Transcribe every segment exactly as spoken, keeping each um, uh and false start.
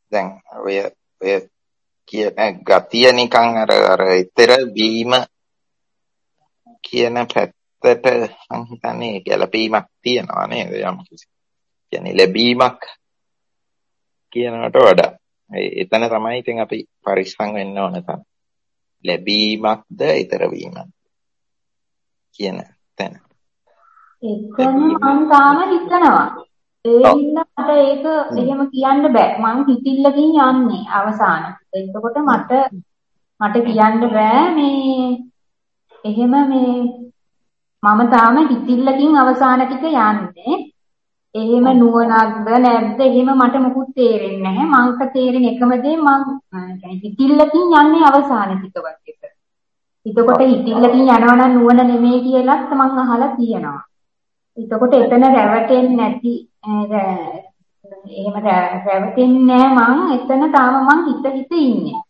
දැන් ඔය ඔය කියන ගතිය නිකන් අර අර ඊතර වීම කියන පැත්තට මං හිතන්නේ ගැළපීමක් තියනවා නේද යම් කිසි. කියන්නේ ලැබීමක් කියනකට වඩා එතන තමයි ඉතින් අපි පරිස්සම් වෙන්න ඕන තමයි. ලැබීමක්ද ඊතර වීමක්ද කියන තැන. එතන මං තාම හිතනවා. ඒ හින්දා මට ඒක එහෙම කියන්න බෑ. මං හිතිල්ලකින් යන්නේ අවසාන. එතකොට මට මට කියන්න බෑ මේ එහෙම මේ මම තාම හිතිල්ලකින් අවසාන ටික යන්නේ. එහෙම නුවණක්ද නැද්ද එහෙම මට මොකුත් තේරෙන්නේ නැහැ. මංට තේරෙන එකම දේ මං කියන්නේ හිතිල්ලකින් යන්නේ අවසාන ටික වගේ. එතකොට හිතිල්ලකින් යනවා නම් නුවණ නෙමෙයි කියලාත් මං අහලා තියෙනවා. එතකොට එතන රැවටෙන්නේ නැති එහෙම රැවටෙන්නේ නැහැ මං එතන තාම මං හිත හිත ඉන්නේ.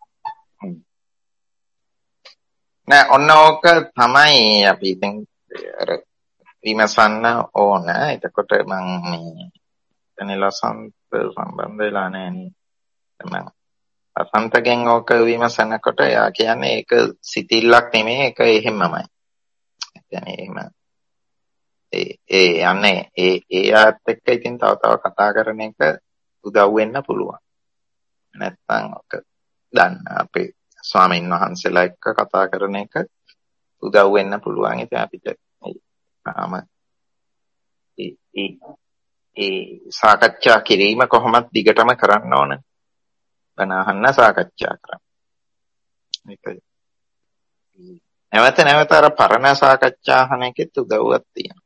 නෑ ඔන්න ඕක තමයි අපි ඉතින් අර විමසන්න ඕන. එතකොට මං මේ එතන ලසන්ත සම්බන්ධ වෙලා නෑ නේ. මම අසන්තගෙන් ඕක විමසනකොට යා කියන්නේ ඒක සිතිල්ලක් නෙමෙයි ඒක එහෙමමයි. يعني එහෙම ඒ ඒ යන්නේ ඒ ඒ ආත් එක්ක ඉතින් තව තව කතා කරන එක උදව් වෙන්න පුළුවන්. නැත්තම් ඔක දන්න අපේ ස්වාමීන් වහන්සේලා එක්ක කතා කරන එක උදව් වෙන්න පුළුවන්. ඉතින් අපිට ආම ඒ ඒ ඒ සාකච්ඡා කිරීම කොහොමද දිගටම කරන්න ඕන. බණ අහන්න සාකච්ඡා කරන්න. මේක නැවත නැවත අර පරණ සාකච්ඡා අහන එකෙත් උදව්වක් තියෙනවා.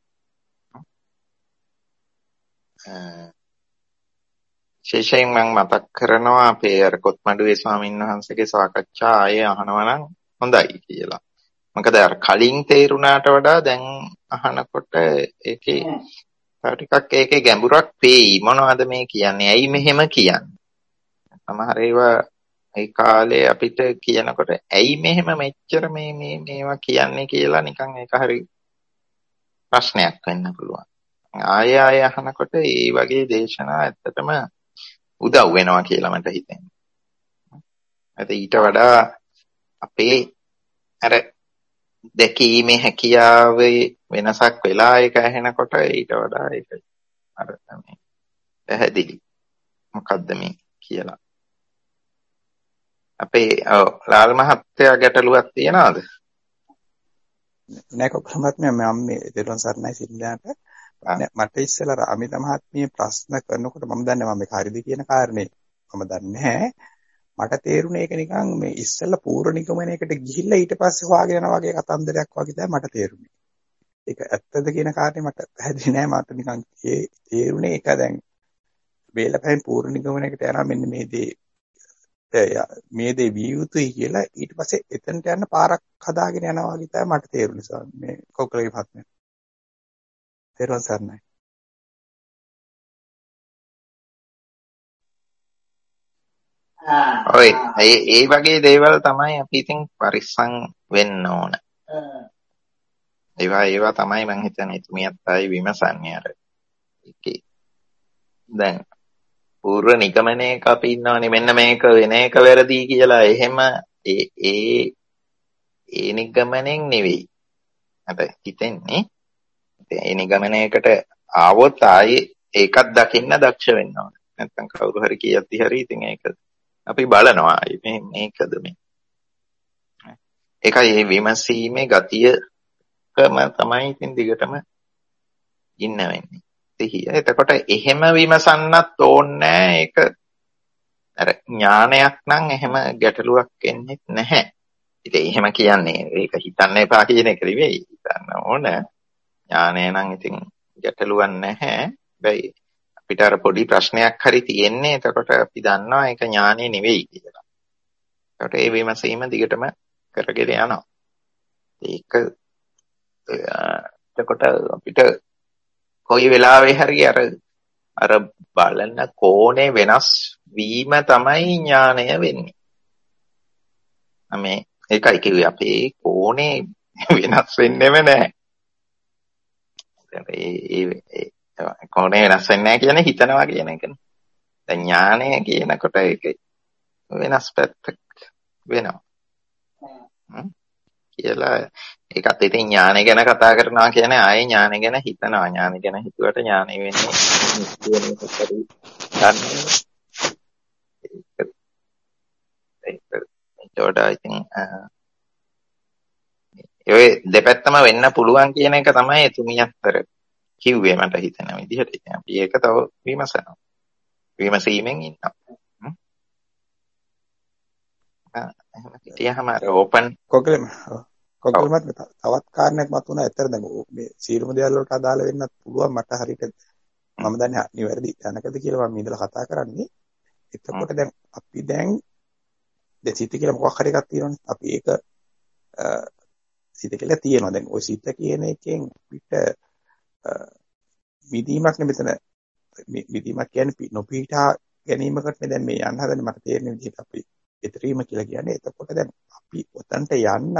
විශේෂයෙන් මම මතක් කරනවා අපේ අර කොත්මඩුවේ ස්වාමීන් වහන්සේගේ සාකච්ඡා ආයේ අහනවා නම් හොඳයි කියලා. මොකද අර කලින් තේරුණාට වඩා දැන් අහනකොට ඒකේ තව ටිකක් ඒකේ ගැඹුරක් පේයි. මොනවද මේ කියන්නේ? ඇයි මෙහෙම කියන්නේ? සමහර ඒවා ඒ කාලේ අපිට කියනකොට ඇයි මෙහෙම මෙච්චර මේ මේ මේවා කියන්නේ කියලා නිකන් ඒක හරි ප්‍රශ්නයක් වෙන්න පුළුවන්. ආය ආය අහනකොට ඒ වගේ දේශනා ඇත්තටම උදව් වෙනවා කියලා මට හිතෙනවා. ඒත් ඊට වඩා අපේ අර දැකීමේ හැකියාවේ වෙනසක් වෙලා ඒක ඇහෙනකොට ඊට වඩා ඒක අර තමයි පැහැදිලි. මොකද්ද මේ කියලා. අපේ ලාල් මහත්තයා ගැටලුවක් තියනවද? නෑ කොහොමත් මම මේ දෙලොන් සර්ණයි සින්දාට මට ඉස්සෙල්ලා රාමිත මහත්මිය ප්‍රශ්න කරනකොට මම දන්නේ මම මේක හරිද කියන කාරණේ මම දන්නේ නැහැ. මට තේරුණේ ඒක නිකන් මේ ඉස්සෙල්ලා පූර්ව නිගමනයකට ගිහිල්ලා ඊට පස්සේ හොයාගෙන යනවා වගේ කතන්දරයක් වගේ තමයි මට තේරුනේ. ඒක ඇත්තද කියන කාරණේ මට පැහැදිලි නෑ. මට නිකන් ඒ තේරුනේ ඒක දැන් වේලපෑන් පූර්ව නිගමනයකට යනවා මෙන්න මේ දේ මේ දේ විය යුතුයි කියලා ඊට පස්සේ එතනට යන පාරක් හදාගෙන යනවා වගේ තමයි මට තේරුනේ මේ කොකලේ මහත්මයා. තේරුවන් සරණයි. ඔය ඒ ඒ වගේ දේවල් තමයි අපි ඉතින් පරිස්සම් වෙන්න ඕන. ඒවා ඒවා තමයි මම හිතන්නේ තුමියත් ආයි විමසන්නේ අර. ඒකේ දැන් පූර්ව නිගමනයක අපි ඉන්නවනේ මෙන්න මේක වෙන එක වැරදි කියලා. එහෙම ඒ ඒ ඒ නිගමනෙන් නෙවෙයි මට හිතෙන්නේ. ඒ නිගමනයකට ආවොත් ආයේ ඒකත් දකින්න දක්ෂ වෙන්න ඕන. නැත්තම් කවුරු හරි කියද්දි හරි ඉතින් ඒක අපි බලනවා මේ මේකද මේ. ඒකයි මේ විමසීමේ ගතියකම තමයි ඉතින් දිගටම ඉන්න වෙන්නේ. සිහිය. එතකොට එහෙම විමසන්නත් ඕනේ. ඒක අර ඥානයක් නම් එහෙම ගැටලුවක් එන්නේ නැහැ. ඉතින් එහෙම කියන්නේ ඒක හිතන්න එපා කියන එක නෙවෙයි. හිතන්න ඕන. ඥානය නම් ඉතින් ගැටලුවක් නැහැ. හැබැයි අපිට අර පොඩි ප්‍රශ්නයක් හරි තියෙන්නේ. එතකොට අපි දන්නවා ඒක ඥානෙ නෙවෙයි කියලා. ඒකට ඒ විමසීම දිගටම කරගෙන යනවා. ඒක එතකොට අපිට කොයි වෙලාවෙ හරි අර අර බලන කෝණේ වෙනස් වීම තමයි ඥානය වෙන්නේ. මේ ඒකයි කිව්වේ අපේ කෝණේ වෙනස් වෙන්නෙම නැහැ. ඒ ඒ කෝණේ වෙනස් වෙන්නේ නැහැ කියන්නේ හිතනවා කියන එකනේ. දැන් ඥානය කියනකොට ඒක වෙනස් පැත්තක් වෙනවා. කියලා ඒකත් ඉතින් ඥානය ගැන කතා කරනවා කියන්නේ ආයේ ඥානය ගැන හිතනවා. ඥානය ගැන හිතුවට ඥානය වෙන්නේ කියන එක හරි ගන්න. ඒකට ඉතින් ඒ දෙපැත්තම වෙන්න පුළුවන් කියන එක තමයි එතුමියත්තර කිව්වේ මට හිතෙන විදිහට. ඉතින් අපි ඒක තව විමසනවා. විමසීමෙන් ඉන්නවා. එහෙම හිටියහම අර ඕපන් කොකලෙම කොකලෙමත් තවත් කාරණයක් මතුණා. ඇත්තට දැන් මේ සීලම දේවල් වලට අදාළ වෙන්නත් පුළුවන්. මට හරියට මම දන්නේ නිවැරදි තැනකද කියලා මම ඉඳලා කතා කරන්නේ. එතකොට දැන් අපි දැන් දැන් සිත කියලා මොකක් හරි එකක් තියෙනවනේ. අපි ඒක සිත කියලා තියෙනවා. දැන් ওই සිත කියන එකෙන් පිට විදීමක් නෙමෙතන විදීමක් කියන්නේ නොපීඨා ගැනීමකට නේ දැන් මේ යන්න හදන්නේ. මට තේරෙන විදිහට අපි ඉතරීම කියලා කියන්නේ. එතකොට දැන් අපි ඔතනට යන්නත්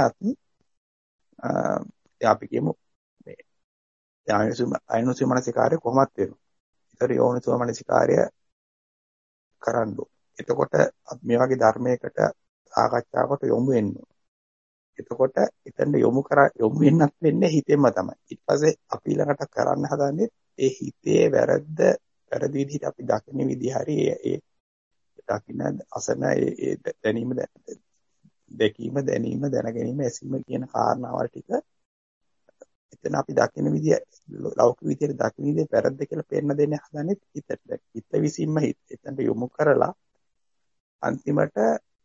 අපි කියමු මේ යායසුම අයනුසු මනසිකාරය කොහොමද වෙනවා. ඒතර යෝනිසු මනසිකාරය කරන්න. එතකොට මේ වගේ ධර්මයකට සාකච්ඡාවකට යොමු වෙන්න. එතකොට එතන යොමු කර යොමු වෙන්නත් වෙන්නේ හිතෙන්ම තමයි. ඊට පස්සේ අපි ළඟට කරන්න හදන්නේ ඒ හිතේ වැරද්ද වැරදි විදිහට අපි දකින විදිහ හරි ඒ දකින්න අසන ඒ දැනීම දැකීම දැනීම දැනගැනීම ඇසීම කියන කාරණාවල් ටික එතන අපි දකින විදිය ලෞකික විදියට දකින විදිය වැරද්ද කියලා පෙන්න දෙන්න හදන්නේ හිතට. හිත විසින්ම එතනට යොමු කරලා අන්තිමට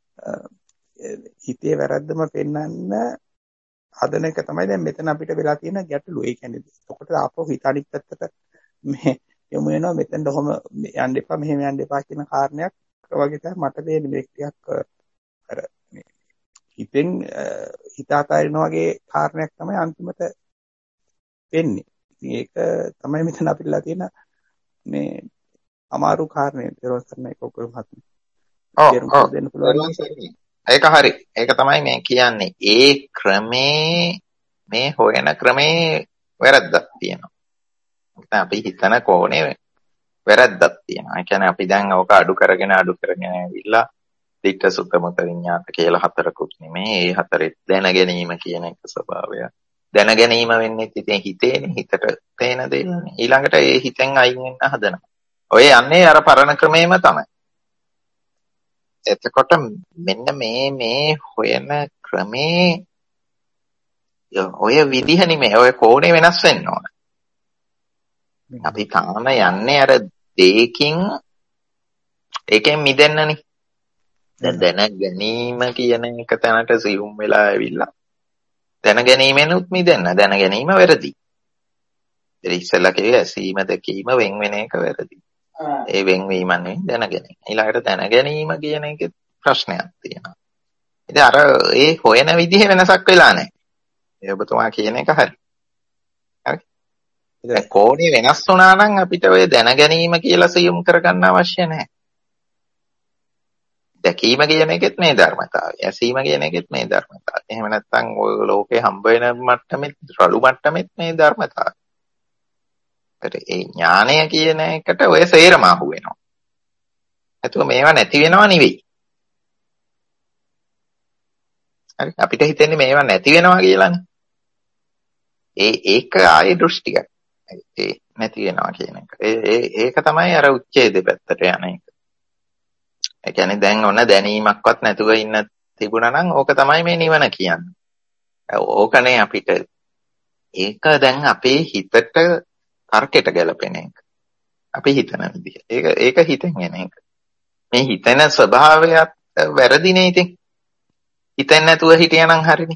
හිතේ වැරද්දම පෙන්වන්න හදන එක තමයි දැන් මෙතන අපිට වෙලා තියෙන ගැටලුව. ඒ කියන්නේ එතකොට ආපහු හිත අනිත් පැත්තට මේ යොමු වෙනවා. මෙතෙන්ට ඔහොම යන්න එපා මෙහෙම යන්න එපා කියන කාරණයක් වගේ තමයි මට තේරෙන්නේ. මේක ටිකක් අර මේ හිතෙන් හිතාකාරින වගේ කාරණයක් තමයි අන්තිමට වෙන්නේ. ඉතින් ඒක තමයි මෙතන අපිටලා තියෙන මේ අමාරු කාරණේ. දරුවන් සර්ණයි කොකල් මහත්මයා. ඔව් ඔව් දෙන්න පුළුවන්. ඒක හරි. ඒක තමයි මේ කියන්නේ. ඒ ක්‍රමේ මේ හොයන ක්‍රමේ වැරද්දක් තියෙනවා. නැත්නම් අපි හිතන කෝණේ වැරද්දක් තියෙනවා. ඒ කියන්නේ අපි දැන් ඕක අඩු කරගෙන අඩු කරගෙන ඇවිල්ලා දිට්ඨ සුත්ත මත විඤ්ඤාත කියලා හතරකුත් නෙමේ. ඒ හතරේ දැන ගැනීම කියන එක ස්වභාවය. දැන ගැනීම වෙන්නේ ඉතින් හිතේනේ. හිතට තේන දෙන්නේ. ඊළඟට ඒ හිතෙන් අයින් වෙන්න හදනවා. ඔය යන්නේ අර පරණ ක්‍රමේම තමයි. එතකොට මෙන්න මේ මේ හොයන ක්‍රමේ ඔය විදිහ නෙමෙයි. ඔය කෝණේ වෙනස් වෙන්න ඕන. අපි තාම යන්නේ අර දෙයකින් ඒකෙන් මිදෙන්නනේ. දැන් දැන ගැනීම කියන එක තැනට සියුම් වෙලා ඇවිල්ලා දැන ගැනීමෙනුත් මිදෙන්න. දැන ගැනීම වැරදි. ඒ ඉස්සෙල්ලා කිව්වේ ඇසීම දැකීම වෙන් වෙන එක වැරදි. ඒ වෙන්වීම නෙවෙයි දැන ගැනීම. ඊළඟට දැන ගැනීම කියන එකේ ප්‍රශ්නයක් තියෙනවා. ඉතින් අර ඒ හොයන විදිහේ වෙනසක් වෙලා නැහැ. ඒ ඔබතුමා කියන එක හරි. හරි. දැන් කෝණේ වෙනස් වුණා නම් අපිට ඔය දැන ගැනීම කියලා සියුම් කරගන්න අවශ්‍ය නැහැ. දැකීම කියන එකෙත් මේ ධර්මතාවය. ඇසීම කියන එකෙත් මේ ධර්මතාවය. එහෙම නැත්නම් ඔය ලෝකේ හම්බ වෙන මට්ටමෙත් රළු මට්ටමෙත් මේ ධර්මතාවය. ඒ ඥානය කියන එකට ඔය සේරම අහු වෙනවා. නැතුව මේවා නැති වෙනව නෙවෙයි. හරි අපිට හිතෙන්නේ මේවා නැති වෙනවා කියලානේ. ඒ ඒක ආයේ දෘෂ්ටියක්. ඒ නැති වෙනවා කියන එක. ඒ ඒක තමයි අර උච්ඡේද පැත්තට යන එක. ඒ කියන්නේ දැන් ඔන්න දැනීමක්වත් නැතුව ඉන්න තිබුණා නම් ඕක තමයි මේ නිවන කියන්නේ. ඕකනේ අපිට ඒක දැන් අපේ හිතට තර්කයට ගැලපෙන එක. අපි හිතන විදිහ. ඒක ඒක හිතෙන් එන එක. මේ හිතන ස්වභාවයත් වැරදිනේ ඉතින්. හිතෙන් නැතුව හිටියනම් හරිනේ.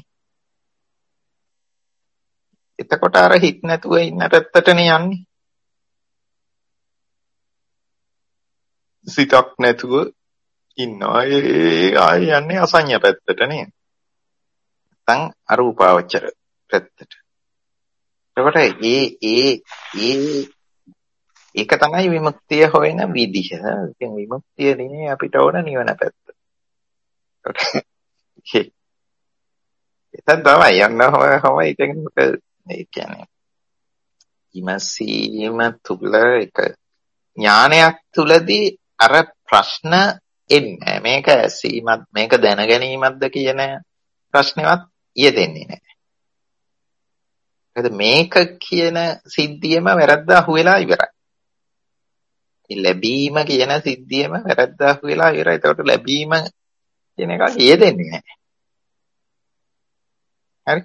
එතකොට අර හිත නැතුව ඉන්න පැත්තටනේ යන්නේ. සිතක් නැතුව ඉන්නවා. ඒ ආය යන්නේ අසඤ්ඤ පැත්තට නේද? නැත්නම් අරූපාවචර පැත්තට. එතකොට ඒ ඒ ඒ ඒක තමයි විමුක්තිය හොයන විදිහ. ඉතින් විමුක්තිය නේ අපිට ඕන නිවන පැත්ත. ඒක තමයි යන්න හොම ඉතින් ඒ කියන්නේ ඉමසීම තුල එක ඥානයක් තුලදී අර ප්‍රශ්න එන්නේ මේක ඇසීමත් මේක දැනගැනීමක්ද කියන ප්‍රශ්නවත් යෙදෙන්නේ නැහැ. මොකද මේක කියන සිද්ධියම වැරද්ද අහුවෙලා ඉවරයි. ඒ ලැබීම කියන සිද්ධියම වැරද්ද අහුවෙලා ඉවරයි. ඒකට ලැබීම කියන එක යෙදෙන්නේ නැහැ. හරි?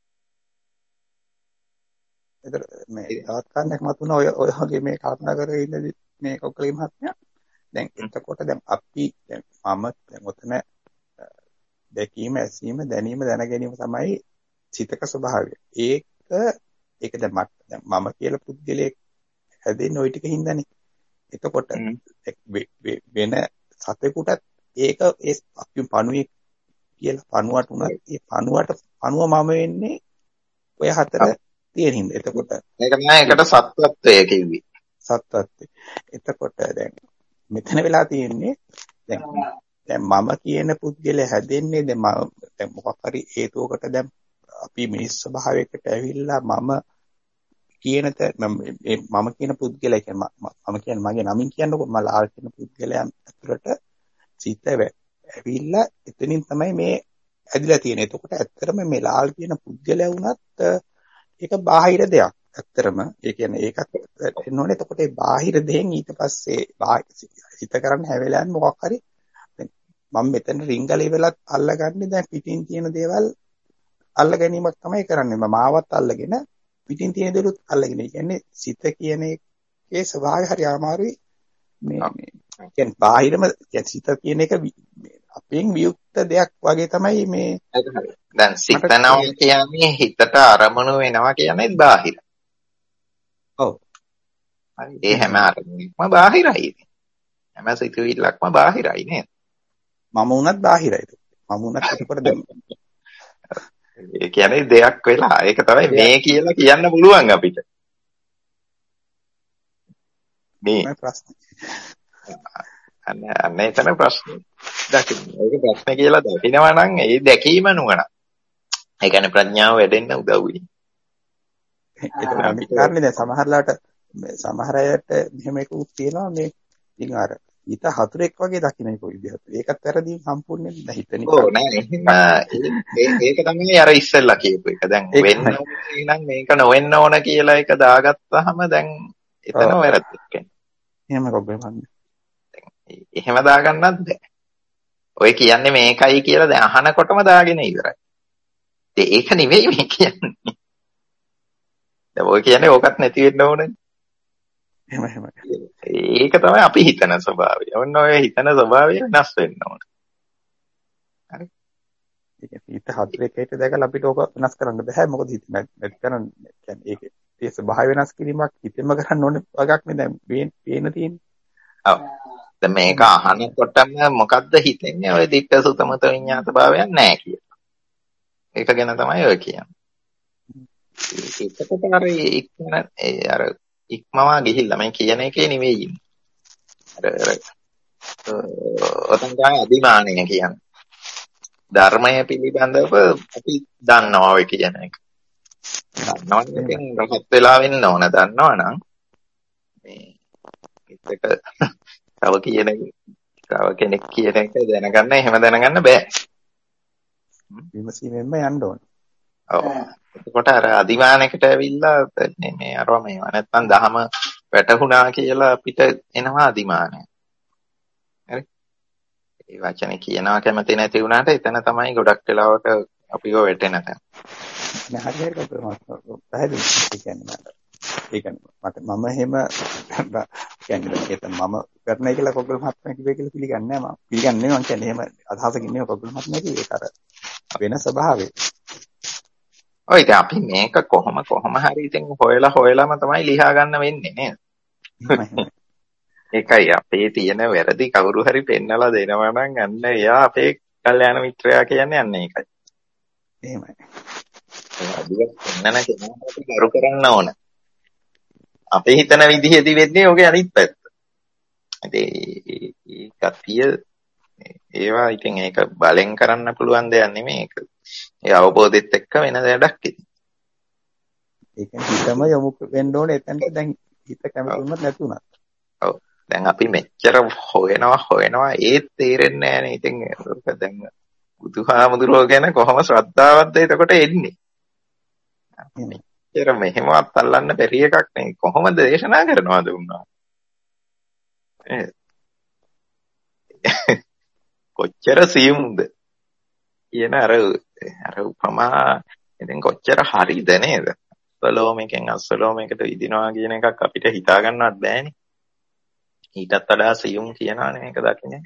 ඒතර මේ තවත් කාරණයක් මතුණා ඔය ඔය වගේ මේ කල්පනා කරගෙන ඉඳි මේ කොක්කලි මහත්මයා දැන් එතකොට දැන් අපි දැන් මම දැන් ඔතන දැකීම ඇසීම දැනීම දැන ගැනීම තමයි සිතක ස්වභාවය. ඒක ඒක දැන් මට දැන් මම කියලා පුද්ගලයෙක් හැදෙන්නේ ওই ටික හින්දානේ. එතකොට වෙන සතෙකුටත් ඒක ඒ අපි පණුවේ කියලා පණුවට උනත් ඒ පණුවට පණුව මම වෙන්නේ ඔය හතර තියෙන හින්දා. එතකොට මේක නෑ ඒකට සත්වත්වය කිව්වේ. සත්වත්වය. එතකොට දැන් මෙතන වෙලා තියෙන්නේ දැන් දැන් මම කියන පුද්ගලයා හැදෙන්නේ දැන් මම දැන් මොකක් හරි හේතුවකට දැන් අපි මිනිස් ස්වභාවයකට ඇවිල්ලා මම කියන මම කියන පුද්ගලයා කියන්නේ මම කියන්නේ මගේ නමින් කියන්නකො මම ලාල් කියන පුද්ගලයා ඇතුළට සිත ඇවිල්ලා එතනින් තමයි මේ ඇදිලා තියෙන්නේ. එතකොට ඇත්තටම මේ ලාල් කියන පුද්ගලයා වුණත් ඒක බාහිර දෙයක්. ඇත්තටම ඒ කියන්නේ ඒකත් වෙන්න ඕනේ. එතකොට ඒ බාහිර දෙයෙන් ඊට පස්සේ හිත කරන්න හැවෙලා යන මොකක් හරි මම මෙතන රින්ගල ඉවලත් අල්ලගන්නේ දැන් පිටින් තියෙන දේවල් අල්ල ගැනීමක් තමයි කරන්නේ. මම ආවත් අල්ලගෙන පිටින් තියෙන දේවලුත් අල්ලගෙන. ඒ කියන්නේ සිත කියන එකේ ස්වභාවය හරි අමාරුයි. මේ මේ කියන්නේ බාහිරම සිත කියන එක අපෙන් වියුක්ත දෙයක් වගේ තමයි මේ දැන් සිතනවා කියන්නේ හිතට අරමුණු වෙනවා කියන්නේ බාහිර. ඔව්. ඒ හැම අරමුණක්ම බාහිරයි. හැම සිතුවිල්ලක්ම බාහිරයි නේද? මම උනත් බාහිරයි. මම උනත් එතකොට දැන් ඒ කියන්නේ දෙයක් වෙලා. ඒක තමයි මේ කියලා කියන්න පුළුවන් අපිට. මේ ප්‍රශ්නේ. අන්න අන්න එතන ප්‍රශ්නේ. දකින්න. ඒක ප්‍රශ්න කියලා දකිනවා නම් ඒ දැකීම නුවණ. ඒ කියන්නේ ප්‍රඥාව වැඩෙන්න උදව් වෙයි. ඒක අනිත් කාරණේ දැන් සමහරලාට සමහර අයට මෙහෙම එකක් තියෙනවා මේ ඉතින් අර ඊට හතුරෙක් වගේ දකින්න එක විදිහට. ඒකත් වැරදි සම්පූර්ණයෙන් නැහැ හිතන්නේ. ඔව් නෑ එහෙම ඒක තමයි අර ඉස්සෙල්ලා කියපු එක. දැන් වෙන්න ඕනේ නම් මේක නොවෙන්න ඕන කියලා එක දාගත්තාම දැන් එතන වැරද්දක් එන්නේ. එහෙම ප්‍රොබ්ලම් නැහැ. එහෙම දාගන්නත් බෑ. ඔය කියන්නේ මේකයි කියලා දැන් අහනකොටම දාගෙන ඉවරයි. ඉතින් ඒක නෙවෙයි මේ කියන්නේ. දැන් ඔය කියන්නේ ඕකත් නැති වෙන්න ඕනේ. එහෙම එහෙම. ඒක තමයි අපි හිතන ස්වභාවය. ඔන්න ඔය හිතන ස්වභාවය වෙනස් වෙන්න ඕනේ. හරි. ඒක හිත හතරේකට දැකලා අපිට ඕක වෙනස් කරන්න බෑ. මොකද හිත නැති කරන්නේ කියන්නේ ඒක ඒ ස්වභාවය වෙනස් කිරීමක් හිතෙම කරන්න ඕනේ වගක් නේ දැන් පේන තියෙන්නේ. ඔව්. දැන් මේක අහනකොටම මොකද්ද හිතෙන්නේ? ඔය දිට්ඨ සුතමත විඤ්ඤාත භාවයක් නැහැ කියලා. ඒක ගැන තමයි ඔය කියන්නේ. ඒකකට අර ඉක්මන ඒ අර ඉක්මවා ගිහිල්ලා මම කියන එකේ නෙවෙයි ඉන්නේ. අර අර ඔතන තමයි අදිමානය කියන්නේ. ධර්මය පිළිබඳව අපි දන්නවා ඔය කියන එක. දන්නවා කියන්නේ රහත් වෙලා වෙන්න ඕන දන්නවනම් මේ ඒක තව කියන තව කෙනෙක් කියන එක දැනගන්න එහෙම දැනගන්න බෑ. විමසීමෙන්ම යන්න ඕන. ඔව්. එතකොට අර අදිමානයකට ඇවිල්ලා මේ අරවා මේවා නැත්තම් දහම වැටහුණා කියලා අපිට එනවා අදිමානය. හරි? ඒ වචනේ කියනවා කැමති නැති වුණාට එතන තමයි ගොඩක් වෙලාවට අපිව වැටෙන තැන. නෑ හරියට පැහැදිලි කියන්නේ ඒ කියන්නේ මට මම එහෙම කියන්නේ ඒක මම කරන්නයි කියලා කොග්ගල මහත්මයා කිව්වේ කියලා පිළිගන්නේ නෑ මම. පිළිගන්නේ නෑ මම කියන්නේ එහෙම අදහසකින් නෙවෙයි කොග්ගල මහත්මයා කිව්වේ ඒක අර වෙන ස්වභාවය. ඔය ඉතින් අපි මේක කොහොම කොහොම හරි ඉතින් හොයලා හොයලාම තමයි ලියා ගන්න වෙන්නේ නේද? ඒකයි අපේ තියෙන වැරදි කවුරු හරි පෙන්නලා දෙනවා නම් අන්න එයා අපේ කල්යාණ මිත්‍රයා කියන්නේ අන්න ඒකයි. එහෙමයි. ඒ අදියක් පෙන්නන කෙනාට කරු කරන්න ඕන. අපේ හිතන විදිහදී වෙන්නේ ඔගේ අනිත් පැත්ත. ඉතින් ඒ කතිය ඒවා ඉතින් ඒක බලෙන් කරන්න පුළුවන් දෙයක් නෙමෙයි ඒක. ඒ අවබෝධෙත් එක්ක වෙන දෙයක් ඉතින්. ඒක හිතම යොමු වෙන්න ඕනේ එතනට දැන් හිත කැමති වුණත් නැති වුණත්. ඔව්. දැන් අපි මෙච්චර හොයනවා හොයනවා ඒත් තේරෙන්නේ නැහැ නේ. ඉතින් ඒක දැන් බුදුහාමුදුරුවෝ ගැන කොහොම ශ්‍රද්ධාවක්ද එතකොට එන්නේ? මෙච්චර මෙහෙමවත් අල්ලන්න බැරි එකක් නේ. කොහොමද දේශනා කරනවද උන්වහන්සේ? කොච්චර සියුම්ද කියන අර අර උපමා ඉතින් කොච්චර හරිද නේද? අස්වලෝමයෙන් අස්වලෝමයකට විදිනවා කියන එකක් අපිට හිතා ගන්නවත් බෑනේ. ඊටත් වඩා සියුම් කියනවා නේ මේක දකින්නේ.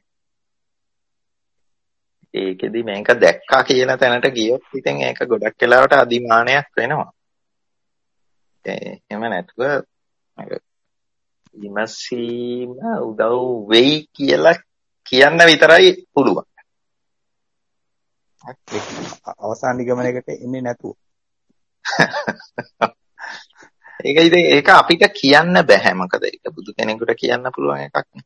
ඒකෙදි මේක දැක්කා කියන තැනට ගියොත් ඉතින් ඒක ගොඩක් වෙලාවට අදිමානයක් වෙනවා. එහෙම නැතුව විමසීම උදව් වෙයි කියලා කියන්න විතරයි පුළුවන්. අවසාන නිගමනයකට එන්නේ නැතුව. ඒක ඉතින් ඒක අපිට කියන්න බෑ. මොකද ඒක බුදු කෙනෙකුට කියන්න පුළුවන් එකක් නේ.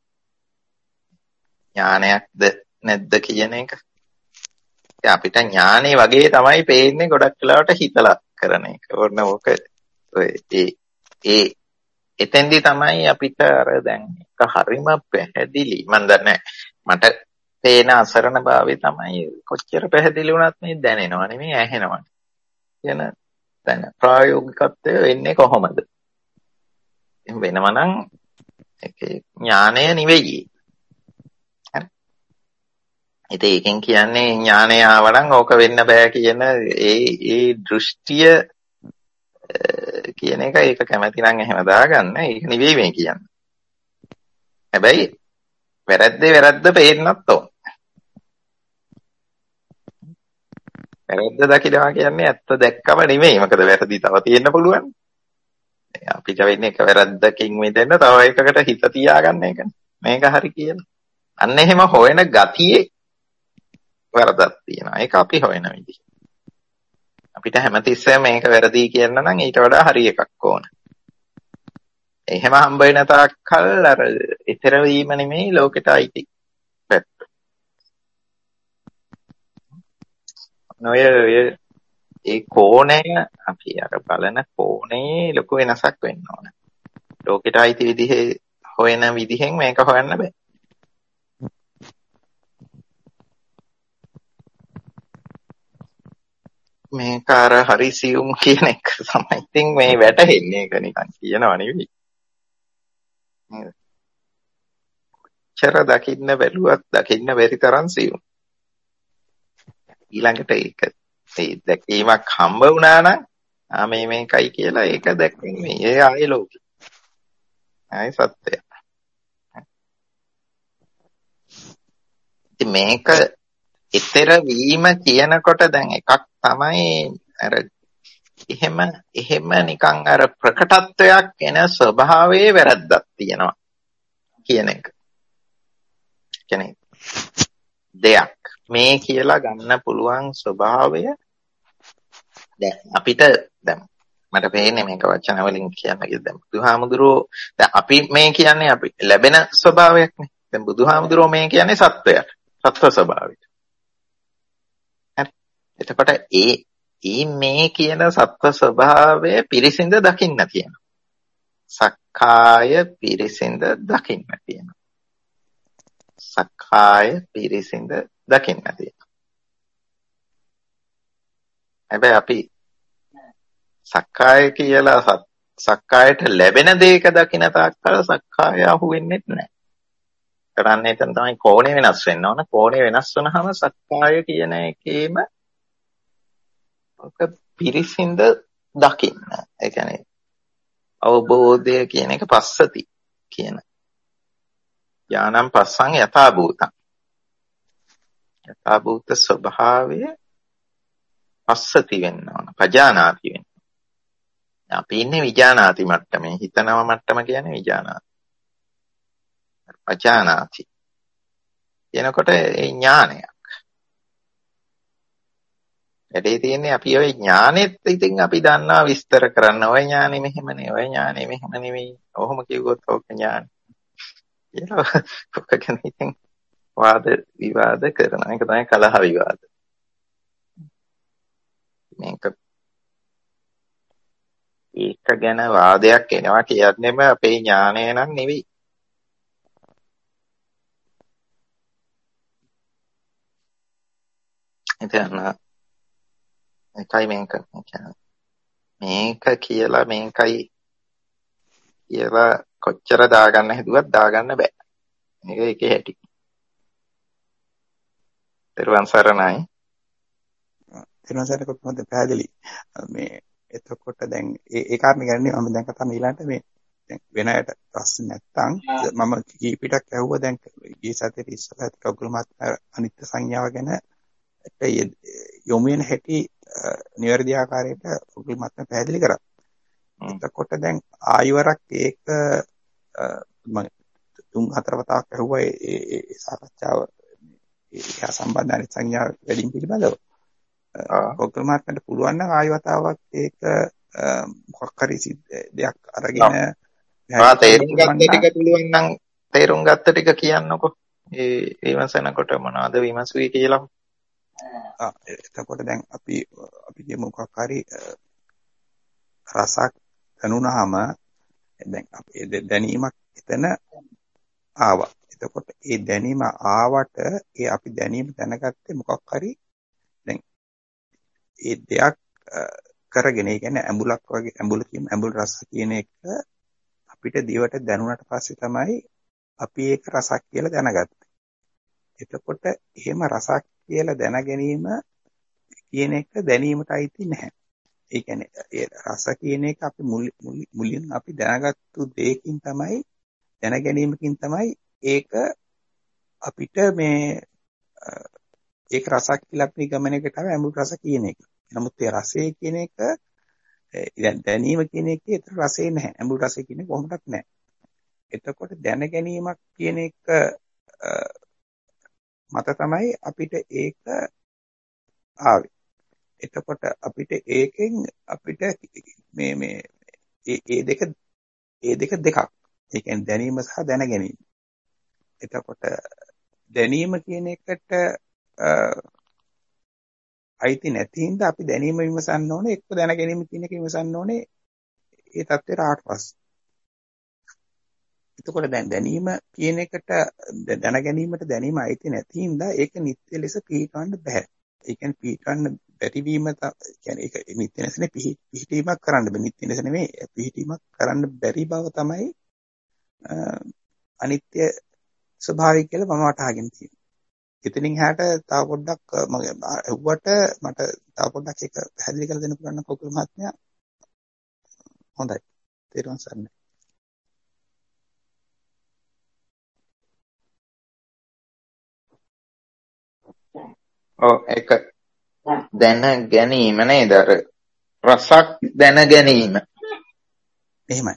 ඥානයක්ද නැද්ද කියන එක. ඒ අපිට ඥානෙ වගේ තමයි පේන්නේ ගොඩක් වෙලාවට හිතලා කරන එක. ඕන ඕක ඒ ඒ එතෙන්දී තමයි අපිට අර දැන් එක හරිම පැහැදිලි. මන් දන්නේ මට පේන අසරණ භාවය තමයි කොච්චර පැහැදිලි වුණත් මේ දැනෙනවා නෙමෙයි ඇහෙනවා. කියන දැන් ප්‍රායෝගිකත්වය වෙන්නේ කොහොමද? එහෙම වෙනවා නම් ඒකේ ඥානය නෙවෙයි. හරි. ඉතින් ඒකෙන් කියන්නේ ඥානය ආවනම් ඕක වෙන්න බෑ කියන ඒ ඒ දෘෂ්ටිය කියන එක ඒක කැමති නම් එහෙම දාගන්න. ඒක නෙවෙයි මේ කියන්නේ. හැබැයි වැරද්දේ වැරද්ද පේන්නත් ඕන. වැරද්ද දකිනවා කියන්නේ ඇත්ත දැක්කම නෙමෙයි. මොකද වැරදි තව තියෙන්න පුළුවන්. අපිට වෙන්නේ එක වැරද්දකින් මිදෙන්න තව එකකට හිත තියාගන්න එකනේ. මේක හරි කියලා. අන්න එහෙම හොයන ගතියේ වැරදක් තියෙනවා. ඒක අපි හොයන විදිහ. අපිට හැමතිස්සෙම මේක වැරදි කියන්න නම් ඊට වඩා හරි එකක් ඕන. එහෙම හම්බ වෙන තාක්කල් අර ඊතර වීම නෙමෙයි ලෝකෙට අයිති පැත්ත. නොය ඒ කෝණය අපි අර බලන කෝණේ ලොකු වෙනසක් වෙන්න ඕන. ලෝකෙට අයිති විදිහේ හොයන විදිහෙන් මේක හොයන්න බෑ. මේක අර හරි සියුම් කියන එක තමයි. ඉතින් මේ වැටහෙන්නේ ඒක නිකන් කියනවා නෙවෙයි. නේද? චර දකින්න බැලුවත් දකින්න බැරි තරම් සියුම්. ඊළඟට ඒක ඒ දැකීමක් හම්බ වුණා නම් ආ මේ මේකයි කියලා ඒක දැක්කේ ඒ ආයේ ලෝකෙ. ආයේ සත්‍යය. ඉතින් මේක ඊතර වීම කියනකොට දැන් එකක් තමයි අර එහෙම එහෙම නිකන් අර ප්‍රකටත්වයක් එන ස්වභාවයේ වැරද්දක් තියෙනවා කියන එක. කියන්නේ දෙයක් මේ කියලා ගන්න පුළුවන් ස්වභාවය දැන් අපිට දැන් මට පේන්නේ මේක වචන වලින් කියන්න කියලා දැන් බුදුහාමුදුරුවෝ දැන් අපි මේ කියන්නේ අපි ලැබෙන ස්වභාවයක් නේ. දැන් බුදුහාමුදුරුවෝ මේ කියන්නේ සත්වයට. සත්ව ස්වභාවයට. හරි. එතකොට ඒ ඒ මේ කියන සත්ව ස්වභාවය පිරිසිඳ දකින්න තියෙනවා. සක්කාය පිරිසිඳ දකින්න තියෙනවා. සක්කාය පිරිසිඳ දකින්න තියෙනවා. හැබැයි අපි සක්කාය කියලා සක්කායට ලැබෙන දේක දකින්න තාක්කල් සක්කාය අහු වෙන්නේ නැහැ. කරන්නේ එතන තමයි කෝණේ වෙනස් වෙන්න ඕන. කෝණේ වෙනස් වුනහම සක්කාය කියන එකේම ඔක පිරිසිඳ දකින්න. ඒ කියන්නේ අවබෝධය කියන එක පස්සති කියන. ඥානම් පස්සං යථා භූතං. යථා භූත ස්වභාවය පස්සති වෙන්න ඕන. පජානාති වෙන්න. අපි ඉන්නේ විජානාති මට්ටමේ. හිතනව මට්ටම කියන්නේ විජානාති. පජානාති. එනකොට ඒ ඥානයක්. වැඩේ තියෙන්නේ අපි ওই ඥානෙත් ඉතින් අපි දන්නවා විස්තර කරන්න. ওই ඥානෙ මෙහෙමනේ, ওই ඥානෙ මෙහෙම නෙවෙයි. ඔහොම කිව්වොත් ඕක ඥාන. කියලා ඔක ගැන ඉතින් වාද විවාද කරන එක තමයි කලහ විවාද. මේක ඒක ගැන වාදයක් එනවා කියන්නේම අපේ ඥානය නම් නෙවෙයි. ඉතින් එකයි මේක කියන්නේ මේක කියලා මේකයි කියලා කොච්චර දාගන්න හිතුවත් දාගන්න බෑ. මේක එකේ හැටි. ඊළඟ සරණයි. ඊළඟ සරණ කොහොමද පැහැදිලි මේ එතකොට දැන් ඒ ඒ කාරණේ ගැන මම දැන් කතා මේ ඊළඟට මේ දැන් වෙන අයට ප්‍රශ්න නැත්තම් මම කීපිටක් ඇහුවා දැන් ගිය සතියේ ඉස්සරහ කකුල මාත් අනිත්‍ය සංඥාව ගැන යොමු වෙන හැටි නිවැරදි ආකාරයට කකුල මාත් පැහැදිලි කරා. එතකොට දැන් ආයවරක් ඒක මම තුන් හතර වතාවක් ඇහුවා ඒ සාකච්ඡාව ඒ සම්බන්ධ අනිත්‍ය සංඥාව වැඩිම පිළිබඳව. කකුල මාත්ට පුළුවන් නම් ආයවතාවක් ඒක මොකක් හරි දෙයක් අරගෙන ආ තේරුම් ගත්ත ටික පුළුවන් නම් තේරුම් ගත්ත ටික කියන්නකො. ඒ විමසනකොට මොනවද විමසුවේ කියලා. ආ එතකොට දැන් අපි අපි කියමු මොකක් හරි රසක් දැනුණාම දැන් අපේ දැනීමක් එතන ආවා. එතකොට ඒ දැනීම ආවට ඒ අපි දැනීම දැනගත්තේ මොකක් හරි දැන් ඒ දෙයක් කරගෙන ඒ කියන්නේ ඇඹුලක් වගේ ඇඹුල කියන ඇඹුල් රස කියන එක අපිට දිවට දැනුණාට පස්සේ තමයි අපි ඒක රසක් කියලා දැනගත්තේ. එතකොට එහෙම රසක් කියලා දැන ගැනීම කියන එක දැනීමට අයිති නැහැ. ඒ කියන්නේ ඒ රස කියන එක අපි මුලින් අපි දැනගත්තු දෙයකින් තමයි දැන ගැනීමකින් තමයි ඒක අපිට මේ ඒක රසක් කියලා අපි ගමනකට ආව ඇඹුල් රස කියන එක. නමුත් ඒ රසය කියන එක දැනීම කියන එකේ ඒතර රසය නැහැ. ඇඹුල් රසය කියන එක කොහොමදත් නැහැ. එතකොට දැන ගැනීමක් කියන එක මත තමයි අපිට ඒක ආවේ. එතකොට අපිට ඒකෙන් අපිට මේ මේ ඒ දෙක ඒ දෙක දෙකක්. ඒ කියන්නේ දැනීම සහ දැන ගැනීම. එතකොට දැනීම කියන එකට අයිති නැති හින්දා අපි දැනීම විමසන්න ඕනේ එක්ක දැන ගැනීම කියන එක විමසන්න ඕනේ ඒ தත්ත්වයට ආවට පස්සේ. එතකොට දැන් දැනීම කියන එකට දැන ගැනීමට දැනීම අයිති නැති හින්දා ඒක නිත්‍ය ලෙස පිළිටවන්න බෑ. ඒ කියන්නේ පිළිටවන්න බැරි වීම කියන්නේ ඒක නිත්‍ය ලෙසනේ පිළිටීමක් කරන්න බෑ. නිත්‍ය ලෙස නෙමෙයි පිළිටීමක් කරන්න බැරි බව තමයි අනිත්‍ය ස්වභාවය කියලා මම වටහාගෙන තියෙනවා. එතනින් එහාට තව පොඩ්ඩක් මම ඇහුවට මට තව පොඩ්ඩක් ඒක පැහැදිලි කරලා දෙන්න පුළුවන් නම් කකුල් මහත්මයා හොඳයි. තේරුම් ගන්න. ඔව් ඒක දැන ගැනීම නේද? අර රසක් දැන ගැනීම. එහෙමයි.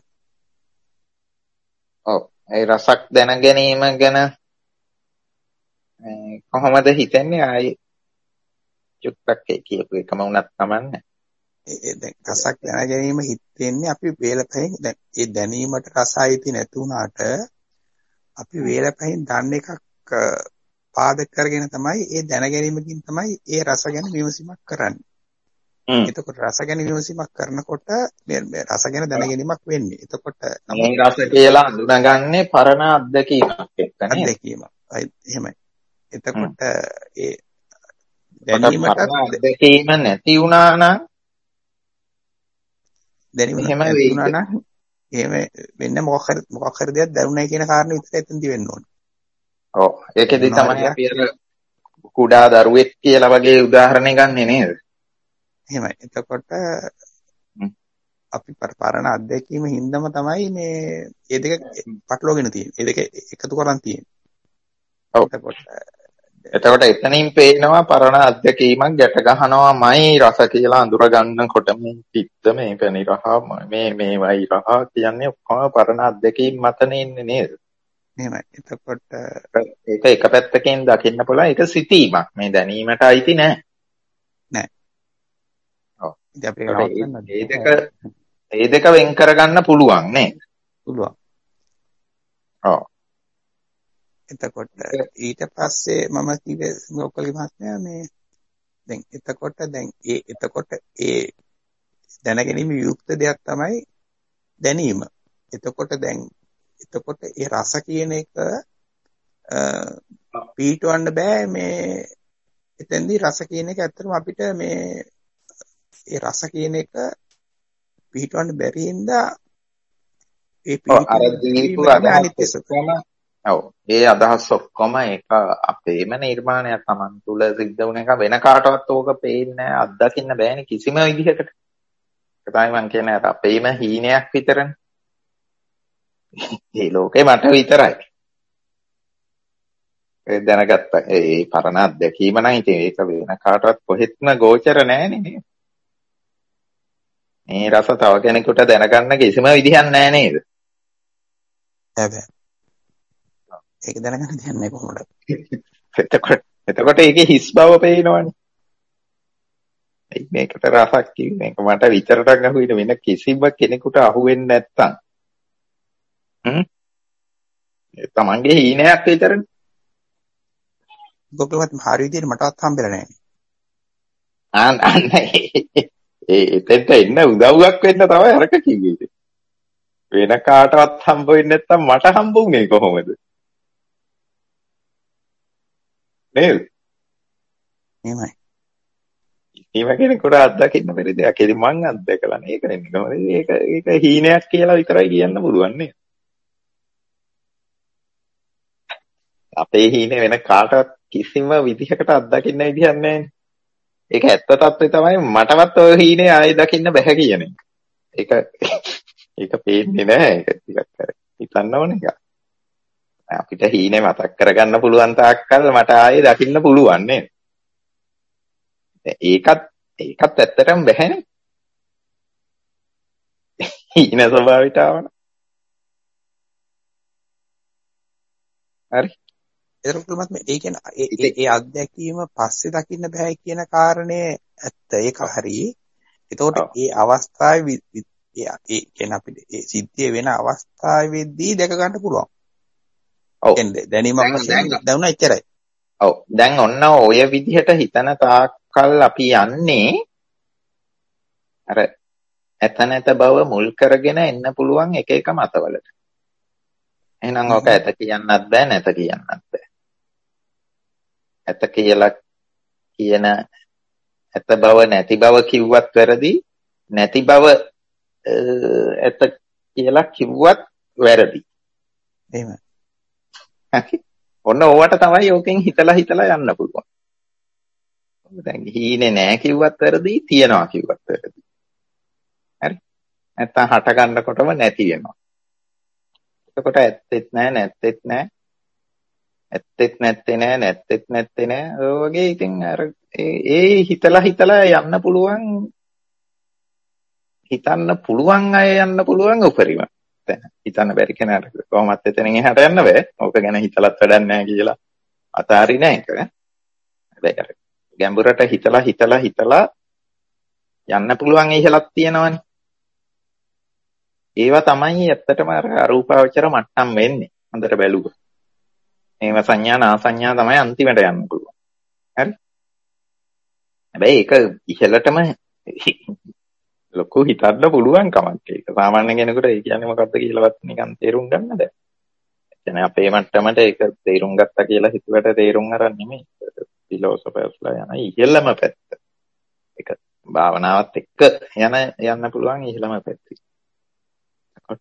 ඔව් ඒ රසක් දැන ගැනීම ගැන කොහොමද හිතන්නේ ආයි චුට්ටක් කියපු එකම වුණත් කමන්නේ. ඒ දැන් රසක් දැන ගැනීම හිතෙන්නේ අපි වේලපහෙන් දැන් ඒ දැනීමට රස අයිති නැති වුණාට අපි වේලපහෙන් දන්න එකක් පාදක කරගෙන තමයි ඒ දැන ගැනීමකින් තමයි ඒ රස ගැන විමසීමක් කරන්නේ. එතකොට රස ගැන විමසීමක් කරනකොට මේ රස ගැන දැන ගැනීමක් වෙන්නේ. එතකොට මේ රස කියලා හඳුනාගන්නේ පරණ අත්දැකීමක් එක්ක නේද? අත්දැකීම. එහෙමයි. එතකොට ඒ දැනීමට අත්දැකීම නැති වුණා නම් දැනීම නැති වුණා නම් එහෙම වෙන්න මොකක් හරි මොකක් හරි දෙයක් දැනුණයි කියන කාරණේ විතරයි එතනදි වෙන්න ඕනේ. ඔව් ඒකෙදි තමයි අපි අර කුඩා දරුවෙක් කියලා වගේ උදාහරණ ගන්නෙ නේද? එහෙමයි. එතකොට අපි පරණ අත්දැකීම හින්දාම තමයි මේ මේ දෙක පටලවාගෙන තියෙන්නේ. මේ දෙක එකතු කරන් තියෙන්නේ. ඔව්. එතකොට එතනින් පේනවා පරණ අත්දැකීමක් ගැට ගන්නවාමයි රස කියලා අඳුර ගන්නකොට මේ පිත්ත මේ පැණි රහ මේ මේ වයි රහ කියන්නේ ඔක්කොම පරණ අත්දැකීම් මතනේ ඉන්නේ නේද? එහෙමයි. එතකොට ඒක එක පැත්තකින් දකින්න පුළුවන් ඒක සිතීමක්. මේ දැනීමට අයිති නෑ. නෑ. ඔව්. ඉතින් අපි ඒ දෙක ඒ දෙක වෙන් කරගන්න පුළුවන් නේද? පුළුවන්. ඔව්. එතකොට ඊට පස්සේ මම කිව්වේ මොකක්ද මහත්මයා මේ දැන් එතකොට දැන් ඒ එතකොට ඒ දැනගැනීම යුක්ත දෙයක් තමයි දැනීම. එතකොට දැන් එතකොට ඒ රස කියන එක පීටවන්න බෑ මේ එතෙන්දී රස කියන එක ඇත්තටම අපිට මේ ඒ රස කියන එක පිටවන්න බැරි හින්දා ඒ අර දීපු පිළිපීම තමයි අදහස් අනිත්‍ය ස්වභාවය. ඔක්කොම ඔව් ඒ අදහස් ඔක්කොම ඒක අපේම නිර්මාණයක් Taman තුල සිද්ධ වුණ එක වෙන කාටවත් ඕක පේන්නේ නැහැ අත්දකින්න බෑනේ කිසිම විදිහකට. ඒක තමයි මම කියන්නේ අර අපේම හීනයක් විතරනේ. මේ ලෝකේ මට විතරයි. ඒ දැනගත්ත ඒ පරණ අත්දැකීම නම් ඉතින් ඒක වෙන කාටවත් කොහෙත්ම ගෝචර නෑනේ. මේ රස තව කෙනෙකුට දැනගන්න කිසිම විදිහක් නෑ නේද? හැබැයි ඒක දැනගන්න දෙයක් නෑ කොහොමද? එතකොට එතකොට ඒකේ හිස් බව පේනවනේ. මේකට රසක් කිව්වේ මේක මට විතරට අහුවෙන්නේ වෙන කිසිම කෙනෙකුට අහුවෙන්නේ නැත්තම්. හ්ම්. ඒ තමන්ගේ හීනයක් විතරනේ. ගොපලවත් හරි විදියට මටවත් හම්බෙලා නැහැ. ආන්න අන්න ඒ එතෙන්ට එන්න උදව්වක් වෙන්න තමයි අරක කිව්වේ. වෙන කාටවත් හම්බ වෙන්නේ නැත්තම් මට හම්බ වුනේ කොහොමද? නේද? එහෙමයි. ඒව කෙනෙකුට අත්දකින්න බැරි දෙයක්. ඉතින් මං අත්දකලා නේ. ඒක නෙමෙයි කොහොමද? ඒක ඒක හීනයක් කියලා විතරයි කියන්න පුළුවන් නේ. අපේ හීනේ වෙන කාටවත් කිසිම විදිහකට අත්දකින්න විදිහක් නැහැ. ඒක ඇත්ත తත්වේ තමයි මටවත් ඔය හීනේ ආයෙ දකින්න බෑ කියන එක. ඒක ඒක පේන්නේ නැහැ. ඒක ටිකක් කර හිතන්න ඕනේ එක. අපිට හීනේ මතක් කරගන්න පුළුවන් තාක්කල් මට ආයෙ දකින්න පුළුවන් නේද? ඒකත් ඒකත් ඇත්තටම බැහැනේ. හීන ස්වභාවයට ආවන. හරි. ඒතරම්වත් මේ ඒ කියන්නේ ඒ ඒ අත්දැකීම පස්සේ දකින්න බෑ කියන කාරණේ ඇත්ත ඒක හරි. එතකොට ඒ අවස්ථාවේ ඒ කියන්නේ අපිට ඒ සිද්ධිය වෙන අවස්ථාවේදී දැක ගන්න පුළුවන්. ඔව්. දැනීමක් වශයෙන් දැනුණා එච්චරයි. ඔව්. දැන් ඔන්න ඔය විදිහට හිතන තාක්කල් අපි යන්නේ අර ඇත නැත බව මුල් කරගෙන එන්න පුළුවන් එක එක මතවලට. එහෙනම් ඔක ඇත කියන්නත් බෑ නැත කියන්නත් බෑ. ඇත කියලා කියන ඇත බව නැති බව කිව්වත් වැරදි නැති බව ඇත කියලා කිව්වත් වැරදි. එහෙමයි. ඔන්න ඕවට තමයි ඕකෙන් හිතලා හිතලා යන්න පුළුවන්. දැන් හීනේ නෑ කිව්වත් වැරදි තියනවා කිව්වත් වැරදි. හරි? නැත්තම් හට ගන්නකොටම නැති වෙනවා. එතකොට ඇත්තෙත් නෑ නැත්තෙත් නෑ ඇත්තෙත් නැත්තේ නෑ නැත්තෙත් නැත්තේ නෑ ඔය වගේ ඉතින් අර ඒ හිතලා හිතලා යන්න පුළුවන් හිතන්න පුළුවන් අය යන්න පුළුවන් උපරිම දැන් හිතන්න බැරි කෙනාට කොහොමත් එතනින් එහාට යන්න බෑ ඕක ගැන හිතලත් වැඩක් නෑ කියලා අතාරින එක හැබැයි අර ගැඹුරට හිතලා හිතලා හිතලා යන්න පුළුවන් ඉහළක් තියෙනවනේ ඒවා තමයි ඇත්තටම අර අරූපාවචර මට්ටම් වෙන්නේ හොඳට බැලුවොත් ඒව සංඥා නා සංඥා තමයි අන්තිමට යන්න පුළුවන්. හරි? හැබැයි ඒක ඉහළටම ලොකු හිතන්න පුළුවන් කමක් ඒක. සාමාන්‍ය කෙනෙකුට ඒ කියන්නේ මොකක්ද කියලාවත් නිකන් තේරුම් ගන්න බෑ. ඒ කියන්නේ අපේ මට්ටමට ඒක තේරුම් ගත්තා කියලා හිතුවට තේරුම් අරන් නෙමෙයි. ෆිලොසොෆර්ස්ලා යන ඉහළම පැත්ත. ඒක භාවනාවත් එක්ක යන යන්න පුළුවන් ඉහළම පැත්ත. කොට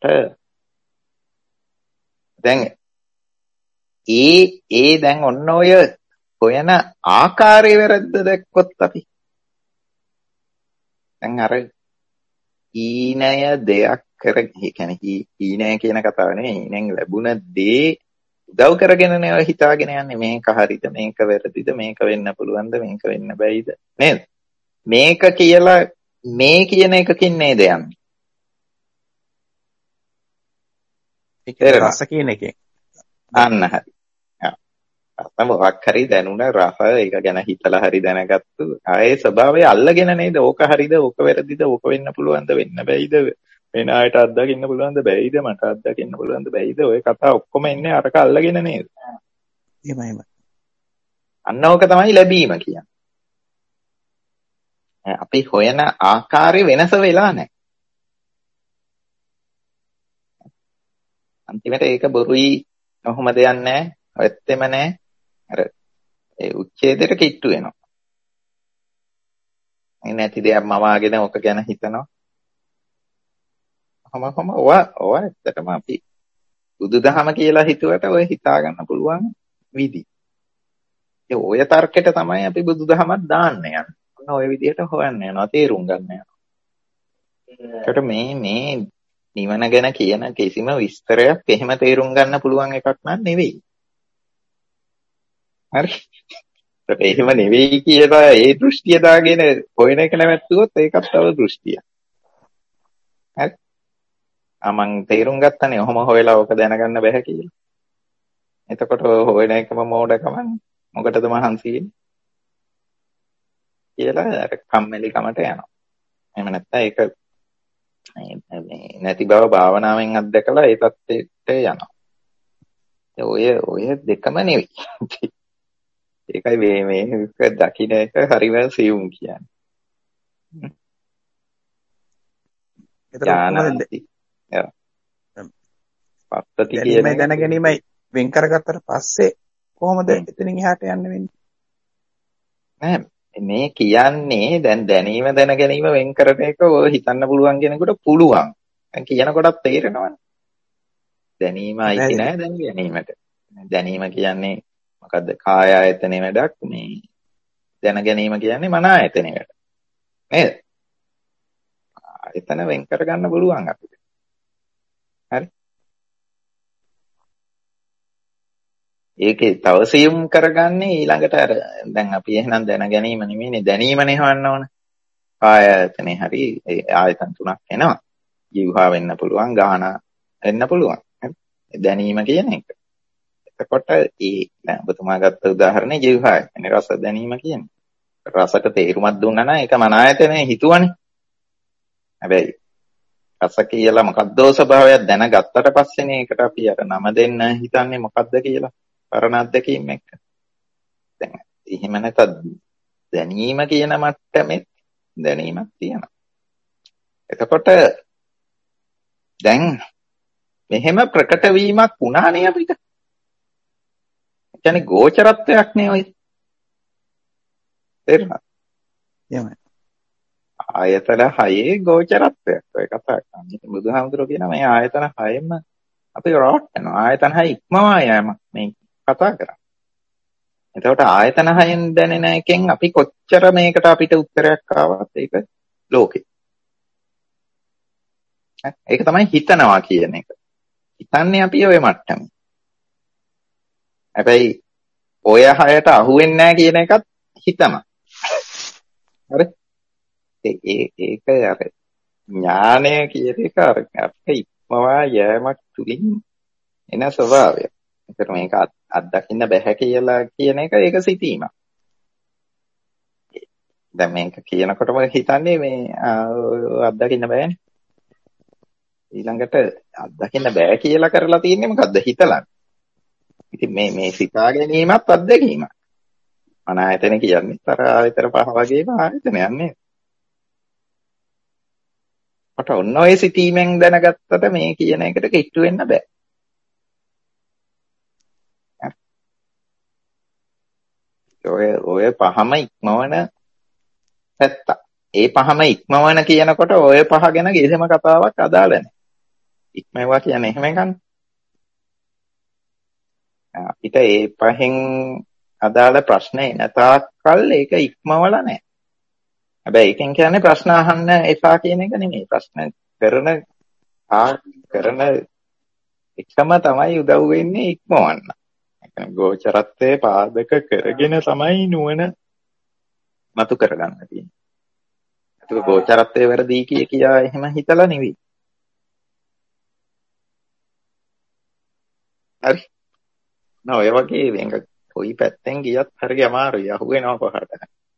දැන් ඒ ඒ දැන් ඔන්න ඔය හොයන ආකාරයේ වැරද්ද දැක්කොත් අපි දැන් අර ඊනය දෙයක් කර කියන්නේ ඊනය කියන කතාව නෙවෙයි ඊනෙන් ලැබුණ දේ උදව් කරගෙනනේ ඔය හිතාගෙන යන්නේ මේක හරිද මේක වැරදිද මේක වෙන්න පුළුවන්ද මේක වෙන්න බැයිද නේද මේක කියලා මේ කියන එකකින් නේද යන්නේ ඒක රස කියන එකෙන් අන්න හරි අතම මොකක් හරි දැනුණ රස ඒක ගැන හිතලා හරි දැනගත්තු ආයේ ස්වභාවය අල්ලගෙන නේද ඕක හරිද ඕක වැරදිද ඕක වෙන්න පුළුවන්ද වෙන්න බැයිද වෙන ආයත අත්දකින්න පුළුවන්ද බැයිද මට අත්දකින්න පුළුවන්ද බැයිද ඔය කතා ඔක්කොම එන්නේ අරක අල්ලගෙන නේද එහෙමයි එහෙමයි අන්න ඕක තමයි ලැබීම කියන්නේ අපි හොයන ආකාරයේ වෙනස වෙලා නැහැ අන්තිමට ඒක බොරුයි කොහොමද යන්නේ ඇත්තෙම නැහැ අර ඒ උච්ඡේදයට කිට්ටු වෙනවා. නැති දෙයක් මවාගෙන ඔක ගැන හිතනවා. කොහොම කොහොම ඔය ඔය ඇත්තටම අපි බුදුදහම කියලා හිතුවට ඔය හිතා ගන්න පුළුවන් විදි. ඒ ඔය තර්කයට තමයි අපි බුදුදහමත් දාන්න යන්නේ. ඔන්න ඔය විදිහට හොයන්න යනවා, තේරුම් ගන්න යනවා. ඒකට මේ මේ නිවන ගැන කියන කිසිම විස්තරයක් එහෙම තේරුම් ගන්න පුළුවන් එකක් නන් නෙවෙයි. හරි. ඒක එහෙම නෙවෙයි කියලා ඒ දෘෂ්ටිය දාගෙන හොයන එක නැවැත්තුවොත් ඒකත් තව දෘෂ්ටියක්. හරි. මම තේරුම් ගත්තනේ ඔහොම හොයලා ඕක දැනගන්න බෑ කියලා. එතකොට හොයන එකම මෝඩකම මොකටද මහන්සි වෙන්නේ? කියලා අර කම්මැලි කමට යනවා. එහෙම නැත්නම් ඒක මේ නැති බව භාවනාවෙන් අත්දකලා ඒ තත්ත්වයට යනවා. ඔය ඔය දෙකම නෙවෙයි. ඒකයි මේ මේ දකින්න එක හරිම සියුම් කියන්නේ. එතකොට පත්තති කියන්නේ දැන ගැනීමයි වෙන් කරගත්තට පස්සේ කොහොමද එතනින් එහාට යන්න වෙන්නේ? නෑ මේ කියන්නේ දැන් දැනීම දැන ගැනීම වෙන් කරන එක ඔය හිතන්න පුළුවන් කෙනෙකුට පුළුවන්. දැන් කියන කොටත් තේරෙනවනේ. දැනීම අයිති නෑ දැන ගැනීමට. දැනීම කියන්නේ මොකද්ද? කාය ආයතනේ වැඩක්. මේ දැන ගැනීම කියන්නේ මන ආයතනේ වැඩ. නේද? එතන වෙන් කරගන්න පුළුවන් අපිට. හරි. ඒකේ තව සියුම් කරගන්නේ ඊළඟට අර දැන් අපි එහෙනම් දැන ගැනීම නෙමෙයිනේ දැනීමනේ හොයන්න ඕන. කාය ආයතනේ හරි ආයතන තුනක් එනවා. ජීවහා වෙන්න පුළුවන්, ගාහන වෙන්න පුළුවන්. දැනීම කියන එක. එතකොට ඒ දැන් ඔබතුමා ගත්ත උදාහරණේ ජීවහා එන්නේ රස දැනීම කියන්නේ. රසට තේරුමක් දුන්නා නම් ඒක මන ආයතනේ හිතුවනේ. හැබැයි රස කියලා මොකද්දෝ ස්වභාවයක් දැනගත්තට පස්සේනේ ඒකට අපි අර නම දෙන්න හිතන්නේ මොකද්ද කියලා පරණ අත්දැකීම් එක්ක. දැන් එහෙම නැතත් දැනීම කියන මට්ටමේ දැනීමක් තියෙනවා. එතකොට දැන් මෙහෙම ප්‍රකට වීමක් වුණානේ අපිට. ඒ කියන්නේ ගෝචරත්වයක් නේ ඔය. තේරුණාද? එහෙමයි. ආයතන හයේ ගෝචරත්වයක් ඔය කතා කරන්නේ. බුදුහාමුදුරුවෝ කියන මේ ආයතන හයෙම අපි රවට් වෙනවා. ආයතන හය ඉක්මවා යෑමක් මේ කතා කරන්නේ. එතකොට ආයතන හයෙන් දැනෙන එකෙන් අපි කොච්චර මේකට අපිට උත්තරයක් ආවත් ඒක ලෝකේ. ඒක තමයි හිතනවා කියන එක. හිතන්නේ අපි ඔය මට්ටමේ. හැබැයි ඔය හයට අහුවෙන්නේ නැහැ කියන එකත් හිතනවා. හරි? ඒ ඒක අර ඥානය කියන එක අර අපේ ඉක්මවා යෑමක් තුලින් එන ස්වභාවය. ඒකට මේක අත්දකින්න බෑ කියලා කියන එක ඒක සිතීමක්. දැන් මේක කියනකොටම හිතන්නේ මේ අත්දකින්න බෑනේ. ඊළඟට අත්දකින්න බෑ කියලා කරලා තියෙන්නේ මොකද්ද? හිතලා. ඉතින් මේ මේ සිතා ගැනීමත් අත්දැකීමක්. මන ආයතන කියන්නේ තර ආයතන පහ වගේම ආයතනයක් නේද? මට ඔන්න ඔය සිතීමෙන් දැනගත්තට මේ කියන එකට කිට්ටු වෙන්න බෑ. ඔය ඔය පහම ඉක්මවන පැත්ත. ඒ පහම ඉක්මවන කියනකොට ඔය පහ ගැන කිසිම කතාවක් අදාළ නැහැ. ඉක්මවුවා කියන්නේ එහෙම එකනේ. අපිට ඒ පහෙන් අදාළ ප්‍රශ්න එන තාක්කල් ඒක ඉක්මවලා නැහැ. හැබැයි ඒකෙන් කියන්නේ ප්‍රශ්න අහන්න එපා කියන එක නෙමෙයි. ප්‍රශ්න කරන කරන එකම තමයි උදව් වෙන්නේ ඉක්මවන්න. ඒ කියන්නේ ගෝචරත්වයේ පාදක කරගෙන තමයි නුවණ මතු කරගන්න තියෙන්නේ. ඒක ගෝචරත්වයේ වැරදි කිය කියා එහෙම හිතලා නෙවෙයි. හරි. නෝ ඒ වගේ මේක කොයි පැත්තෙන් ගියත් හරිය අමාරුයි. අහු වෙනවා පහට.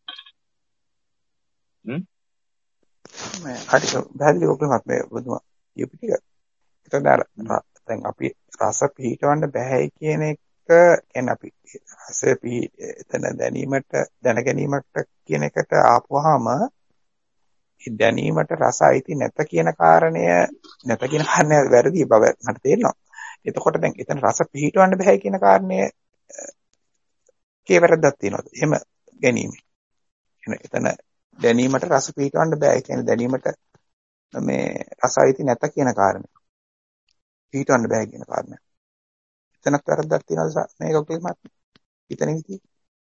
හ්ම්. මේ හරි බැලුව ඔක්කොමත් මේ බුදුමා කියපු ටික. ඒතකොට දැන් අපි රස පිහිටවන්න බෑ කියන එක කියන්නේ අපි රස පිහි එතන දැනීමට දැන ගැනීමට කියන එකට ආපුවාම ඒ දැනීමට රස අයිති නැත කියන කාරණය නැත කියන කාරණය වැරදි බව මට තේරෙනවා. එතකොට දැන් එතන රස පිහිටවන්න බෑ කියන කාරණය කේ වැරද්දක් තියෙනවද? එහෙම ගැනීම. එතන දැනීමට රස පිටවන්න බෑ. ඒ කියන්නේ දැනීමට මේ රස අයිති නැත කියන කාරණය. පිටවන්න බෑ කියන කාරණය. එතනක් වැරද්දක් තියෙනවද මේක ඔකේ මත් හිතන විදිහ?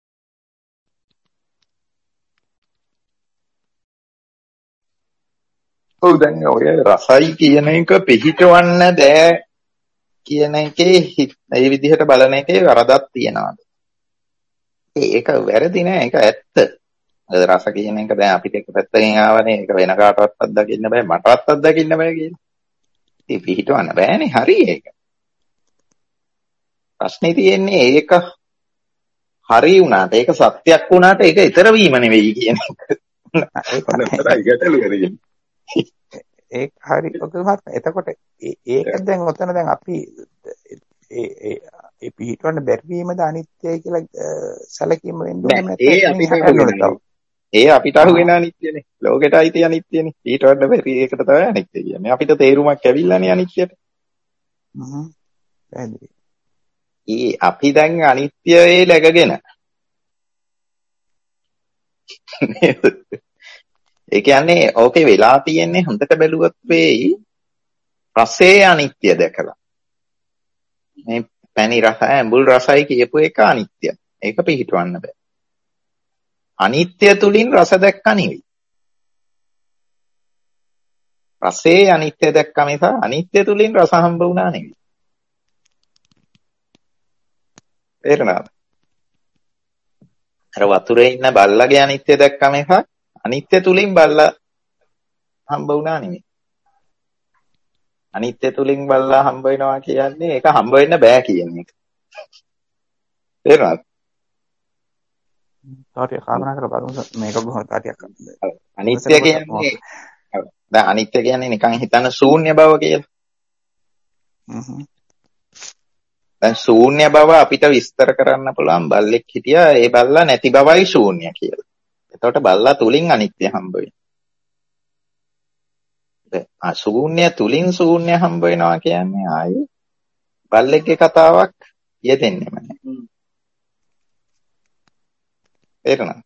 ඔව් දැන් ඔය රසයි කියන එක පිළිටවන්න බෑ කියන එකේ ඒ විදිහට බලන එකේ වරදක් තියනවා. ඒක වැරදි නෑ, ඒක ඇත්ත. රස කියන එක දැන් අපිට එක පැත්තකින් ආවනේ, ඒක වෙන කාටවත් අත්දකින්න බෑ, මටවත් අත්දකින්න බෑ කියන. ඉතින් පිළිටවන්න බෑනේ, හරි ඒක. ප්‍රශ්නේ තියෙන්නේ ඒක හරි වුණාට, ඒක සත්‍යක් වුණාට ඒක ඊතර වීම නෙවෙයි කියන එක. ඒක නතරයි ගැටලුව. ඒක හරි ඔක මහත්මයා. එතකොට ඒක දැන් ඔතන දැන් අපි ඒ ඒ ඒ පිටවන්න බැරි වීමද අනිත්‍යයි කියලා සැලකීම වෙන්න ඕනේ නැත්නම් ඒ අපිට අහුවෙනවා. ඒ අපිට අහුවෙන අනිත්‍යනේ. ලෝකෙට අයිති අනිත්‍යනේ. පිටවන්න බැරි ඒකට තමයි අනිත්‍ය කියන්නේ. අපිට තේරුමක් ඇවිල්ලානේ අනිත්‍යයට. හ්ම්. පැහැදිලි. ඒ අපි දැන් අනිත්‍යයේ läගගෙන ඒ කියන්නේ ඕකේ වෙලා තියෙන්නේ හොඳට බැලුවොත් වෙයි රසයේ අනිත්‍ය දැකලා. මේ පැණි රස ඇඹුල් රසයි කියපු එක අනිත්‍ය. ඒක පිළිහිටවන්න බෑ. අනිත්‍ය තුලින් රස දැක්කා නෙවෙයි. රසයේ අනිත්‍ය දැක්කම නිසා අනිත්‍ය තුලින් රස හම්බ වුණා නෙවෙයි. තේරුණාද? අර වතුරේ ඉන්න බල්ලගේ අනිත්‍ය දැක්කම එක අනිත්‍ය තුලින් බල්ලා හම්බ වුණා නෙමෙයි. අනිත්‍ය තුලින් බල්ලා හම්බ වෙනවා කියන්නේ ඒක හම්බ වෙන්න බෑ කියන එක. තේරුණාද? තාටිය කල්පනා කරලා බලමු මේක කොහොමද තාටියක්. අනිත්‍ය කියන්නේ දැන් අනිත්‍ය කියන්නේ නිකන් හිතන ශූන්‍ය බව කියලා. හ්ම්. දැන් ශූන්‍ය බව අපිට විස්තර කරන්න පුළුවන් බල්ලෙක් හිටියා, ඒ බල්ලා නැති බවයි ශූන්‍ය කියලා. එතකොට බල්ලා තුලින් අනිත්‍ය හම්බ වෙනවා. දැන් ශූන්‍ය තුලින් ශූන්‍ය හම්බ වෙනවා කියන්නේ ආයි බල්ලෙක්ගේ කතාවක් යෙදෙන්නෙම නැහැ. තේරුණාද?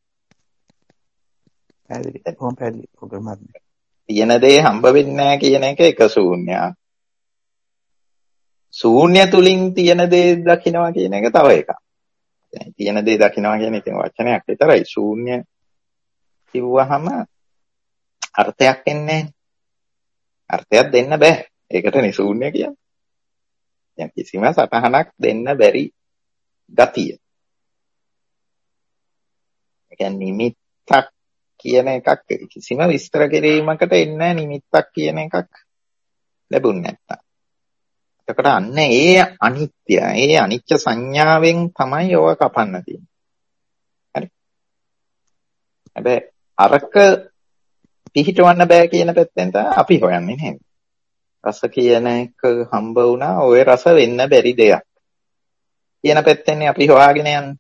පැහැදිලි. කොහොම පැහැදිලි. කොහොමද? තියෙන දේ හම්බ වෙන්නේ නැහැ කියන එක එක ශූන්‍යයක්. ශූන්‍ය තුලින් තියෙන දේ දකින්නවා කියන එක තව එකක්. දැන් තියෙන දේ දකින්නවා කියන ඉතින් වචනයක් විතරයි. ශූන්‍ය කිව්වහම අර්ථයක් එන්නේ නැහැ. අර්ථයක් දෙන්න බෑ. ඒකටනේ ශූන්‍ය කියන්නේ. දැන් කිසිම සටහනක් දෙන්න බැරි ගතිය. ඒ කියන්නේ නිමිත්තක් කියන එකක් කිසිම විස්තර කිරීමකට එන්නේ නැහැ. නිමිත්තක් කියන එකක් ලැබුණ නැත්තම්. එතකොට අන්න ඒ අනිත්‍ය, ඒ අනිත්‍ය සංඥාවෙන් තමයි ඔය කපන්න තියෙන්නේ. හරි. හැබැයි අරක පිහිටවන්න බෑ කියන පැත්තෙන් තමයි අපි හොයන්නේ නේද? රස කියන එක හම්බ වුණා, ඔය රස වෙන්න බැරි දෙයක්. කියන පැත්තෙන් අපි හොයාගෙන යන්නේ.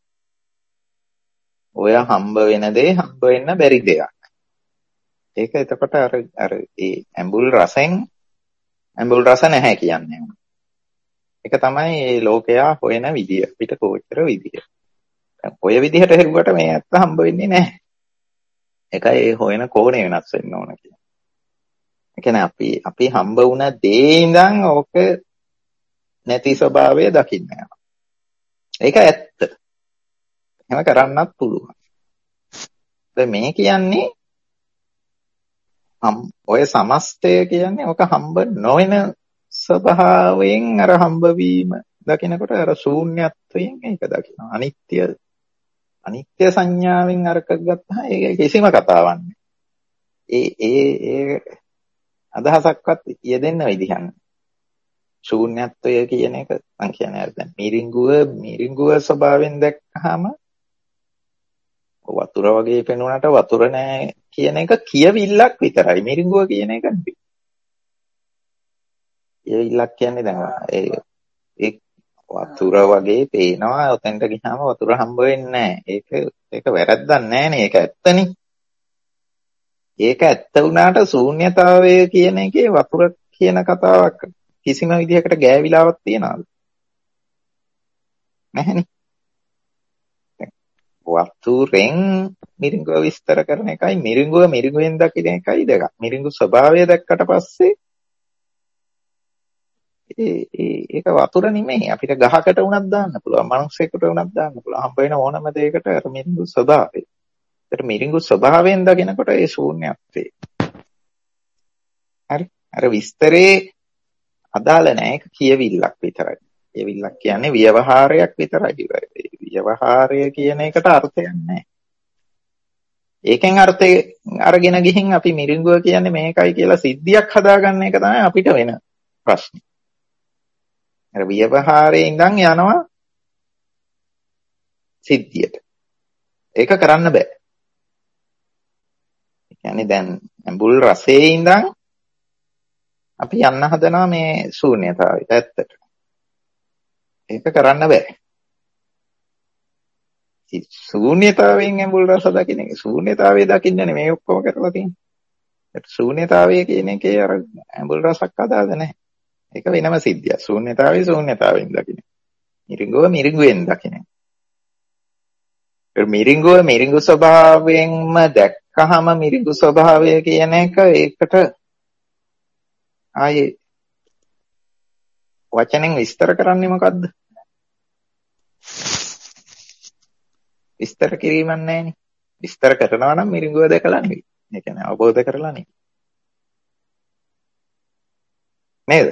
ඔය හම්බ වෙන දේ හම්බ වෙන්න බැරි දෙයක්. ඒක එතකොට අර අර ඒ ඇඹුල් රසෙන් ඇඹුල් රස නැහැ කියන්නේ. ඒක තමයි මේ ලෝකයා හොයන විදිය, පිට කෝච්චර විදිය. ඔය විදිහට හෙරුවට මේ ඇත්ත හම්බ වෙන්නේ නැහැ. ඒකයි ඒ හොයන කෝණය වෙනස් වෙන්න ඕන කියන්නේ. ඒ කියන්නේ අපි අපි හම්බ වුණ දේ ඉඳන් ඕක නැති ස්වභාවය දකින්න යනවා. ඒක ඇත්ත. එහෙම කරන්නත් පුළුවන්. දැන් මේ කියන්නේ ඔය සමස්තය කියන්නේ ඔක හම්බ නොවන ස්වභාවයෙන් අර හම්බ වීම දකිනකොට අර ශූන්‍යත්වයෙන් ඒක දකිනවා. අනිත්‍ය අනිත්‍ය සංඥාවෙන් අරක ගත්තා ඒක කිසිම කතාවක් නෑ. ඒ ඒ ඒ අදහසක්වත් යෙදෙන්න විදිහක් නෑ. ශූන්‍යත්වය කියන එක මං කියන්නේ අර දැන් මිරිඟුව මිරිඟුව ස්වභාවයෙන් දැක්කහම වතුර වගේ පෙනුනට වතුර නෑ කියන එක කියවිල්ලක් විතරයි. මිරිඟුව කියන එක නෙවෙයි. කියවිල්ලක් කියන්නේ දැන් ඒ වතුර වගේ පේනවා. ඔතෙන්ට ගියාම වතුර හම්බ වෙන්නේ නෑ. ඒක ඒක වැරද්දක් නෑනේ. ඒක ඇත්තනේ. ඒක ඇත්ත වුණාට ශූන්‍යතාවය කියන එකේ වතුර කියන කතාවක් කිසිම විදිහකට ගෑවිලාවක් තියනවද? නැහැනේ. වතුරෙන් මිරිඟුව විස්තර කරන එකයි මිරිඟුව මිරිඟුවෙන් දකින එකයි දෙකක්. මිරිඟු ස්වභාවය දැක්කට පස්සේ ඒක වතුර නෙමෙයි. අපිට ගහකට වුණත් දාන්න පුළුවන්. මනුස්සයෙකුට වුණත් දාන්න පුළුවන්. හම්බ වෙන ඕනම දෙයකට අර මිරිඟු ස්වභාවය. ඒතර මිරිඟු ස්වභාවයෙන් දකිනකොට ඒ ශූන්‍යත්වය. හරි. අර විස්තරේ අදාළ නැහැ. ඒක කියවිල්ලක් විතරයි. කියවිල්ලක් කියන්නේ ව්‍යවහාරයක් විතරයි. ව්‍යවහාරය කියන එකට අර්ථයක් නැහැ. ඒකෙන් අර්ථය අරගෙන ගිහින් අපි මිරිඟුව කියන්නේ මේකයි කියලා සිද්ධියක් හදාගන්න එක තමයි අපිට වෙන ප්‍රශ්නේ. අර ව්‍යවහාරයේ ඉඳන් යනවා සිද්ධියට. ඒක කරන්න බෑ. ඒ කියන්නේ දැන් ඇඹුල් රසයේ ඉඳන් අපි යන්න හදනවා මේ ශූන්‍යතාවයට ඇත්තට. ඒක කරන්න බෑ. ශූන්‍යතාවයෙන් ඇඹුල් රස දකින්න එක ශූන්‍යතාවයේ දකින්නනේ මේ ඔක්කොම කරලා තියෙන්නේ. ඒක ශූන්‍යතාවය කියන එකේ අර ඇඹුල් රසක් අදාළ නැහැ. ඒක වෙනම සිද්ධියක්. ශූන්‍යතාවයේ ශූන්‍යතාවයෙන් දකින්න. මිරිඟුව මිරිඟුවෙන් දකින්න. ඒ මිරිඟුව මිරිඟු ස්වභාවයෙන්ම දැක්කහම මිරිඟු ස්වභාවය කියන එක ඒකට ආයේ වචනෙන් විස්තර කරන්නේ මොකද්ද? විස්තර කිරීමක් නැහැනේ. විස්තර කරනවා නම් මිරිඟුව දැකලා නෙවෙයි. ඒ කියන්නේ අවබෝධ කරලා නෙවෙයි. නේද?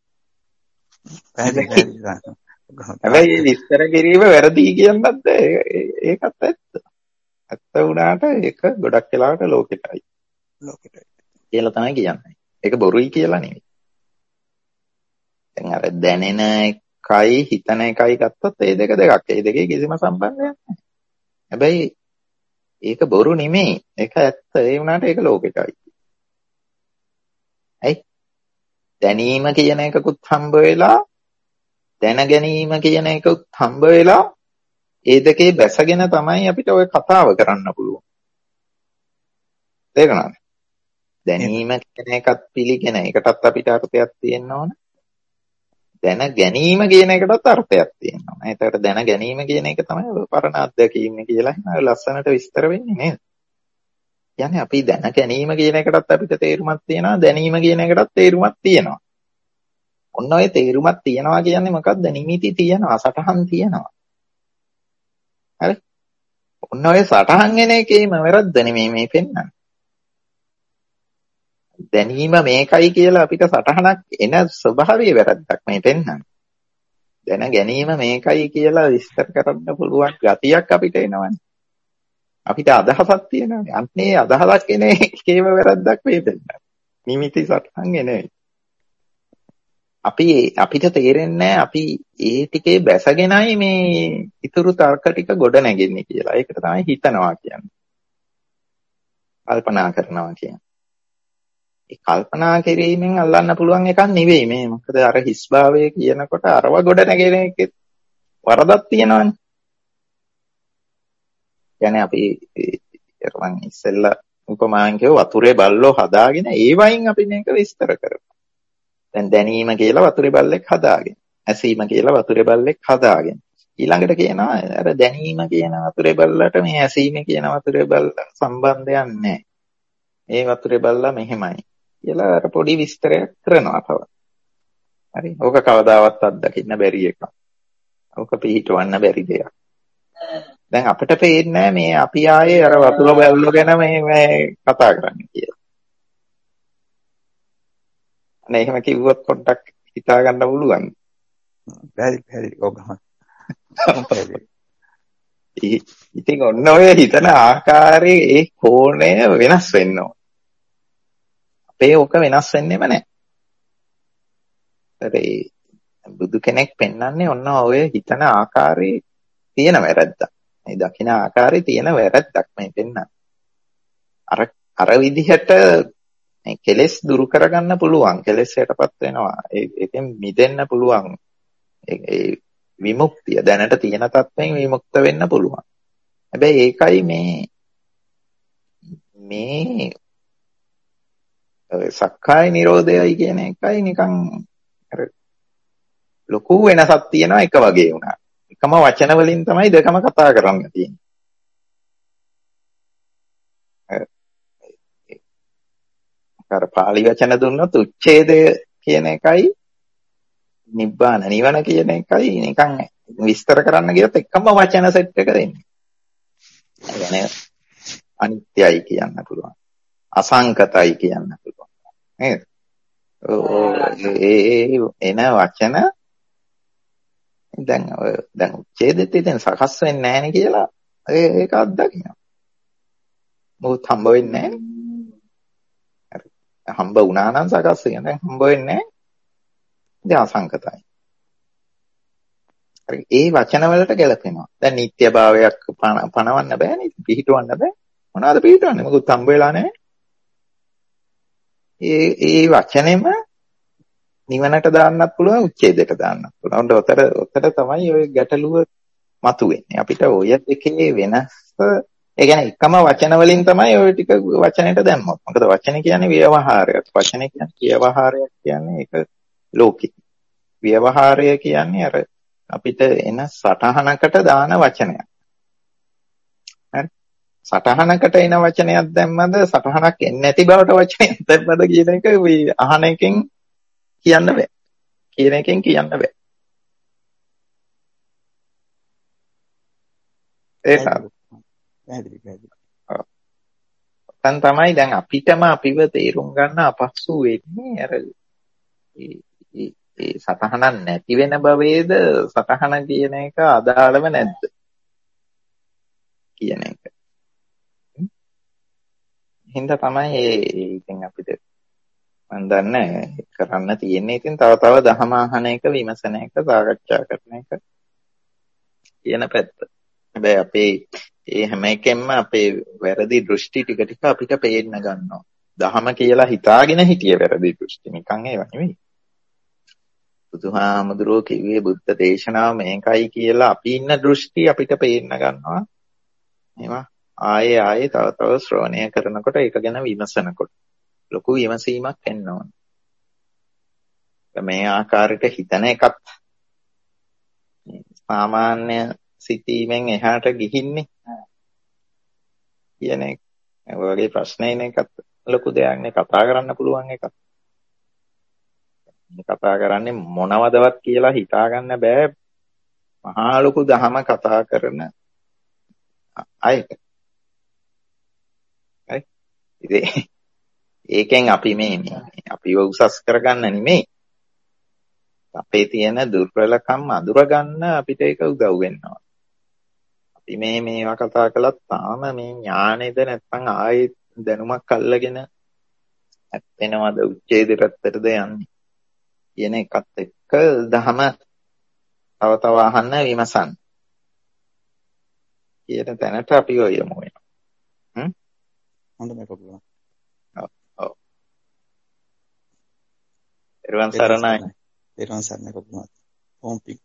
හැබැයි විස්තර කිරීම වැරදි කියන්නත් ඒකත් ඇත්ත. ඇත්ත වුණාට ඒක ගොඩක් වෙලාවට ලෝකෙටයි. ලෝකෙටයි. කියලා තමයි කියන්නේ. ඒක බොරුයි කියලා නෙවෙයි. දැන් අර දැනෙන එකයි හිතන එකයි ගත්තොත් ඒ දෙක දෙකක්. ඒ දෙකේ කිසිම සම්බන්ධයක් නැහැ. හැබැයි ඒක බොරු නෙමෙයි. ඒක ඇත්ත. ඒ වුණාට ඒක ලෝකෙටයි. ඇයි? දැනීම කියන එකකුත් හම්බ වෙලා දැන ගැනීම කියන එකකුත් හම්බ වෙලා ඒ දෙකේ බැසගෙන තමයි අපිට ওই කතාව කරන්න පුළුවන්. තේරුණාද? දැනීම කියන එකත් පිළිගෙන ඒකටත් අපිට අර්ථයක් තියෙන්න ඕන. දැන ගැනීම කියන එකටත් අර්ථයක් තියෙන්න ඕන. ඒකට දැන ගැනීම කියන එක තමයි පරණ අත්දැකීම කියලා හිනා ලස්සනට විස්තර වෙන්නේ නේද? කියන්නේ අපි දැන ගැනීම කියන එකටත් අපිට තේරුමක් තියෙනවා, දැනීම කියන එකටත් තේරුමක් තියෙනවා. ඔන්න ඔය තේරුමක් තියෙනවා කියන්නේ මොකක්ද? නිමිති තියෙනවා, සටහන් තියෙනවා. හරි? ඔන්න ඔය සටහන් එන එකේම වැරද්ද නෙමෙයි මේ පෙන්නන්නේ. දැනීම මේකයි කියලා අපිට සටහනක් එන ස්වභාවයේ වැරද්දක් මේ පෙන්නන්නේ. දැන ගැනීම මේකයි කියලා විස්තර කරන්න පුළුවන් ගතියක් අපිට එනවනේ. අපිට අදහසක් තියෙනවානේ. අන්නේ අදහසක් එන එකේම වැරද්දක් මේ පෙන්නන්නේ. නිමිති සටහන් එනේ. අපි අපිට තේරෙන්නේ අපි ඒ ටිකේ බැසගෙනයි මේ ඉතුරු තර්ක ටික ගොඩ නැගෙන්නේ කියලා. ඒකට තමයි හිතනවා කියන්නේ. කල්පනා කරනවා කියන්නේ. ඒ කල්පනා කිරීමෙන් අල්ලන්න පුළුවන් එකක් නෙවෙයි මේ. මොකද අර හිස්භාවය කියනකොට අරව ගොඩ නැගෙන එකේ වරදක් තියෙනවනේ. يعني අපි මම ඉස්සෙල්ලා උපමාන් කියව වතුරේ බල්ලෝ හදාගෙන ඒ වයින් අපි මේක විස්තර කරමු. දැන් දැනීම කියලා වතුරේ බල්ලෙක් හදාගෙන. ඇසීම කියලා වතුරේ බල්ලෙක් හදාගෙන. ඊළඟට කියනවා අර දැනීම කියන වතුරේ බල්ලට මේ ඇසීම කියන වතුරේ බල්ල සම්බන්ධයක් නැහැ. ඒ වතුරේ බල්ලා මෙහෙමයි කියලා අර පොඩි විස්තරයක් කරනවා තව. හරි. ඕක කවදාවත් අත්දකින්න බැරි එකක්. ඕක පිළිහිටවන්න බැරි දෙයක්. දැන් අපිට පේන්නේ මේ අපි ආයේ අර වතුර බැල්ල ගැන මේ මේ කතා කරන්නේ කියලා. අනේ එහෙම කිව්වොත් පොඩ්ඩක් හිතා ගන්න පුළුවන්. බැරි බැරි ඔබම. ඉතින් ඔන්න ඔය හිතන ආකාරයේ ඒ කෝණය වෙනස් වෙන්න ඕන. අපේ ඕක වෙනස් වෙන්නෙම නැහැ. ඒ බුදු කෙනෙක් පෙන්වන්නේ ඔන්න ඔය හිතන ආකාරයේ තියෙන වැරද්දක්. මේ දකින ආකාරයේ තියෙන වැරද්දක් මේ පෙන්වන්නේ. අර අර විදිහට මේ කෙලෙස් දුරු කරගන්න පුළුවන්. කෙලෙස් යටපත් වෙනවා. ඒකෙන් මිදෙන්න පුළුවන්. ඒ විමුක්තිය දැනට තියෙන තත්ත්වයෙන් විමුක්ත වෙන්න පුළුවන්. හැබැයි ඒකයි මේ මේ සක්කාය නිරෝධයයි කියන එකයි නිකන් අර ලොකු වෙනසක් තියෙනවා එක වගේ වුණා. එකම වචන වලින් තමයි දෙකම කතා කරන්න තියෙන්නේ. අර පාලි වචන දුන්නොත් උච්ඡේදය කියන එකයි නිබ්බාන නිවන කියන එකයි නිකන් විස්තර කරන්න ගියොත් එකම වචන සෙට් එක දෙන්නේ. ඒ කියන්නේ අනිත්‍යයි කියන්න පුළුවන්. අසංකතයි කියන්න පුළුවන්. නේද? ඒ එන වචන දැන් දැන් උච්ඡේදෙත් ඉතින් සකස් වෙන්නේ නැහැ නේ කියලා ඒක අත්දකින්න. මොකද හම්බ වෙන්නේ නැහැ. හම්බ වුණා නම් සකස් වෙන. දැන් හම්බ වෙන්නේ නැහැ. ඉතින් අසංකතයි. හරි ඒ වචන වලට ගැලපෙනවා. දැන් නිත්‍ය භාවයක් පණවන්න බෑනේ. පිහිටවන්න බෑ. මොනවාද පිහිටවන්නේ? මොකද හම්බ වෙලා නැහැ. ඒ ඒ වචනේම නිවනට දාන්නත් පුළුවන් උච්ඡේදයට දාන්නත් පුළුවන්. උතර උතර තමයි ওই ගැටලුව මතුවෙන්නේ. අපිට ඔය දෙකේ වෙනස ඒ කියන්නේ එකම වචන වලින් තමයි ওই ටික වචනෙට දැම්මොත්. මොකද වචන කියන්නේ ව්‍යවහාරයක්. වචන කියන්නේ ව්‍යවහාරයක් කියන්නේ ඒක ලෝකෙ. ව්‍යවහාරය කියන්නේ අර අපිට එන සටහනකට දාන වචනයක්. හරි. සටහනකට එන වචනයක් දැම්මද සටහනක් එන්නේ නැති බවට වචනයක් දැම්මද කියන එක ওই අහන එකෙන් කියන්න බෑ. කියන එකෙන් කියන්න බෑ. ඒක පැහැදිලි පැහැදිලි. ඔව්. දැන් තමයි දැන් අපිටම අපිව තේරුම් ගන්න අපහසු වෙන්නේ අර ඒ ඒ සතහනක් නැති වෙන භවයේද සතහන කියන එක අදාළව නැද්ද කියන එක. හින්දා තමයි ඒ ඉතින් අපිට මම දන්නේ කරන්න තියෙන්නේ ඉතින් තව තව දහම අහන එක විමසන එක සාකච්ඡා කරන එක කියන පැත්ත. හැබැයි අපේ ඒ හැම එකෙන්ම අපේ වැරදි දෘෂ්ටි ටික ටික අපිට පේන්න ගන්නවා. දහම කියලා හිතාගෙන හිටිය වැරදි දෘෂ්ටි නිකන් ඒව නෙවෙයි. බුදුහාමුදුරුවෝ කිව්වේ බුද්ධ දේශනාව මේකයි කියලා අපි ඉන්න දෘෂ්ටි අපිට පේන්න ගන්නවා. ඒවා ආයේ ආයේ තව තව ශ්‍රවණය කරනකොට ඒක ගැන විමසනකොට ලොකු විමසීමක් එන්න ඕන. මේ ආකාරයට හිතන එකත් සාමාන්‍ය සිතීමෙන් එහාට ගිහින්නේ කියන එක. ඒ වගේ ප්‍රශ්නයින එකත් ලොකු දෙයක් නේ කතා කරන්න පුළුවන් එකක්. මේ කතා කරන්නේ මොනවදවත් කියලා හිතා ගන්න බෑ. මහා ලොකු දහම කතා කරන අයට. හරි. ඉතින් ඒකෙන් අපි මේ අපිව උසස් කරගන්න නෙමෙයි. අපේ තියෙන දුර්වලකම් අඳුර ගන්න අපිට ඒක උදව් වෙනවා. අපි මේ මේවා කතා කළත් තාම මේ ඥානෙද නැත්නම් ආයේ දැනුමක් අල්ලගෙන ඇත්තෙනවද උච්ඡේද පැත්තටද යන්නේ කියන එකත් එක්ක දහම තව තව අහන්න විමසන්න. කියන තැනට අපි ඔය යමු වෙනවා. හ්ම් හොඳයි කොහොමද? ඔව් ඔව්. එරුවන් සරණයි. එරුවන් සරණයි කොහොමද? ඕම් පික්.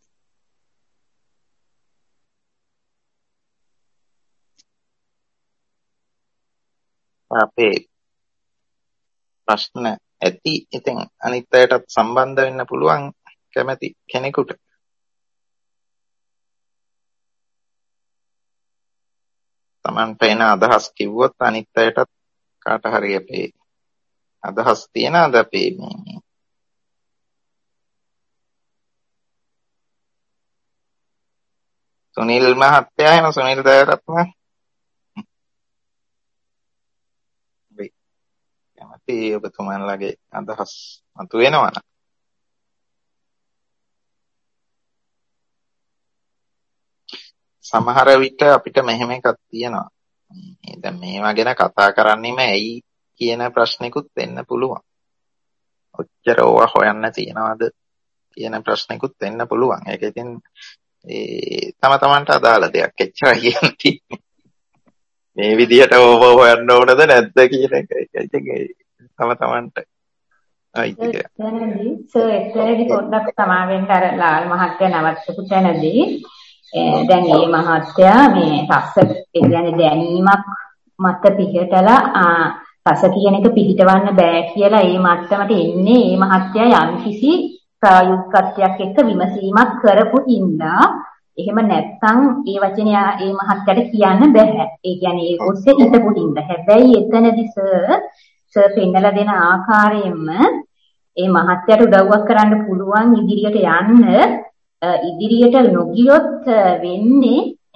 අපේ ප්‍රශ්න ඇති ඉතින් අනිත් අයටත් සම්බන්ධ වෙන්න පුළුවන් කැමැති කෙනෙකුට. Tamanට එන අදහස් කිව්වොත් අනිත් අයටත් කාට හරි අපේ අදහස් තියනද අපේ මේ සුනිල් මහත්තයා එන සුනිල් දයරත්න කැමති ඔබතුමන්ලගේ අදහස් මතු වෙනවනම් සමහර විට අපිට මෙහෙම එකක් තියෙනවා. දැන් මේවා ගැන කතා කරන්නේම ඇයි කියන ප්‍රශ්නිකුත් වෙන්න පුළුවන්. ඔච්චර ඕවා හොයන්න තියනවාද කියන ප්‍රශ්නිකුත් වෙන්න පුළුවන්. ඒක ඉතින් ඒ තම තමන්ට අදාළ දෙයක්. එච්චරයි කියන්නේ. මේ විදිහට ඕව හොයන්න ඕනද නැද්ද කියන එක ඉතින් තම තමන්ට අයිතිය. එතනදී සර් එතනදී පොඩ්ඩක් සමාවෙන්න අර ලාල් මහත්තයා නවත්තපු තැනදී දැන් මේ මහත්තයා මේ රස කියන්නේ දැනීමක් මත පිහිටලා රස කියන එක පිහිටවන්න බෑ කියලා ඒ මට්ටමට එන්නේ මේ මහත්තයා යම්කිසි ප්‍රායෝගිකත්වයක් එක්ක විමසීමක් කරපු ඉඳා එහෙම නැත්නම් ඒ වචනේ ඒ මහත්තයාට කියන්න බෑ. ඒ කියන්නේ ඒ ඔස්සේ හිතපු ඉඳා. හැබැයි එතනදී සර් සර් පෙන්නලා දෙන ආකාරයෙන්ම ඒ මහත්යට උදව්වක් කරන්න පුළුවන් ඉදිරියට යන්න. ඉදිරියට නොගියොත් වෙන්නේ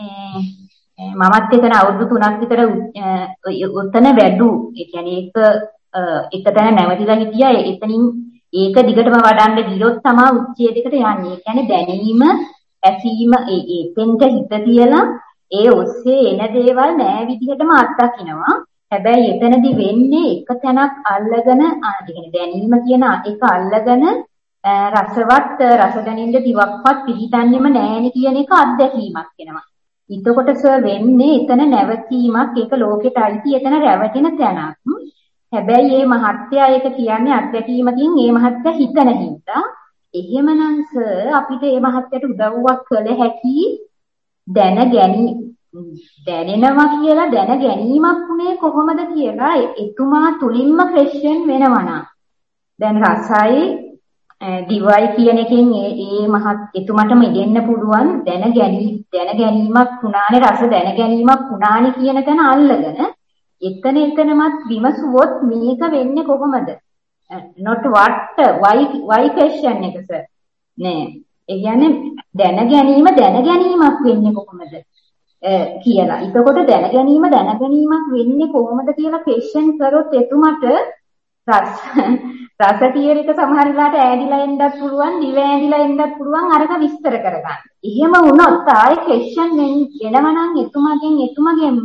මමත් එතන අවුරුදු තුනක් විතර උතන වැඩු. ඒ කියන්නේ ඒක එක තැන නැවතිලා හිටියා. එතනින් ඒක දිගටම වඩන්න ගියොත් තමයි උච්ඡේදයකට යන්නේ. ඒ කියන්නේ දැනීම, ඇසීම, ඒ ඒෙන්ට හිත තියලා ඒ ඔස්සේ එන දේවල් නෑ විදිහටම අත්දකින්නවා. හැබැයි එතනදි වෙන්නේ එක තැනක් අල්ලගෙන දැනීම කියන එක අල්ලගෙන රසවත් රස දැනෙන්න දිවක්වත් පිළිතන්නේම නෑනේ කියන එක අත්දැකීමක් වෙනවා. එතකොට සර් වෙන්නේ එතන නැවතීමක්, ඒක ලෝකෙට අයිති එතන රැවටෙන තැනක්. හැබැයි මේ මහත්යා ඒක කියන්නේ අත්දැකීමකින් මේ මහත්යා හිතන හින්දා. එහෙමනම් සර් අපිට මේ මහත්යට උදව්වක් කළ හැකි දැන ගැනීම දැනෙනවා කියලා දැන ගැනීමක් උනේ කොහොමද කියලා එතුමා තුලින්ම ක්වෙස්චන් වෙනවා. දැන් රසයි දිවයි කියන එකෙන් ඒ ඒ මහත් එතුමාටම ඉගෙනන්න පුළුවන් දැන ගැනීම දැන ගැනීමක් වුණානේ රස දැන ගැනීමක් වුණානේ කියන තැන අල්ලගෙන එතන එතනමත් විමසුවොත් මේක වෙන්නේ කොහොමද? not what why why question එක සර් නේ. ඒ කියන්නේ දැන ගැනීම දැන ගැනීමක් වෙන්නේ කොහොමද කියලා. එතකොට දැන ගැනීම දැන ගැනීමක් වෙන්නේ කොහොමද කියලා ක්වෙස්චන් කරොත් එතුමට රස රස කියන එක සමහර වෙලාවට ඈඩිලා එන්නත් පුළුවන්, දිව ඈඩිලා එන්නත් පුළුවන් අරක විස්තර කරගන්න. එහෙම වුණොත් ආයේ ක්වෙස්චන් එනවා නම් එතුමාගෙන් එතුමාගෙන්ම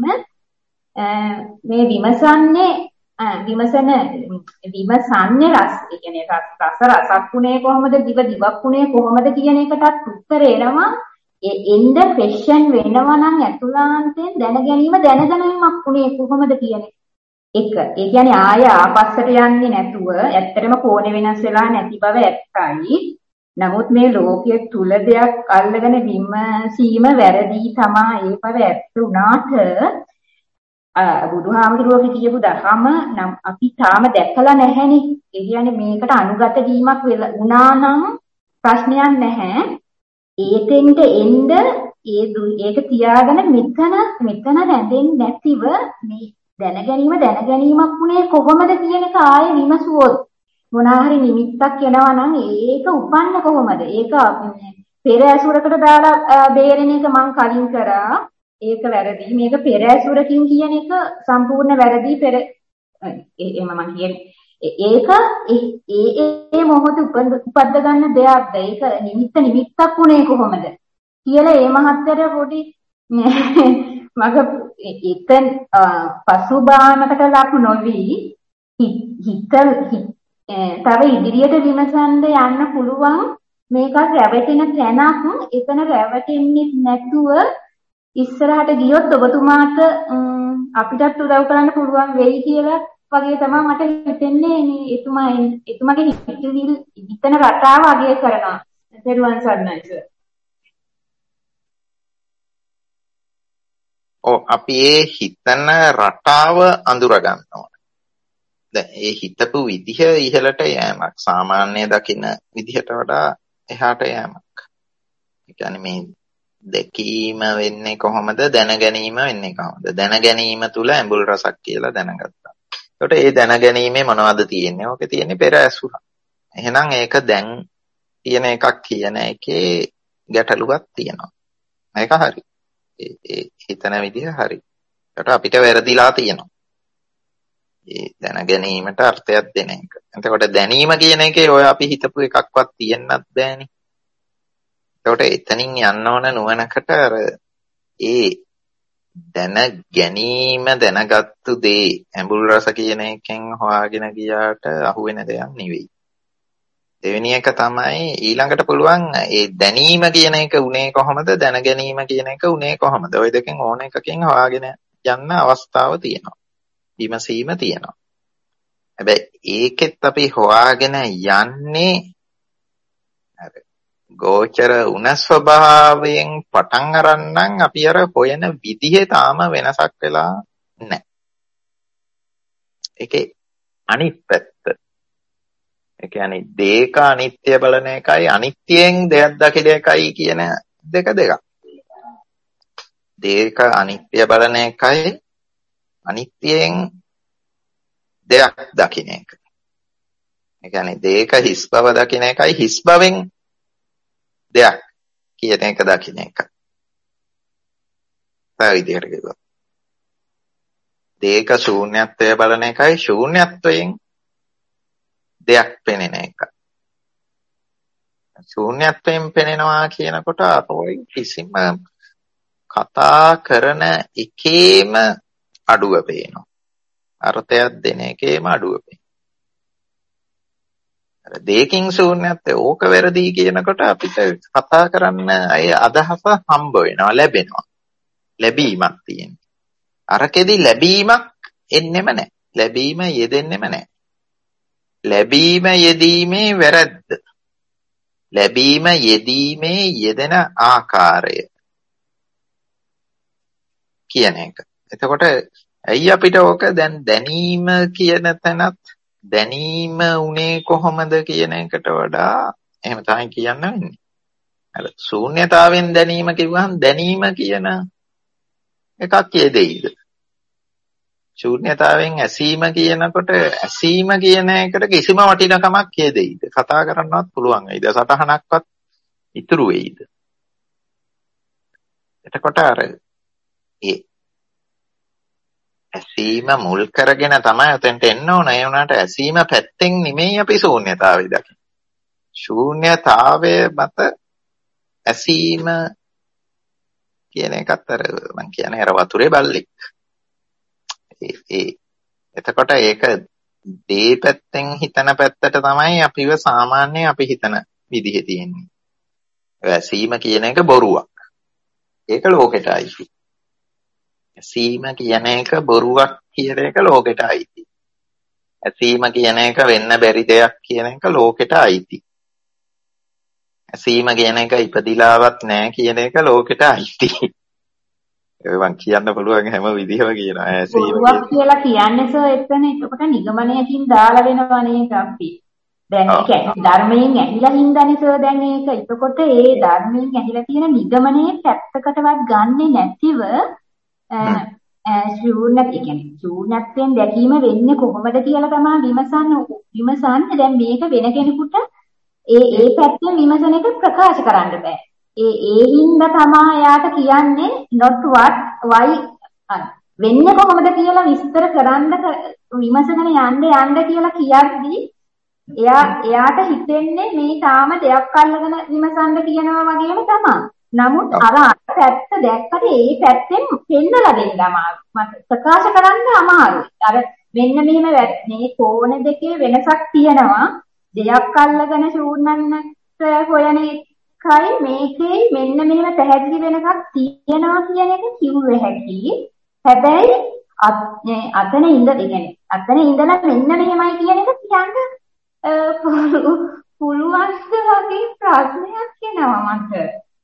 මේ විමසන්නේ විමසන විමසන්නේ රස ඒ කියන්නේ රස රසක් උනේ කොහොමද, දිව දිවක් උනේ කොහොමද කියන එකටත් උත්තර එනවා. ඒ එන්න ක්වෙස්චන් වෙනවා නම් අතුලාන්තයෙන් දැන ගැනීම දැන ගැනීමක් උනේ කොහොමද කියන එක. ඒ කියන්නේ ආය ආපස්සට යන්නේ නැතුව ඇත්තටම කෝණේ වෙනස් වෙලා නැති බව ඇත්තයි. නමුත් මේ ලෝකයේ තුල දෙයක් අල්ලගෙන විමසීම වැරදි තමයි. ඒ බව ඇත්ත උනාට බුදුහාමුදුරුවෝ කියපු දහම නම් අපි තාම දැකලා නැහැනේ. ඒ කියන්නේ මේකට අනුගත වීමක් වුණා නම් ප්‍රශ්නයක් නැහැ. ඒතෙන්ට එන්න ඒ ඒක තියාගෙන මෙතන මෙතන රැඳෙන්නේ නැතිව මේ දැන ගැනීම දැන ගැනීමක් උනේ කොහොමද කියන එක ආයේ විමසුවොත් මොනවා හරි නිමිත්තක් එනවා නම් ඒක උපන්න කොහොමද? ඒක පෙර ඇසුරකට දාලා බේරෙන එක මම කලින් කරා. ඒක වැරදි. මේක පෙර ඇසුරකින් කියන එක සම්පූර්ණ වැරදි. පෙර එහෙම මම කියන්නේ ඒක ඒ ඒ මොහොත උපද්ද ගන්න දෙයක්ද? ඒක නිමිත්ත නිමිත්තක් උනේ කොහොමද කියලා ඒ මහත්තයා පොඩි මග එතන පසුබාහනකට ලක් නොවි හිත තව ඉදිරියට විමසන්න යන්න පුළුවන්. මේක රැවටෙන තැනක්. එතන රැවටෙන්නේ නැතුව ඉස්සරහට ගියොත් ඔබතුමාට අපිටත් උදව් කරන්න පුළුවන් වෙයි කියලා වගේ තමයි මට හිතෙන්නේ. මේ එතුමා එතුමාගේ හිතවිලි හිතන රටාව අගය කරනවා. දරුවන් සර්ණයි සර්. ඔව් අපි ඒ හිතන රටාව අඳුර ගන්නවා. දැන් ඒ හිතපු විදිහ ඉහළට යෑමක්. සාමාන්‍ය දකින විදිහට වඩා එහාට යෑමක්. ඒ කියන්නේ මේ දැකීම වෙන්නේ කොහොමද? දැන ගැනීම වෙන්නේ කොහොමද? දැන ගැනීම තුල ඇඹුල් රසක් කියලා දැනගත්තා. ඒකට ඒ දැන ගැනීමේ මොනවද තියෙන්නේ? ඕකේ තියෙන්නේ පෙර ඇසුර. එහෙනම් ඒක දැන් තියෙන එකක් කියන එකේ ගැටලුවක් තියෙනවා. මේක හරි. ඒ හිතන විදිහ හරි. ඒකට අපිට වැරදිලා තියෙනවා. ඒ දැන ගැනීමට අර්ථයක් දෙන එක. එතකොට දැනීම කියන එකේ ඔය අපි හිතපු එකක්වත් තියෙන්නත් බෑනේ. එතකොට එතනින් යන්න ඕන නුවණකට අර ඒ දැන ගැනීම දැනගත්තු දේ ඇඹුල් රස කියන එකෙන් හොයාගෙන ගියාට අහුවෙන දෙයක් නෙවෙයි. දෙවෙනි එක තමයි ඊළඟට පුළුවන් ඒ දැනීම කියන එක උනේ කොහොමද? දැන ගැනීම කියන එක උනේ කොහොමද? ওই දෙකෙන් ඕන එකකින් හොයාගෙන යන්න අවස්ථාව තියෙනවා. විමසීම තියෙනවා. හැබැයි ඒකෙත් අපි හොයාගෙන යන්නේ අර ගෝචර උන ස්වභාවයෙන් පටන් අරන්නම් අපි අර හොයන විදිහේ තාම වෙනසක් වෙලා නැහැ. ඒකේ අනිත් පැත්ත. ඒ කියන්නේ දේක අනිත්‍ය බලන එකයි අනිත්‍යයෙන් දෙයක් දකින එකයි කියන දෙක දෙකක්. දේක අනිත්‍ය බලන එකයි අනිත්‍යයෙන් දෙයක් දකින්න එක. ඒ කියන්නේ දෙයක හිස් බව දකින්න එකයි හිස් බවෙන් දෙයක් කියන එක දකින්න එක. ඒ විදිහට කිව්වා. දෙයක ශූන්‍යත්වය බලන එකයි ශූන්‍යත්වයෙන් දෙයක් පෙනෙන එක. ශූන්‍යත්වයෙන් පෙනෙනවා කියනකොට අපෝයි කිසිම කතා කරන එකේම අඩුව පේනවා. අර්ථයක් දෙන එකේම අඩුව පේනවා. අර දෙයකින් ශූන්‍යත්වය ඕක වැරදි කියනකොට අපිට කතා කරන්න අය අදහස හම්බ වෙනවා, ලැබෙනවා. ලැබීමක් තියෙනවා. අරකෙදි ලැබීමක් එන්නෙම නැහැ. ලැබීම යෙදෙන්නෙම නැහැ. ලැබීම යෙදීමේ වැරද්ද. ලැබීම යෙදීමේ යෙදෙන ආකාරය කියන එක. එතකොට ඇයි අපිට ඕක දැන් දැනීම කියන තැනත් දැනීම උනේ කොහොමද කියන එකට වඩා එහෙම තමයි කියන්න වෙන්නේ. අර ශූන්‍යතාවෙන් දැනීම කිව්වහම දැනීම කියන එකක් යෙදෙයිද? ශූන්‍යතාවෙන් ඇසීම කියනකොට ඇසීම කියන එකට කිසිම වටිනකමක් යෙදෙයිද? කතා කරන්නවත් පුළුවන් වෙයිද? සටහනක්වත් ඉතුරු වෙයිද? එතකොට අර ඒ ඇසීම මුල් කරගෙන තමයි උතෙන්ට එන්න ඕන. ඒ වුණාට ඇසීම පැත්තෙන් නෙමෙයි අපි ශූන්‍යතාවය දකින්නේ. ශූන්‍යතාවය මත ඇසීම කියන එකත් අර මම කියන්නේ අර වතුරේ බල්ලෙක්. ඒ ඒ එතකොට ඒක දේ පැත්තෙන් හිතන පැත්තට තමයි අපිව සාමාන්‍ය අපි හිතන විදිහේ තියෙන්නේ. ඇසීම කියන එක බොරුවක්. ඒක ලෝකෙට අයිති. ඇසීම කියන එක බොරුවක් කියන එක ලෝකෙට අයිති. ඇසීම කියන එක වෙන්න බැරි දෙයක් කියන එක ලෝකෙට අයිති. ඇසීම කියන එක ඉපදිලාවත් නැහැ කියන එක ලෝකෙට අයිති. ඒක මං කියන්න පුළුවන් හැම විදිහම කියනවා. ඇසීම කියලා කියන්නේ සර් එතන එතකොට නිගමනයකින් දාලා වෙනවා නේද අපි. දැන් ඒ කියන්නේ ධර්මයෙන් ඇහිලා හින්දානේ සර් දැන් ඒක. එතකොට ඒ ධර්මයෙන් ඇහිලා තියෙන නිගමනයේ පැත්තකටවත් ගන්නෙ නැතිව ශූන්‍ය කියන්නේ ශූන්‍යත්වයෙන් දැකීම වෙන්නේ කොහොමද කියලා තමයි විමසන්න විමසන්නේ. දැන් මේක වෙන කෙනෙකුට ඒ ඒ පැත්තෙන් විමසන එක ප්‍රකාශ කරන්න බෑ. ඒ ඒ හින්දා තමයි යාට කියන්නේ not what why වෙන්නේ කොහොමද කියලා විස්තර කරන්න විමසගෙන යන්න යන්න කියලා කියද්දී එයා එයාට හිතෙන්නේ මේ තාම දෙයක් අල්ලගෙන විමසන්න කියනවා වගේම තමයි. නමුත් අර පැත්ත දැක්කට ඒ පැත්තෙන් පෙන්නලා දෙන්න අමාරුයි. මට ප්‍රකාශ කරන්න අමාරුයි. අර මෙන්න මෙහෙම මේ කෝණ දෙකේ වෙනසක් තියෙනවා. දෙයක් අල්ලගෙන ශූන්‍යන්නත් හොයන එකයි මේකේ මෙන්න මෙහෙම පැහැදිලි වෙනකක් තියෙනවා කියන එක කිව්ව හැකි. හැබැයි අතන ඉඳලා කියන්නේ අතන ඉඳලා මෙන්න මෙහෙමයි කියන එක කියන්න පුළුවන් වගේ ප්‍රශ්නයක් එනවා මට.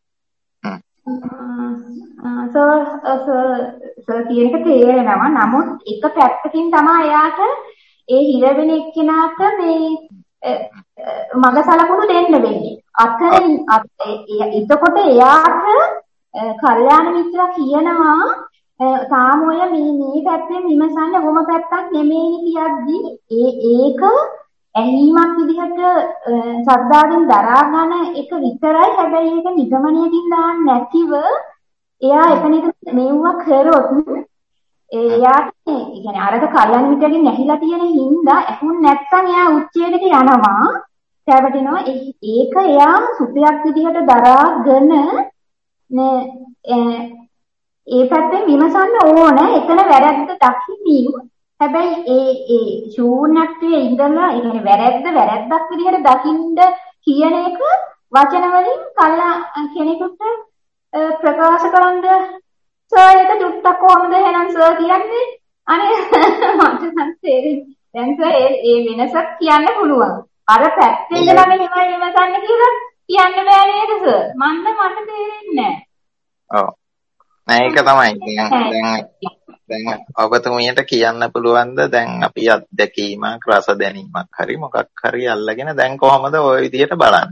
සර් සර් කියන එක තේරෙනවා. නමුත් එක පැත්තකින් තමයි එයාට ඒ හිරවෙන එක්කෙනාට මේ මග සලකුණු දෙන්න වෙන්නේ. අතරින් එතකොට එයාට කල්යාණ මිත්‍රා කියනවා තාම ඔය මේ මේ පැත්තෙන් විමසන්න කොම පැත්තක් නෙමෙයි කියද්දි ඒ ඒක ඇහිීමක් විදිහට ශ්‍රද්ධාවෙන් දරා ගන්න එක විතරයි. හැබැයි ඒක නිගමනයකින් දාන්න නැතිව එයා එතනට මෙව්වා කරොත් එයාට ඒ කියන්නේ අරක කල්යන මිත්‍රගෙන් ඇහිලා තියෙන හින්දා ඇහුන් නැත්තම් එයා උච්චේදට යනවා, පැවටෙනවා. ඒක එයා සුපයක් විදිහට දරාගෙන ඒ පැත්තෙන් විමසන්න ඕන. එතන වැරද්ද දකිමින් හැබැයි ඒ ඒ ශූන්‍යත්වයේ ඉඳලා ඒ කියන්නේ වැරද්ද වැරද්දක් විදිහට දකින්න කියන එක වචන වලින් කල්ලා කෙනෙකුට ප්‍රකාශ කරන්න සර් ඒක චුට්ටක් කොහොමද එහෙනම් සර් කියන්නේ? අනේ මට නම් තේරෙන්නේ දැන් සර් ඒ වෙනසක් කියන්න පුළුවන්. අර පැත්තේ ඉඳලා මෙහෙමයි විමසන්න කියලා කියන්න බෑ නේද සර්? මන්න මට තේරෙන්නේ නැහැ. ඔව්. නෑ ඒක තමයි. දැන් දැන් ඔබතුමියට කියන්න පුළුවන්ද දැන් අපි අත්දැකීමක් රස දැනීමක් හරි මොකක් හරි අල්ලගෙන දැන් කොහොමද ওই විදිහට බලන්නේ?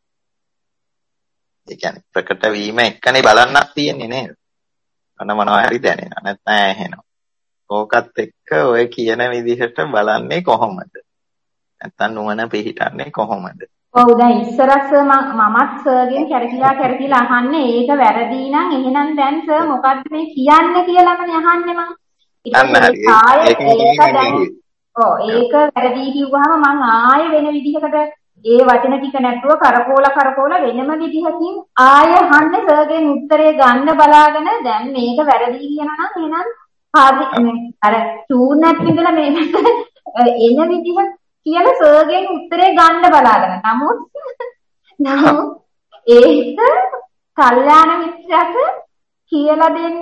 ඒ කියන්නේ ප්‍රකට වීම එක්කනේ බලන්නක් තියෙන්නේ නේද? අන මොනවා හරි දැනෙනවා නැත්නම් ඇහෙනවා. ඕකත් එක්ක ඔය කියන විදිහට බලන්නේ කොහොමද? නැත්තම් නුවණ පිහිටන්නේ කොහොමද? ඔව් දැන් ඉස්සරහ සර් මමත් සර්ගෙන් කැරකිලා කැරකිලා අහන්නේ ඒක වැරදි නම් එහෙනම් දැන් සර් මොකද්ද මේ කියන්නේ කියලාමනේ අහන්නේ මම. ඊට පස්සේ ඒක දැන් ඔව් ඒක වැරදි කිව්වහම මම ආයෙ වෙන විදිහකට ඒ වචන ටික නැතුව කරකෝලා කරකෝලා වෙනම විදිහකින් ආයෙ අහන්නේ සර්ගෙන් උත්තරේ ගන්න බලාගෙන දැන් මේක වැරදි කියනවා නම් එහෙනම් හරි අර චූන්නත් ඉඳලා මේකට එන විදිහ කියලා සර්ගෙන් උත්තරේ ගන්න බලාගෙන. නමුත් නමුත් ඒක කල්යාණ මිත්‍රයාට කියලා දෙන්න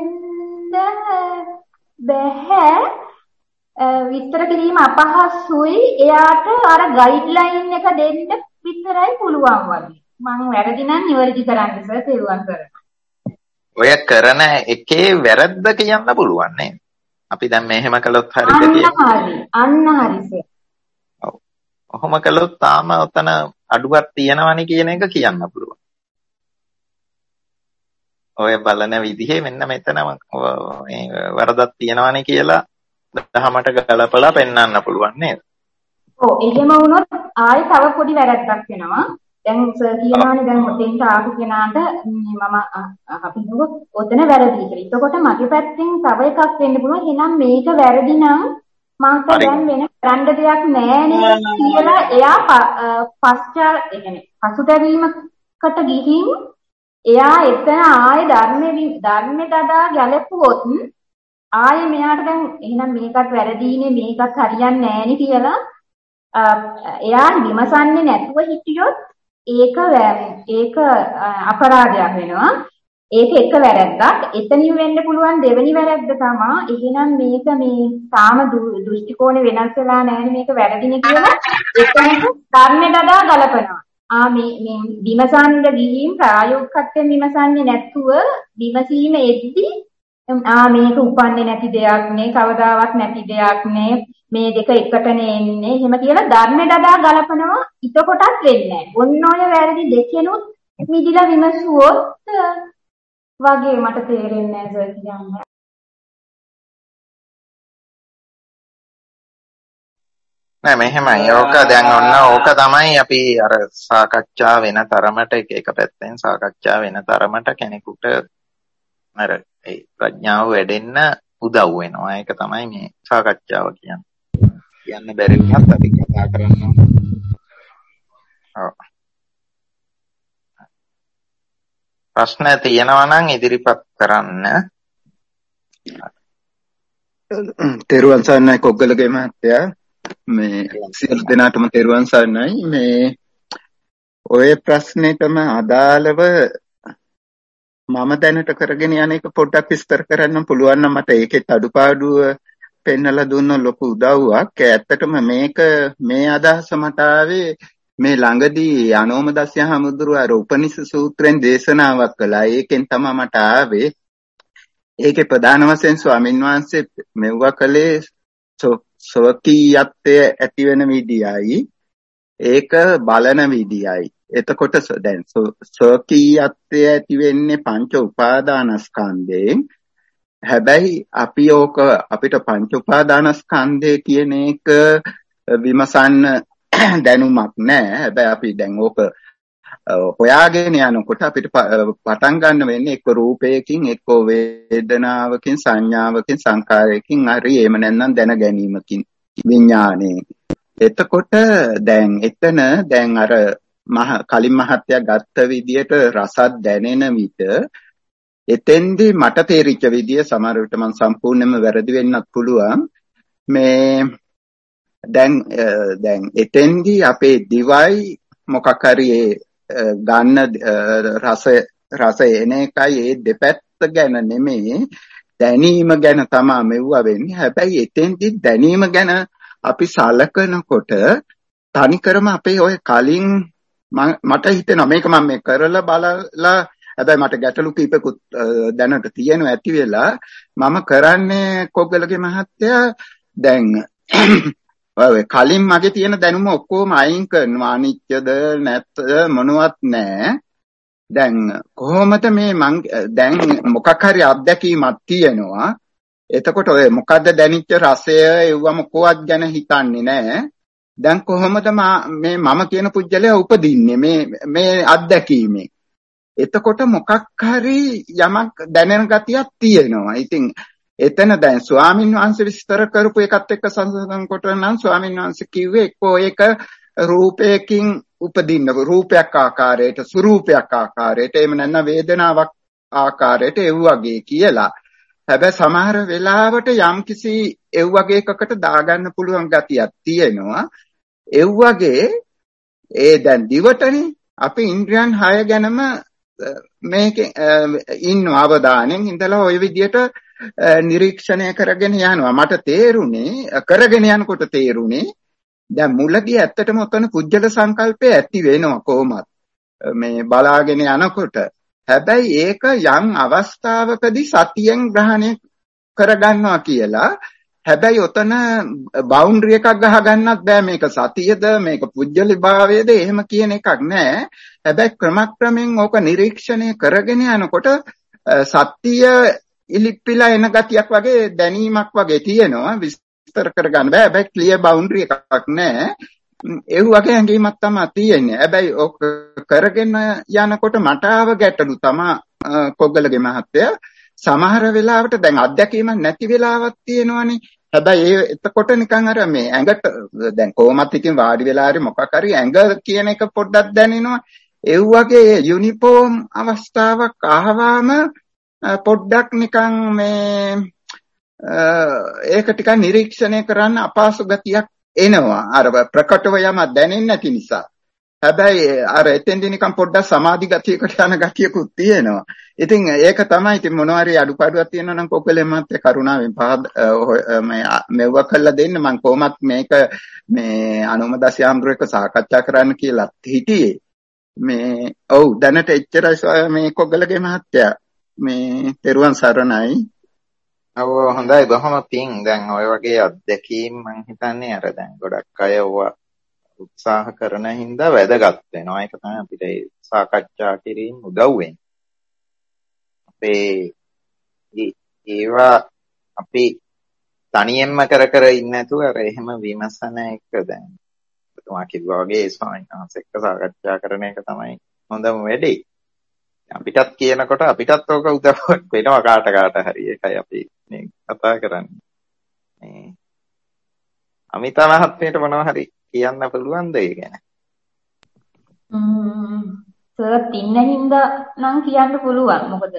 බෑ. විස්තර කිරීම අපහසුයි. එයාට අර ගයිඩ්ලයින් එක දෙන්න විතරයි පුළුවන් වගේ. මම වැරදි නම් නිවැරදි කරන්න සර් තේරුම් ගන්න. ඔය කරන එකේ වැරද්ද කියන්න පුළුවන් නේද? අපි දැන් මෙහෙම කළොත් හරිද කියලා. අන්න හරි සර්. ඔහොම කළොත් තාම ඔතන අඩුවක් තියෙනවනේ කියන එක කියන්න පුළුවන්. ඔය බලන විදිහේ මෙන්න මෙතන මේ වරදක් තියෙනවනේ කියලා දහමට ගලපලා පෙන්වන්න පුළුවන් නේද? ඔව් එහෙම වුණොත් ආයෙ තව පොඩි වැරද්දක් වෙනවා. දැන් සර් කියනවානේ දැන් ඔතෙන්ට ආපු කෙනාට මම අපි දුක ඔතන වැරදි කියලා. එතකොට මගේ පැත්තෙන් තව එකක් වෙන්න පුළුවන්. එහෙනම් මේක වැරදි නම් මට දැන් වෙන කරන්න දෙයක් නෑනේ කියලා එයා පස්චා ඒ කියන්නේ පසුතැවීමකට ගිහින් එයා එතන ආයෙ ධර්මෙ ධර්මෙ දදා ගැලපුවොත් ආයෙ මෙයාට දැන් එහෙනම් මේකත් වැරදීනේ මේකත් හරියන්නේ නෑනේ කියලා එයා විමසන්නේ නැතුව හිටියොත් ඒක ඒක අපරාධයක් වෙනවා. ඒක එක වැරද්දක්. එතනින් වෙන්න පුළුවන් දෙවෙනි වැරද්ද තමයි එහෙනම් මේක මේ තාම දෘෂ්ටි කෝණේ වෙනස් වෙලා නැහැ මේක වැරදිනේ කියලා එතනට ධර්මෙ දදා ගලපනවා. ආ මේ මේ විමසන්න ගිහින් ප්‍රායෝගිකත්වයෙන් විමසන්නේ නැතුව විමසීම එද්දි ආ මේක උපන්නේ නැති දෙයක් නේ කවදාවත් නැති දෙයක් නේ මේ දෙක එකටනේ එන්නේ එහෙම කියලා ධර්මෙ දදා ගලපනවා. එතකොටත් වෙන්නේ නැහැ. ඔන්න ඔය වැරදි දෙකෙනුත් මිදිලා විමසුවොත් වගේ මට තේරෙන්නේ නැහැ සර් කියන්නේ. නෑ මෙහෙමයි. ඕක දැන් ඔන්න ඕක තමයි අපි අර සාකච්ඡා වෙන තරමට එක එක පැත්තෙන් සාකච්ඡා වෙන තරමට කෙනෙකුට අර ඒ ප්‍රඥාව වැඩෙන්න උදව් වෙනවා. ඒක තමයි මේ සාකච්ඡාව කියන්නේ. කියන්න බැරි වුණත් අපි කතා කරනවා. ඔව්. ප්‍රශ්න තියෙනවා නම් ඉදිරිපත් කරන්න. තෙරුවන් සරණයි කොග්ගලගේ මහත්තයා. මේ සියලු දෙනාටම තෙරුවන් සරණයි. මේ ඔය ප්‍රශ්නෙටම අදාළව මම දැනට කරගෙන යන එක පොඩ්ඩක් විස්තර කරන්න පුළුවන් නම් මට ඒකේ අඩුපාඩුව පෙන්නලා දුන්න ලොකු උදව්වක්. ඇත්තටම මේක මේ අදහස මට ආවේ මේ ළඟදී අනෝම දස්ය හමුදුරුව අර උපනිෂ සූත්‍රයෙන් දේශනාවක් කළා. ඒකෙන් තමයි මට ආවේ. ඒකේ ප්‍රධාන වශයෙන් ස්වාමින් වහන්සේ මෙවුවා කලේ සෝකීයත්වය ඇති වෙන විදියයි ඒක බලන විදියයි. එතකොට දැන් සෝකීයත්වය ඇති වෙන්නේ පංච උපාදානස්කන්ධයෙන්. හැබැයි අපි ඕක අපිට පංච උපාදානස්කන්ධය කියන එක විමසන්න දැනුමක් නැහැ. හැබැයි අපි දැන් ඕක හොයාගෙන යනකොට අපිට පටන් ගන්න වෙන්නේ එක්ක රූපයකින් එක්ක වේදනාවකින් සංඥාවකින් සංකාරයකින් හරි එහෙම නැත්නම් දැන ගැනීමකින් විඥාණයෙන්. එතකොට දැන් එතන දැන් අර මහ කලින් මහත්තයා ගත්ත විදියට රසත් දැනෙන විට එතෙන්දී මට තේරිච්ච විදිය සමහර විට මම සම්පූර්ණයෙන්ම වැරදි වෙන්නත් පුළුවන්. මේ දැන් දැන් එතෙන්දී අපේ දිවයි මොකක් හරි ගන්න රස රස එන එකයි ඒ දෙපැත්ත ගැන නෙමෙයි දැනීම ගැන තමයි මෙවුවා වෙන්නේ. හැබැයි එතෙන්දී දැනීම ගැන අපි සලකනකොට තනිකරම අපේ ඔය කලින් මට හිතෙනවා මේක මම මේ කරලා බලලා හැබැයි මට ගැටලු කීපකුත් දැනට තියෙනවා ඇති වෙලා මම කරන්නේ කොග්ගලගේ මහත්තයා දැන් ඔය කලින් මගේ තියෙන දැනුම ඔක්කොම අයින් කරනවා. අනිත්‍යද නැත්ද මොනවත් නැහැ. දැන් කොහොමද මේ මං දැන් මොකක් හරි අත්දැකීමක් තියෙනවා. එතකොට ඔය මොකද්ද දැනිච්ච රසය එව්වම කොවත් ගැන හිතන්නේ නැහැ. දැන් කොහොමද මේ මම කියන පුජ්‍යලයා උපදින්නේ මේ මේ අත්දැකීමෙන්. එතකොට මොකක් හරි යමක් දැනෙන ගතියක් තියෙනවා. ඉතින් එතන දැන් ස්වාමින් වහන්සේ විස්තර කරපු එකත් එක්ක සංසන්දන කොට නම් ස්වාමින් වහන්සේ කිව්වේ එක්කෝ ඒක රූපයකින් උපදින්න රූපයක් ආකාරයට ස්වරූපයක් ආකාරයට එහෙම නැත්නම් වේදනාවක් ආකාරයට එව් වගේ කියලා. හැබැයි සමහර වෙලාවට යම්කිසි එව් වගේ එකකට දාගන්න පුළුවන් ගතියක් තියෙනවා. එව් වගේ ඒ දැන් දිවටනේ අපි ඉන්ද්‍රියන් හය ගැනම මේකේ ඉන්න අවධානයෙන් ඉඳලා ওই විදියට නිරීක්ෂණය කරගෙන යනවා. මට තේරුනේ කරගෙන යනකොට තේරුනේ දැන් මුලදී ඇත්තටම ඔතන කුජල සංකල්පය ඇති වෙනවා කොහොමත් මේ බලාගෙන යනකොට. හැබැයි ඒක යම් අවස්ථාවකදී සතියෙන් ග්‍රහණය කරගන්නවා කියලා. හැබැයි ඔතන බවුන්ඩරි එකක් ගහ ගන්නත් බෑ මේක සතියද මේක පුජ්‍යලි භාවයද එහෙම කියන එකක් නෑ. හැබැයි ක්‍රමක්‍රමෙන් ඕක නිරීක්ෂණය කරගෙන යනකොට සත්‍ය ඉලිප්පිලා එන ගතියක් වගේ දැනීමක් වගේ තියෙනවා. විස්තර කරගන්න බෑ. හැබැයි ක්ලියර් බවුන්ඩරි එකක් නෑ. ඒ වගේ හැඟීමක් තමයි තියෙන්නේ. හැබැයි ඕක කරගෙන යනකොට මට ආව ගැටලු තමයි කොග්ගලගේ මහත්තයා සමහර වෙලාවට දැන් අත්දැකීමක් නැති වෙලාවක් තියෙනවනේ. හැබැයි ඒ එතකොට නිකන් අර මේ ඇඟට දැන් කොහොමත් ඉතින් වාඩි වෙලා හරි මොකක් හරි ඇඟ කියන එක පොඩ්ඩක් දැනෙනවා. ඒ වගේ යුනිෆෝම් අවස්ථාවක් ආවම පොඩ්ඩක් නිකන් මේ ඒක ටිකක් නිරීක්ෂණය කරන්න අපහසු ගතියක් එනවා. අර ප්‍රකටව යම දැනෙන්නේ නැති නිසා. හැබැයි අර එතෙන්දී නිකන් පොඩ්ඩක් සමාධි ගතියකට යන ගතියකුත් තියෙනවා. ඉතින් ඒක තමයි ඉතින් මොනවා හරි අඩුපාඩුවක් තියෙනවා නම් කොකලේ මත් කරුණාවෙන් පහ මේ මෙව්ව කළා දෙන්න මම කොහොමත් මේක මේ අනුමදස්ය හඳුරේක සාකච්ඡා කරන්න කියලා හිටියේ. මේ ඔව් දැනට එච්චරයි මේ කොගලගේ මහත්තයා මේ තෙරුවන් සරණයි. ඔව් හොඳයි බොහොම පිං. දැන් ඔය වගේ අත්දැකීම් මම හිතන්නේ අර දැන් ගොඩක් අය ඔවා උත්සාහ කරන හින්දා වැදගත් වෙනවා. ඒක තමයි අපිට සාකච්ඡා කිරීම උදව් වෙන්නේ. අපේ ඒවා අපි තනියෙන්ම කර කර ඉන්නේ නැතුව අර එහෙම විමසන එක දැන් ඔබතුමා කිව්වා වගේ ස්වාමීන් වහන්සේ එක්ක සාකච්ඡා කරන එක තමයි හොඳම වැඩේ. අපිටත් කියනකොට අපිටත් ඕක උදව්වක් වෙනවා කාට කාට හරි. ඒකයි අපි මේ කතා කරන්නේ. මේ අමිතා මහත්මියට මොනවා හරි කියන්න පුළුවන්ද ඒ ගැන? ම්ම් සර් තින්න හින්දා නම් කියන්න පුළුවන්. මොකද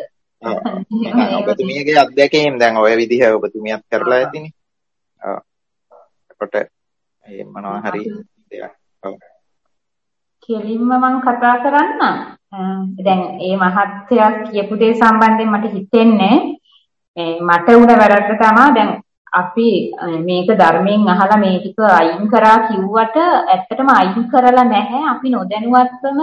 ඔබතුමියගේ අත්දැකීම් දැන් ඔය විදිහ ඔබතුමියත් කරලා ඇතිනේ. ඔව්. එතකොට මේ මොනවා හරි දෙයක්. ඔව්. කෙලින්ම මම කතා කරන්නම්. දැන් මේ මහත්ය කියපු දේ සම්බන්ධයෙන් මට හිතෙන්නේ මට උන වැරද්ද තමයි දැන් අපි මේක ධර්මයෙන් අහලා මේ ටික අයින් කරා කිව්වට ඇත්තටම අයින් කරලා නැහැ. අපි නොදැනුවත්වම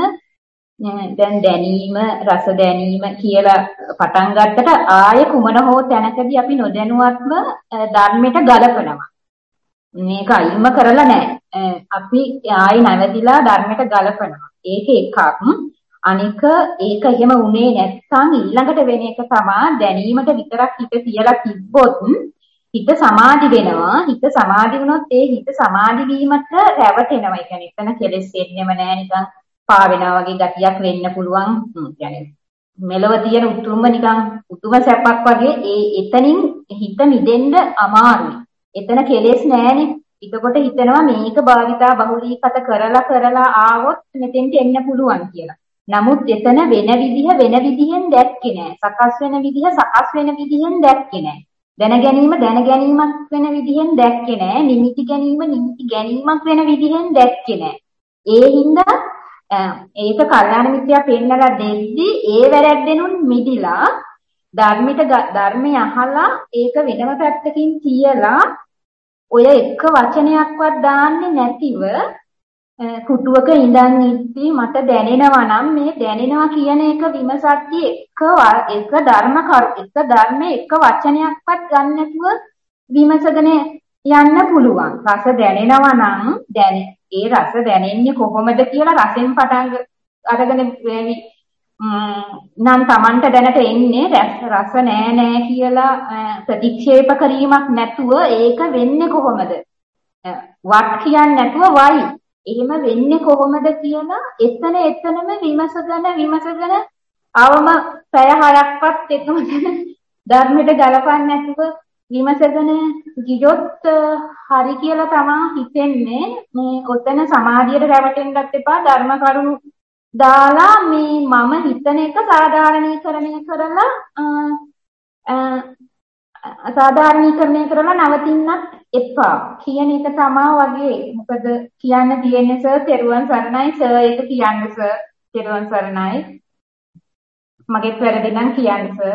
දැන් දැනීම රස දැනීම කියලා පටන් ගත්තට ආය කුමන හෝ තැනකදී අපි නොදැනුවත්ම ධර්මයට ගලපනවා. මේක අයින්ම කරලා නැහැ. අපි ආයි නැවතිලා ධර්මයට ගලපනවා. ඒක එකක්. අනික ඒක එහෙම උනේ නැත්නම් ඊළඟට වෙන එක තමයි දැනීමට විතරක් හිත තියලා තිබ්බොත් හිත සමාධි වෙනවා. හිත සමාධි වුණොත් ඒ හිත සමාධි වීමට රැවටෙනවා. ඒ කියන්නේ එතන කෙලෙස් එන්නෙම නෑ. නිකන් පා වෙනවා වගේ ගතියක් වෙන්න පුළුවන්. يعني මෙලව තියෙන උතුම්ම නිකන් උතුම සැපක් වගේ ඒ එතනින් හිත මිදෙන්න අමාරුයි. එතන කෙලෙස් නෑනේ. එතකොට හිතනවා මේක භාවිතා බහුලීකත කරලා කරලා ආවොත් මෙතෙන්ට එන්න පුළුවන් කියලා. නමුත් එතන වෙන විදිහ වෙන විදිහෙන් දැක්කේ නෑ. සකස් වෙන විදිහ සකස් වෙන විදිහෙන් දැක්කේ නෑ. දැන ගැනීම දැන ගැනීමක් වෙන විදිහෙන් දැක්කේ නෑ. නිමිති ගැනීම නිමිති ගැනීමක් වෙන විදිහෙන් දැක්කේ නෑ. ඒ හින්දා ඒක කල්යාණ මිත්‍යා පෙන්නලා දෙද්දි ඒ වැරද්දෙනුන් මිදිලා ධර්මිත ධර්මය අහලා ඒක වෙනම පැත්තකින් තියලා ඔය එක වචනයක්වත් දාන්නේ නැතිව කුටුවක ඉඳන් ඉද්දි මට දැනෙනවා නම් මේ දැනෙනවා කියන එක විමසද්දි එක එක ධර්ම එක ධර්මයේ එක වචනයක්වත් ගන්න නැතුව විමසගෙන යන්න පුළුවන්. රස දැනෙනවා නම් දැන ඒ රස දැනෙන්නේ කොහොමද කියලා රසෙන් පටන් අරගෙන නම් Tamanට දැනට එන්නේ රස නෑ නෑ කියලා ප්‍රතික්ෂේප කිරීමක් නැතුව ඒක වෙන්නේ කොහොමද? වත් කියන්නේ නැතුව වයි. එහෙම වෙන්නේ කොහොමද කියලා එතන එතනම විමසගෙන විමසගෙන අවම පැය හයක්වත් එකම ධර්මයට ගලපන්නේ නැතුව විමසගෙන ගියොත් හරි කියලා තමයි හිතෙන්නේ. මේ ඔතන සමාධියට රැවටෙන්නත් එපා ධර්ම කරුණු දාලා මේ මම හිතන එක සාධාරණීකරණය කරලා සාධාරණීකරණය කරලා නවතින්නත් එපා කියන එක තමයි වගේ. මොකද කියන්න තියෙන්නේ සර් තෙරුවන් සරණයි සර් ඒක කියන්න සර් තෙරුවන් සරණයි. මගේ වැරදි නම් කියන්න සර්.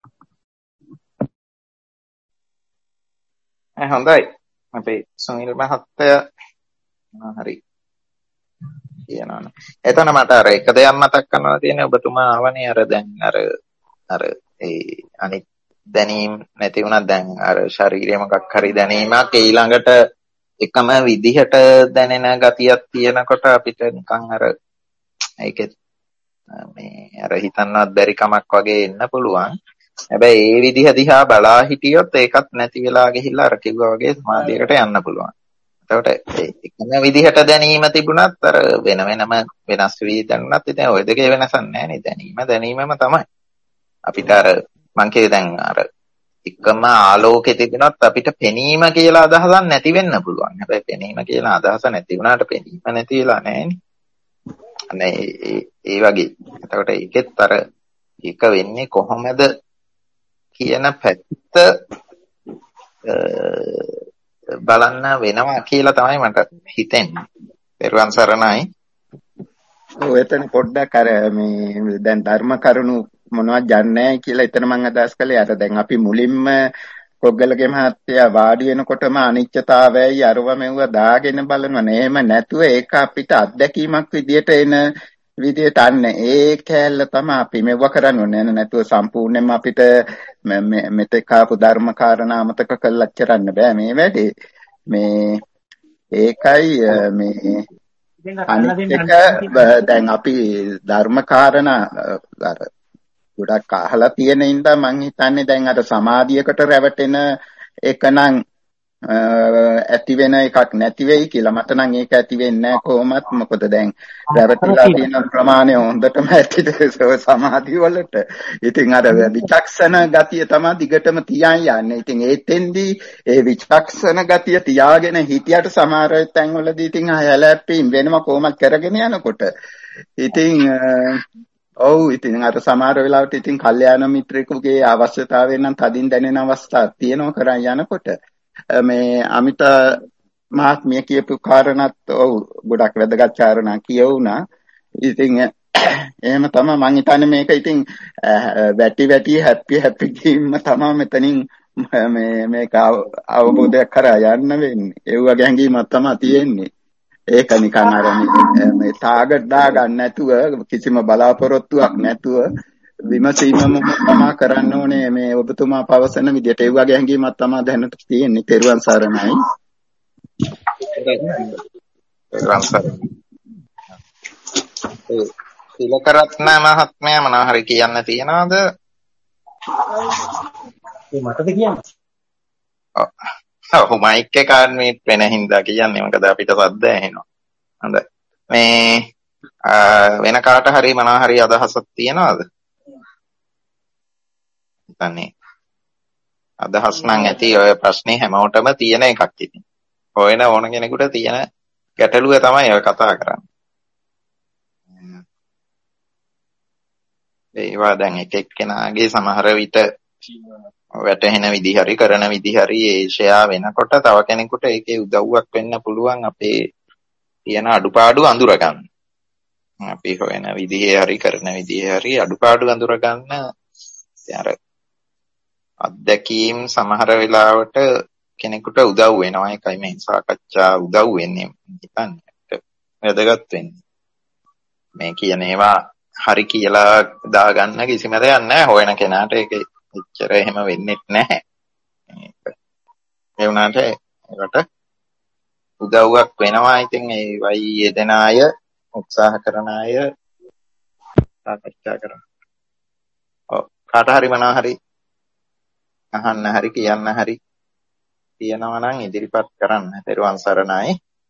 ඒ හොඳයි. අපේ සුනිල් මහත්තයා හරි කියනවනේ. එතන මට අර එක දෙයක් මතක් කරනවා තියෙන්නේ ඔබතුමා ආවනේ අර දැන් අර අර ඒ අනිත් දැනීම් නැති වුණා දැන් අර ශරීරයේ මොකක් හරි දැනීමක් ඊළඟට එකම විදිහට දැනෙන ගතියක් තියෙනකොට අපිට නිකන් අර ඒකෙත් මේ අර හිතන්නවත් බැරි කමක් වගේ එන්න පුළුවන්. හැබැයි ඒ විදිහ දිහා බලා හිටියොත් ඒකත් නැති වෙලා ගිහිල්ලා අර කිව්වා වගේ සමාධියකට යන්න පුළුවන්. එතකොට එකම විදිහට දැනීම තිබුණත් අර වෙන වෙනම වෙනස් වී දැනුණත් ඉතින් ওই දෙකේ වෙනසක් නැහැ නේ. දැනීම දැනීමම තමයි. අපිට අර මං කියේ දැන් අර එකම ආලෝකෙ තිබුණත් අපිට පෙනීම කියලා අදහසක් නැති වෙන්න පුළුවන්. හැබැයි පෙනීම කියලා අදහස නැති වුණාට පෙනීම නැති වෙලා නැහැ නේ. අනේ ඒ වගේ. එතකොට ඒකෙත් අර ඒක වෙන්නේ කොහොමද කියන පැත්ත බලන්න වෙනවා කියලා තමයි මට හිතෙන්නේ. පෙරවන් සරණයි. ඔය එතන පොඩ්ඩක් අර මේ දැන් ධර්ම කරුණු මොනවද යන්නේ නැහැ කියලා එතන මම අදහස් කළේ අර දැන් අපි මුලින්ම කොග්ගලගේ මහත්තයා වාඩි වෙනකොටම අනිත්‍යතාවයයි අරව මෙව්ව දාගෙන බලනවා නේ. එහෙම නැතුව ඒක අපිට අත්දැකීමක් විදියට එන විදියට අන්න ඒ කැලල තමයි අපි මෙව්ව කරන්නේ. නැතුව සම්පූර්ණයෙන්ම අපිට මෙතෙක් ආපු ධර්ම කාරණා අමතක කරලා කරන්න බෑ මේ වැඩේ. මේ ඒකයි මේ අනිත් එක දැන් අපි ධර්ම කාරණා අර ගොඩක් අහලා තියෙන ඉඳන් මං හිතන්නේ දැන් අර සමාධියකට රැවටෙන එක නම් ඇති වෙන එකක් නැති වෙයි කියලා. මට නම් ඒක ඇති වෙන්නේ නැහැ කොහොමත්. මොකද දැන් රැවටිලා තියෙන ප්‍රමාණය හොඳටම ඇතිද සමාධිය වලට. ඉතින් අර විචක්ෂණ ගතිය තමයි දිගටම තියන් යන්නේ. ඉතින් ඒතෙන්දී ඒ විචක්ෂණ ගතිය තියාගෙන හිටියට සමහර තැන්වලදී ඉතින් හැලැප්පීම් වෙනවා කොහොමද කරගෙන යනකොට. ඉතින් ඔව් ඉතින් අර සමහර වෙලාවට ඉතින් කල්යාණ මිත්‍රෙකුගේ අවශ්‍යතාවයෙන් නම් තදින් දැනෙන අවස්ථා තියෙනවා කරන් යනකොට. මේ අමිත මහත්මිය කියපු කාරණාත් ඔව් ගොඩක් වැදගත් කාරණා කියවුණා. ඉතින් එහෙම තමයි මං හිතන්නේ මේක ඉතින් වැටි වැටි හැපි හැපි ගේම තමයි මෙතනින් මේ මේක අවබෝධයක් කරා යන්න වෙන්නේ. ඒ වගේ හැඟීමක් තමයි තියෙන්නේ. ඒක නිකන් අර මේ ටාගට් දාගන්න නැතුව කිසිම බලාපොරොත්තුවක් නැතුව විමසීමම තමයි කරන්න ඕනේ මේ ඔබතුමා පවසන විදිහට. ඒ වගේ හැඟීමක් තමයි දැනට තියෙන්නේ. තෙරුවන් සරණයි. තෙරුවන් සරණයි. ඒ තිලකරත්න මහත්මයා මොනවා හරි කියන්න තියනවද? ඒ මටද කියන්න? ඔව් මයික් එක අන්මියුට් වෙන හින්දා කියන්නේ. මොකද අපිට සද්ද ඇහෙනවා. හොඳයි. මේ වෙන කාට හරි මොනවා හරි අදහසක් තියනවද? හිතන්නේ අදහස් නම් ඇති. ඔය ප්‍රශ්නේ හැමෝටම තියෙන එකක් ඉතින්. හොයන ඕන කෙනෙකුට තියෙන ගැටලුව තමයි ඔය කතා කරන්නේ. ඒවා දැන් එක එක්කෙනාගේ සමහර විට වැටහෙන විදි හරි කරන විදි හරි ඒෂයා වෙනකොට තව කෙනෙකුට ඒකේ උදව්වක් වෙන්න පුළුවන් අපේ තියෙන අඩුපාඩු අඳුරගන්න. අපි හොයන විදිහේ හරි කරන විදිහේ හරි අඩුපාඩු අඳුරගන්න අර අත්දැකීම් සමහර වෙලාවට කෙනෙකුට උදව් වෙනවා. ඒකයි මේ සාකච්ඡා උදව් වෙන්නේ හිතන්නේ. වැදගත් වෙන්නේ. මේ කියන ඒවා හරි කියලා දාගන්න කිසිම දෙයක් නැහැ. හොයන කෙනාට ඒක එච්චර එහෙම වෙන්නේ නැහැ. ඒ වුණාට ඒකට උදව්වක් වෙනවා. ඉතින් ඒ වයි යෙදෙන අය උත්සාහ කරන අය සාකච්ඡා කරමු. ඔව් කාට හරි මොනවා හරි අහන්න හරි කියන්න හරි තියෙනවා නම් ඉදිරිපත් කරන්න. පෙරවන් සරණයි.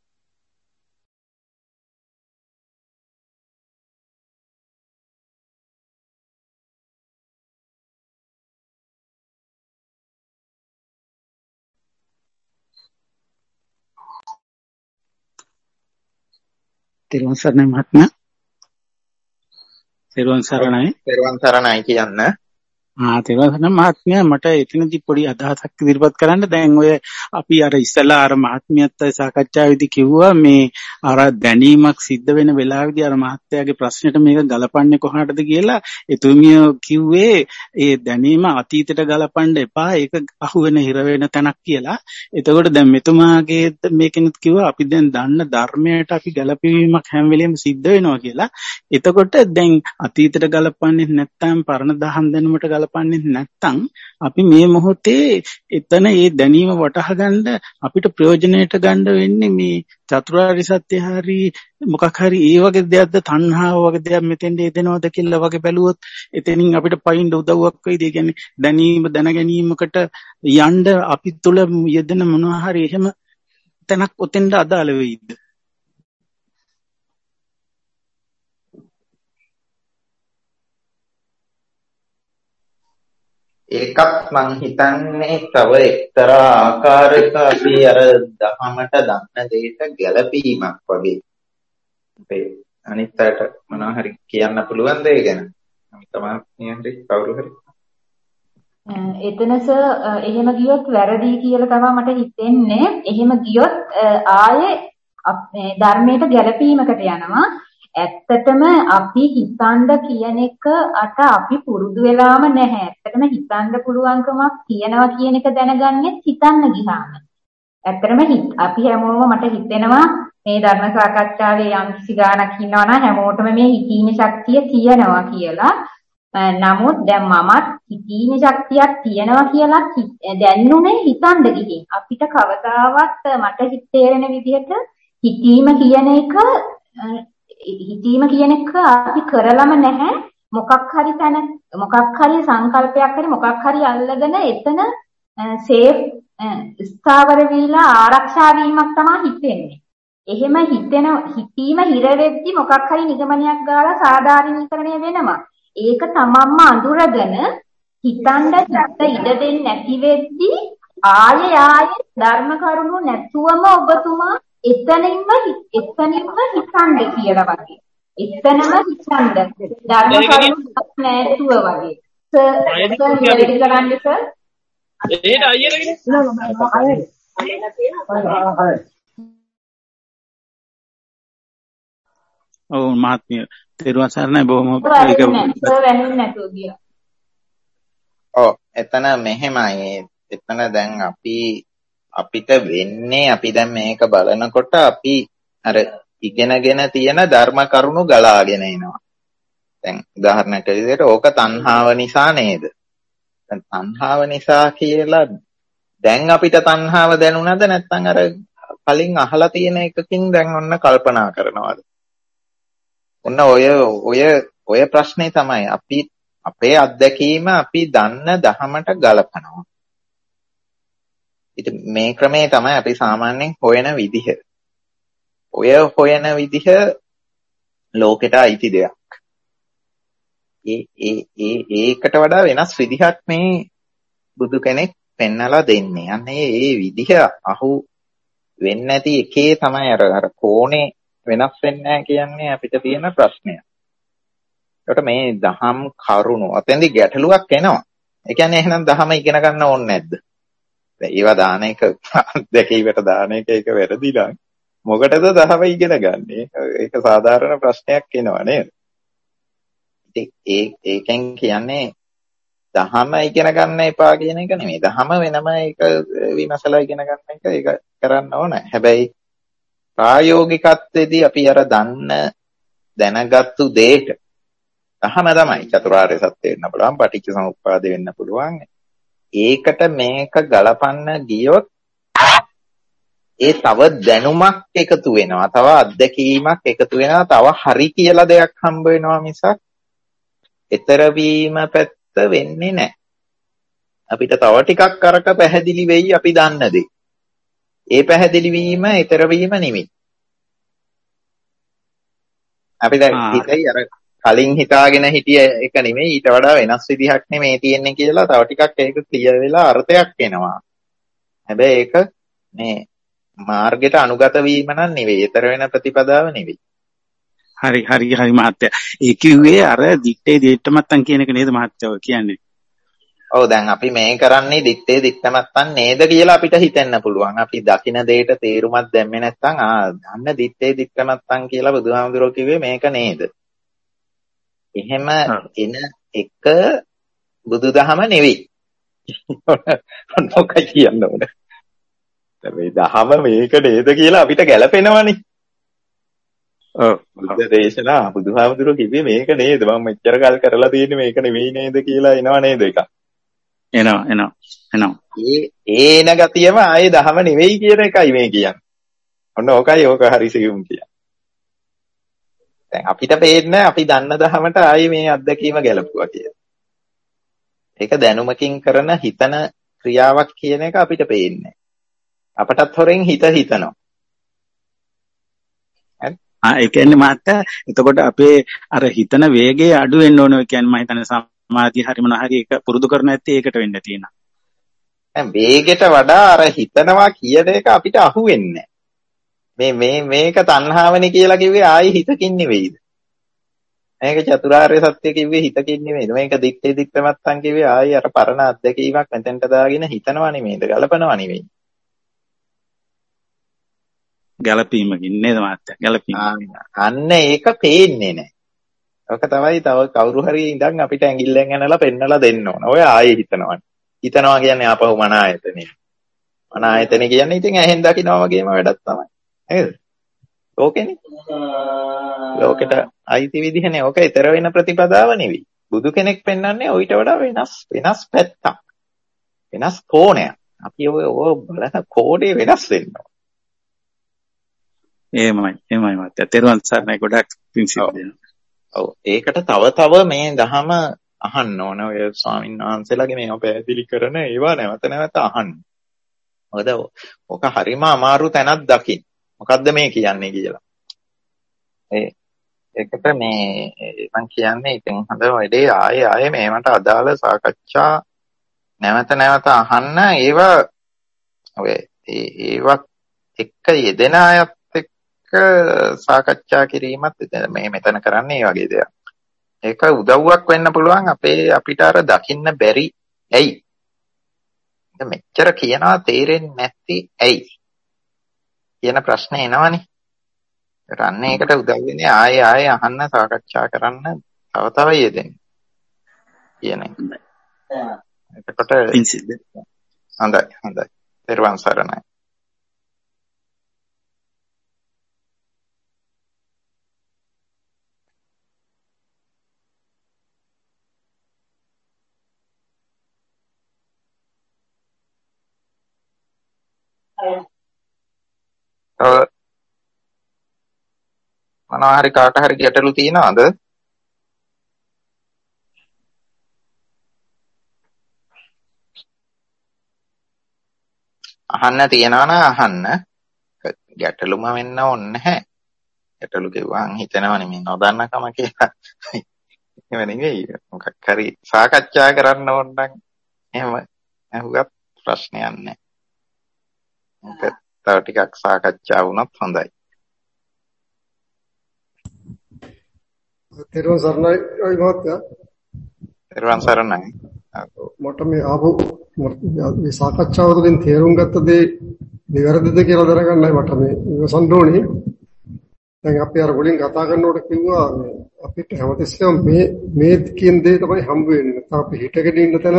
තෙරුවන් සරණයි මහත්මයා. තෙරුවන් සරණයි. පෙරවන් සරණයි කියන්න. ආ තෙරුවන් සරණයි මහත්මයා, මට එතනදී පොඩි අදහසක් ඉදිරිපත් කරන්න. දැන් ඔය අපි අර ඉස්සලා අර මහත්මියත් සාකච්ඡාවේදී කිව්වා මේ අර දැනීමක් සිද්ධ වෙන වෙලාවේදී අර මහත්යාගේ ප්‍රශ්නෙට මේක ගලපන්නේ කොහාටද කියලා. එතුමිය කිව්වේ ඒ දැනීම අතීතයට ගලපන්න එපා, ඒක අහුවෙන හිර වෙන තැනක් කියලා. එතකොට දැන් මෙතුමාගේ මේකෙනුත් කිව්වා අපි දැන් දන්න ධර්මයට අපි ගැලපීමක් හැම වෙලෙම සිද්ධ වෙනවා කියලා. එතකොට දැන් අතීතයට ගලපන්නේ නැත්නම් පරණ දහම් දැනුමට ගලපන්නේ නැත්නම් අපි මේ මොහොතේ එතන මේ දැනීම වටහා ගන්න අපිට ප්‍රයෝජනයට ගන්න වෙන්නේ මේ චතුරාර්ය සත්‍ය හරි මොකක් හරි ඒ වගේ දෙයක්ද, තණ්හාව වගේ දෙයක් මෙතෙන්ද එදෙනවද කියලා වගේ බැලුවොත් එතනින් අපිට පයින් උදව්වක් වෙයිද? ඒ කියන්නේ දැනීම දැන ගැනීමකට යන්න අපි තුල යෙදෙන මොනවා හරි එහෙම තැනක් ඔතෙන්ද අදාළ වෙයිද? ඒකත් මං හිතන්නේ තව එක්තරා ආකාරයක අපි අර දහමට දන්න දෙයට ගැළපීමක් වගේ. අපේ අනිත් අයට මොනවා හරි කියන්න පුළුවන් දේ ගැන. තමයි හරි කවුරු හරි. එතන සර් එහෙම ගියොත් වැරදි කියලා තමයි මට හිතෙන්නේ. එහෙම ගියොත් ආයේ ධර්මයට ගැළපීමකට යනවා. ඇත්තටම අපි හිතන්න කියන එක අට අපි පුරුදු වෙලාම නැහැ. ඇත්තටම හිතන්න පුළුවන්කමක් තියනවා කියන එක දැනගන්නේ හිතන්න ගියාම. ඇත්තටම අපි හැමෝම මට හිතෙනවා මේ ධර්ම සාකච්ඡාවේ යම් කිසි ගාණක් ඉන්නවා නම් හැමෝටම මේ හිතීමේ ශක්තිය තියෙනවා කියලා. නමුත් දැන් මමත් හිතීමේ ශක්තියක් තියෙනවා කියලා දැන්නුනේ හිතන්න ගිහින්. අපිට කවදාවත් මට හිතේරෙන විදිහට හිතීම කියන එක හිතීම කියන එක අපි කරලම නැහැ. මොකක් හරි තැන මොකක් හරි සංකල්පයක් හරි මොකක් හරි අල්ලගෙන එතන සේෆ් ස්ථාවර වීලා ආරක්ෂා වීමක් තමයි හිතෙන්නේ. එහෙම හිතෙන හිතීම හිර වෙද්දි මොකක් හරි නිගමනයක් ගාලා සාධාරණීකරණය වෙනවා. ඒක තමන්ම අඳුරගෙන හිතන්න නැත්ත ඉඩ දෙන්නේ නැති වෙද්දි ආයෙ ආයෙ ධර්ම කරුණු නැතුවම ඔබතුමා එතනින්ම එතනින්ම හිතන්න කියලා වගේ. එතනම හිතන්න ධර්ම කරුණු නැතුව වගේ. සර් සර් වැඩි කරන්න සර්. ඒට අයියරගෙන ඔව් මහත්මිය තෙරුවන් සරණයි. බොහොම ඒක සර් වැහුන්නේ නැතුව ගියා. ඔව් එතන මෙහෙමයි. එතන දැන් අපි අපිට වෙන්නේ අපි දැන් මේක බලනකොට අපි අර ඉගෙනගෙන තියෙන ධර්ම කරුණු ගලාගෙන එනවා. දැන් උදාහරණයක් විදිහට ඕක තණ්හාව නිසා නේද? දැන් තණ්හාව නිසා කියලා දැන් අපිට තණ්හාව දැනුණාද නැත්නම් අර කලින් අහලා තියෙන එකකින් දැන් ඔන්න කල්පනා කරනවාද? ඔන්න ඔය ඔය ඔය ප්‍රශ්නේ තමයි අපි අපේ අත්දැකීම අපි දන්න දහමට ගලපනවා. ඉතින් මේ ක්‍රමේ තමයි අපි සාමාන්‍යයෙන් හොයන විදිහ. ඔය හොයන විදිහ ලෝකෙට අයිති දෙයක්. ඒ ඒ ඒ ඒකට වඩා වෙනස් විදිහක් මේ බුදු කෙනෙක් පෙන්නලා දෙන්නේ. අන්නේ ඒ විදිහ අහු වෙන්නේ නැති එකේ තමයි අර අර කෝණේ වෙනස් වෙන්නේ නැහැ කියන්නේ අපිට තියෙන ප්‍රශ්නය. ඒකට මේ දහම් කරුණු අතෙන්දි ගැටලුවක් එනවා. ඒ කියන්නේ එහෙනම් දහම ඉගෙන ගන්න ඕනේ නැද්ද? ඒවා දාන එක දැකීමට දාන එක ඒක වැරදි නං මොකටද දහම ඉගෙන ගන්නෙ? ඒක සාධාරණ ප්‍රශ්නයක් එනවා නේද? ඉතින් ඒ ඒකෙන් කියන්නේ දහම ඉගෙන ගන්න එපා කියන එක නෙමෙයි. දහම වෙනම ඒක විමසලා ඉගෙන ගන්න එක ඒක කරන්න ඕන. හැබැයි ප්‍රායෝගිකත්වයේදී අපි අර දන්න දැනගත්තු දෙයට දහම තමයි චතුරාර්ය සත්‍ය වෙන්න පුළුවන්, පටිච්ච සමුප්පාද වෙන්න පුළුවන්. ඒකට මේක ගලපන්න ගියොත් ඒ තව දැනුමක් එකතු වෙනවා, තව අත්දැකීමක් එකතු වෙනවා, තව හරි කියලා දෙයක් හම්බ වෙනවා මිසක් ඊතර වීම පැත්ත වෙන්නේ නැහැ. අපිට තව ටිකක් අරක පැහැදිලි වෙයි අපි දන්න දේ. ඒ පැහැදිලි වීම ඊතර වීම නෙමෙයි. අපි දැන් හිතයි අර කලින් හිතාගෙන හිටිය එක නෙමෙයි ඊට වඩා වෙනස් විදිහක් නෙමෙයි තියෙන්නේ කියලා තව ටිකක් ඒක ක්ලියර් වෙලා අර්ථයක් එනවා. හැබැයි ඒක මේ මාර්ගයට අනුගත වීම නම් නෙවෙයි. ඊතර වෙන ප්‍රතිපදාව නෙවෙයි. හරි හරි හරි මහත්තයා. ඒ කිව්වේ අර දිත්තේ දිට්ඨමත්තන් කියන එක නේද මහත්තයා කියන්නේ? ඔව් දැන් අපි මේ කරන්නේ දිත්තේ දිට්ඨමත්තන් නේද කියලා අපිට හිතෙන්න පුළුවන්. අපි දකින දෙයට තේරුමක් දැම්මේ නැත්නම් ආ අන්න දිත්තේ දිට්ඨමත්තන් කියලා බුදුහාමුදුරුවෝ කිව්වේ මේක නේද? එහෙම එන එක බුදුදහම නෙවෙයි. මොකක් කියන්න ඕනේ? මේ දහම මේක නේද කියලා අපිට ගැලපෙනවනේ. ඔව් බුද්ධ දේශනා බුදුහාමුදුරුවෝ කිව්වේ මේක නේද? මම මෙච්චර කල් කරලා තියෙන්නේ මේක නෙවෙයි නේද කියලා එනව නේද එක? එනවා එනවා එනවා. ඒ ඒන ගතියම ආයේ දහම නෙවෙයි කියන එකයි මේ කියන්නේ. ඔන්න ඕකයි ඕක හරි සියුම් කියන්නේ. දැන් අපිට පේන්නේ අපි දන්න දහමට ආයේ මේ අත්දැකීම ගැලපුවා කියලා. ඒක දැනුමකින් කරන හිතන ක්‍රියාවක් කියන එක අපිට පේන්නේ. අපටත් හොරෙන් හිත හිතනවා. ආ ඒ කියන්නේ මාත්‍යා එතකොට අපේ අර හිතන වේගය අඩු වෙන්න ඕන. ඒ කියන්නේ මම හිතන්නේ සමාධිය හරි මොනවා හරි ඒක පුරුදු කරන ඇත්තේ ඒකට වෙන්න තියෙනවා. දැන් වේගයට වඩා අර හිතනවා කියන එක අපිට අහු වෙන්නේ මේ මේ මේක තණ්හාවනේ කියලා කිව්වේ ආයි හිතකින් නෙවෙයිද? මේක චතුරාර්ය සත්‍ය කිව්වේ හිතකින් නෙවෙයිද? මේක දිත්තේ දිත්තමත්තන් කිව්වේ ආයි අර පරණ අත්දැකීමක් මෙතෙන්ට දාගෙන හිතනවා නෙමෙයිද? ගලපනවා නෙවෙයි. ගැලපීමකින් නේද මාත්‍යා? ගැලපීම. අන්න ඒක පේන්නේ නැහැ. ඔක තමයි තව කවුරු හරි ඉඳන් අපිට ඇඟිල්ලෙන් ඇනලා පෙන්නලා දෙන්න ඕන. ඔය ආයේ හිතනවා. හිතනවා කියන්නේ ආපහු මන ආයතනේ. මන ආයතනේ කියන්නේ ඉතින් ඇහෙන් දකින්නවා වගේම වැඩක් තමයි. නේද? ඕකේනේ. ලෝකෙට අයිති විදිහනේ ඕක ඊතර වෙන ප්‍රතිපදාව නෙවෙයි. බුදු කෙනෙක් පෙන්වන්නේ ඔయిత වඩා වෙනස් වෙනස් පැත්තක්. වෙනස් කෝණයක්. අපි ඔය ඔය බලන කෝණේ වෙනස් වෙනවා. එහෙමයි එහෙමයි මාත්‍යා. තෙරුවන් සරණයි ගොඩක් පිං සිද්ධ වෙනවා. ඔව් ඒකට තව තව මේ දහම අහන්න ඕන. ඔය ස්වාමීන් වහන්සේලාගේ මේව පැහැදිලි කරන ඒවා නැවත නැවත අහන්න. මොකද ඔක හරිම අමාරු තැනක් දකින්න. මොකද්ද මේ කියන්නේ කියලා. ඒ ඒකට මේ මම කියන්නේ ඉතින් හොඳ වැඩේ ආයේ ආයේ මේවට අදාළ සාකච්ඡා නැවත නැවත අහන්න. ඒවා ඔය ඒවත් එක්ක යෙදෙන අයත් එක්ක සාකච්ඡා කිරීමත් මේ මෙතන කරන්නේ ඒ වගේ දෙයක්. ඒක උදව්වක් වෙන්න පුළුවන් අපේ අපිට අර දකින්න බැරි ඇයි? මෙච්චර කියනවා තේරෙන්නේ නැති ඇයි? කියන ප්‍රශ්නේ එනවනේ. ඒකට අන්න ඒකට උදව් වෙන්නේ ආයේ ආයේ අහන්න සාකච්ඡා කරන්න තව තව යෙදෙන්න. කියන එක. එතකොට හොඳයි හොඳයි. පෙරවන් සරණයි. මොනවා හරි කාට හරි ගැටලු තියෙනවද? අහන්න තියනවා නම් අහන්න. ගැටලුම වෙන්න ඕනේ නැහැ. ගැටලු කිව්වහන් හිතනවනේ මේ නොදන්නකම කියලා. එහෙම නෙවෙයි. මොකක් හරි සාකච්ඡා කරන්න ඕන නම් එහෙම අහුවත් ප්‍රශ්නයක් නැහැ. ඒක තව ටිකක් සාකච්ඡා වුණොත් හොඳයි. තෙරුවන් සරණයි අය මහත්තයා. තෙරුවන් සරණයි. මට මේ ආපු මේ සාකච්ඡාව තුළින් තේරුම් ගත්ත දේ නිවැරදිද කියලා දැනගන්නයි මට මේ ඉවසන්න ඕනේ. දැන් අපි අර වලින් කතා කරනකොට කිව්වා අපිට හැමතිස්සෙම මේ මේ කියන දේ තමයි හම්බ වෙන්නේ. නැත්නම් අපි හිතගෙන ඉන්න තැන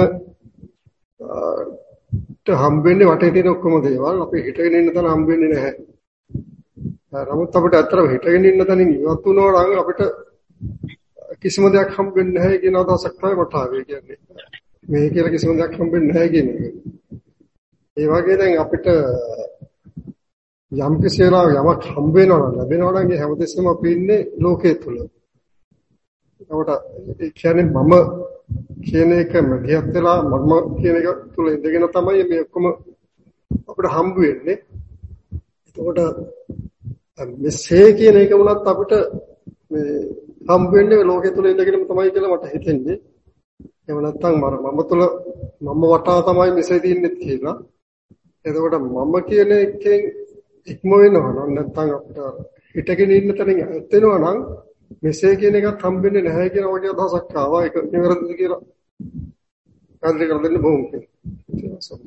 හම්බ වෙන්නේ වටේ තියෙන ඔක්කොම දේවල්. අපි හිතගෙන ඉන්න තැන හම්බ වෙන්නේ නැහැ. නමුත් අපිට අත්‍තරම හිතගෙන ඉන්න තැනින් ඉවත් වුණා නම් අපිට කිසිම දෙයක් හම්බ වෙන්නේ නැහැ කියන අදහසක් තමයි මට ආවේ කියන්නේ. මේ කියලා කිසිම දෙයක් හම්බ වෙන්නේ නැහැ කියන එක. ඒ වගේ දැන් අපිට යම් කිසි වෙලාවක යමක් හම්බ වෙනවා නම් ලැබෙනවා නම් ඒ හැමතිස්සෙම අපි ඉන්නේ ලෝකයේ තුල. එතකොට ඒ කියන්නේ මම කියන එක මැදිහත් වෙලා මම කියන එක තුල ඉඳගෙන තමයි මේ ඔක්කොම අපිට හම්බ වෙන්නේ. එතකොට මෙසේ කියන එක වුණත් අපිට මේ හම්බ වෙන්නේ ලෝකෙ තුල ඉඳගෙනම තමයි කියලා මට හිතෙන්නේ. එහෙම නැත්නම් මම තුල මම වටා තමයි මෙසේ තියන්නේ කියලා. එතකොට මම කියන එකෙන් ඉක්ම වෙනවා නම් නැත්නම් අපිට හිතගෙන ඉන්න තැනින් ඇත් වෙනවා නම් මෙසේ කියන එකත් හම්බෙන්නේ නැහැ කියන වගේ අදහසක් ආවා. ඒක නිවැරදිද කියලා කාර්ය කරලා දෙන්න බොහොම කෙනෙක්.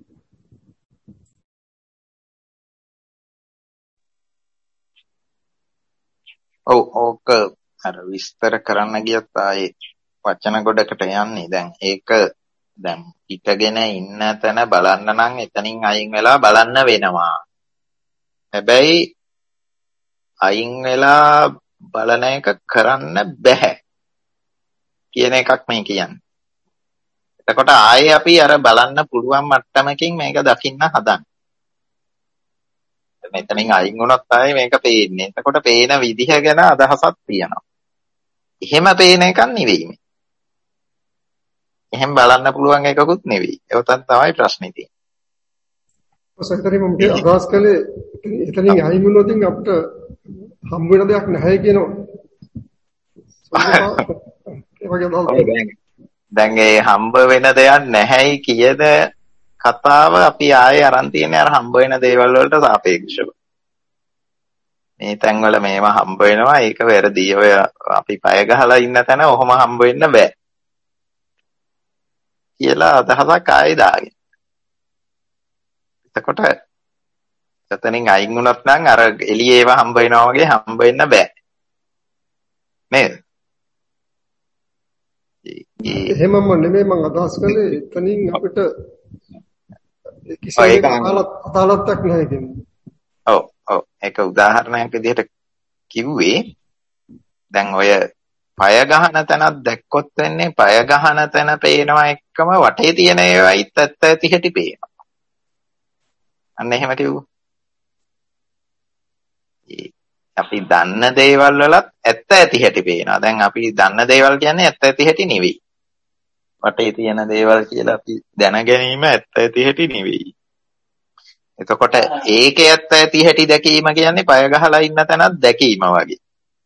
ඔව් ඕක අර විස්තර කරන්න ගියත් ආයේ වචන ගොඩකට යන්නේ. දැන් ඒක දැන් හිටගෙන ඉන්න තැන බලන්න නම් එතනින් අයින් වෙලා බලන්න වෙනවා. හැබැයි අයින් වෙලා බලන එක කරන්න බෑ කියන එකක් මේ කියන්නේ. එතකොට ආයේ අපි අර බලන්න පුළුවන් මට්ටමකින් මේක දකින්න හදන්න. මෙතනින් අයින් වුණොත් ආයේ මේක පේන්නේ. එතකොට පේන විදිහ ගැන අදහසක් තියෙනවා. එහෙම පේන එකක් නෙවෙයි මේ. එහෙම බලන්න පුළුවන් එකකුත් නෙවෙයි. ඒකත් තමයි ප්‍රශ්නේ තියෙන්නේ. ඔසතරේ මම අදහස් කළේ එතනින් අයින් වුණොත් අපිට හම්බ වෙන දෙයක් නැහැ කියනවා. දැන් ඒ හම්බ වෙන දෙයක් නැහැයි කියන කතාව අපි ආයේ අරන් තියෙන්නේ අර හම්බ වෙන දේවල් වලට සාපේක්ෂව. මේ තැන්වල මේවා හම්බ වෙනවා ඒක වැරදි. ඔය අපි පය ගහලා ඉන්න තැන ඔහොම හම්බ වෙන්න බෑ. කියලා අදහසක් ආයේ දාගෙන. එතකොට එතනින් අයින් වුණොත් නම් අර එළියේ ඒවා හම්බ වෙනවා වගේ හම්බ වෙන්න බෑ. නේද? එහෙමම නෙමෙයි මම අදහස් කළේ එතනින් අපිට කිසිම අදාළත්වයක් නැහැ කියන්නේ. ඔව් ඔව් ඒක උදාහරණයක් විදිහට කිව්වේ දැන් ඔය පය ගහන තැනක් දැක්කොත් වෙන්නේ පය ගහන තැන පේනවා එක්කම වටේ තියෙන ඒවායිත් ඇත්ත ඇති හැටි පේනවා. අන්න එහෙම කිව්වා. අපි දන්න දේවල් වලත් ඇත්ත ඇති හැටි පේනවා. දැන් අපි දන්න දේවල් කියන්නේ ඇත්ත ඇති හැටි නෙවෙයි. වටේ තියෙන දේවල් කියලා අපි දැන ගැනීම ඇත්ත ඇති හැටි නෙවෙයි. එතකොට ඒකේ ඇත්ත ඇති හැටි දැකීම කියන්නේ පය ගහලා ඉන්න තැනක් දැකීම වගේ.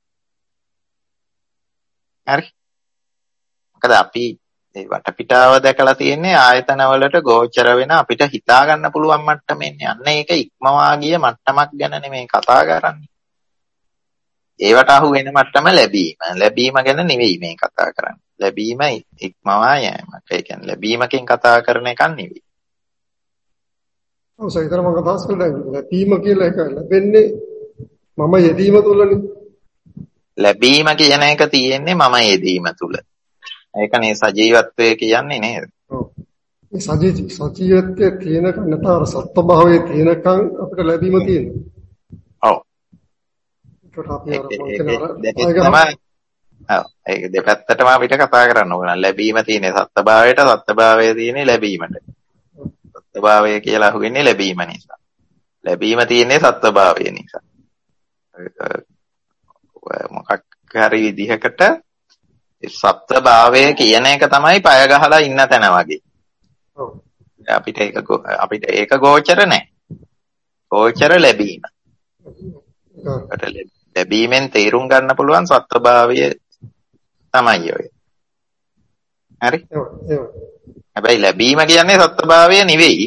හරි. මොකද අපි මේ වටපිටාව දැකලා තියෙන්නේ ආයතන වලට ගෝචර වෙන අපිට හිතා ගන්න පුළුවන් මට්ටමෙන්. යන්න ඒක ඉක්මවා ගිය මට්ටමක් ගැන නෙමෙයි කතා කරන්නේ. ඒවට අහු වෙන මට්ටම ලැබීම. ලැබීම ගැන නෙවෙයි මේ කතා කරන්නේ. ලැබීම ඉක්මවා යෑමක්. ඒ කියන්නේ ලැබීමකින් කතා කරන එකක් නෙවෙයි. ඔව් සයිතර මම කතා කරලා ලැබීම කියලා එක ලැබෙන්නේ මම යෙදීම තුලනේ. ලැබීම කියන එක තියෙන්නේ මම යෙදීම තුල. ඒකනේ සජීවත්වය කියන්නේ නේද? ඔව්. මේ සජීව සජීවත්වයේ තියෙනක නැතර සත්‍යභාවයේ තියෙනකන් අපිට ලැබීම තියෙනවා. ඔව්. ඒක දෙපැත්තටම අපිට කතා කරන්න ඕන. ලැබීම තියෙන්නේ සත්‍යභාවයට, සත්‍යභාවය තියෙන්නේ ලැබීමට. සත්‍යභාවය කියලා අහුවෙන්නේ ලැබීම නිසා. ලැබීම තියෙන්නේ සත්‍යභාවය නිසා. මොකක් හරි විදිහකට සත්‍යභාවය කියන එක තමයි පය ගහලා ඉන්න තැන වගේ. ඔව්. අපිට ඒක අපිට ඒක ගෝචර නැහැ. ගෝචර ලැබීම. ලැබීමෙන් තේරුම් ගන්න පුළුවන් සත්‍යභාවය තමයි ඔය. හරි? හැබැයි ලැබීම කියන්නේ සත්‍යභාවය නෙවෙයි.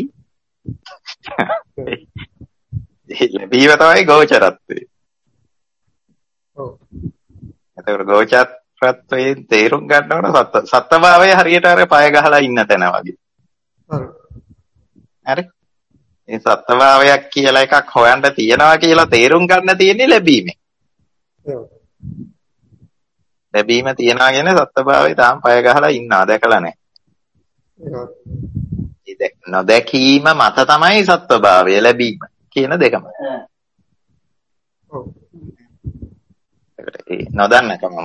ලැබීම තමයි ගෝචරත්වය. ඔව්. ඒතකොට ගෝචරත්වයෙන් තේරුම් ගන්න ඕන සත්‍ය සත්‍යභාවය හරියට අර පය ගහලා ඉන්න තැන වගේ. හරි. හරි? මේ සත්‍යභාවයක් කියලා එකක් හොයන්න තියනවා කියලා තේරුම් ගන්න තියෙන්නේ ලැබීමෙන්. ඔව්. ලැබීම තියනවා කියන්නේ සත්‍යභාවය තාම පය ගහලා ඉන්නවා දැකලා නැහැ. ඒක නොදැකීම මත තමයි සත්‍යභාවය ලැබීම කියන දෙකම. ඔව්. ඒ නොදන්නකම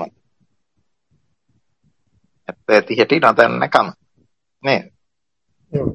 ඇත්ත ඇති හැටි නොදන්නකම නේද? ඔව්.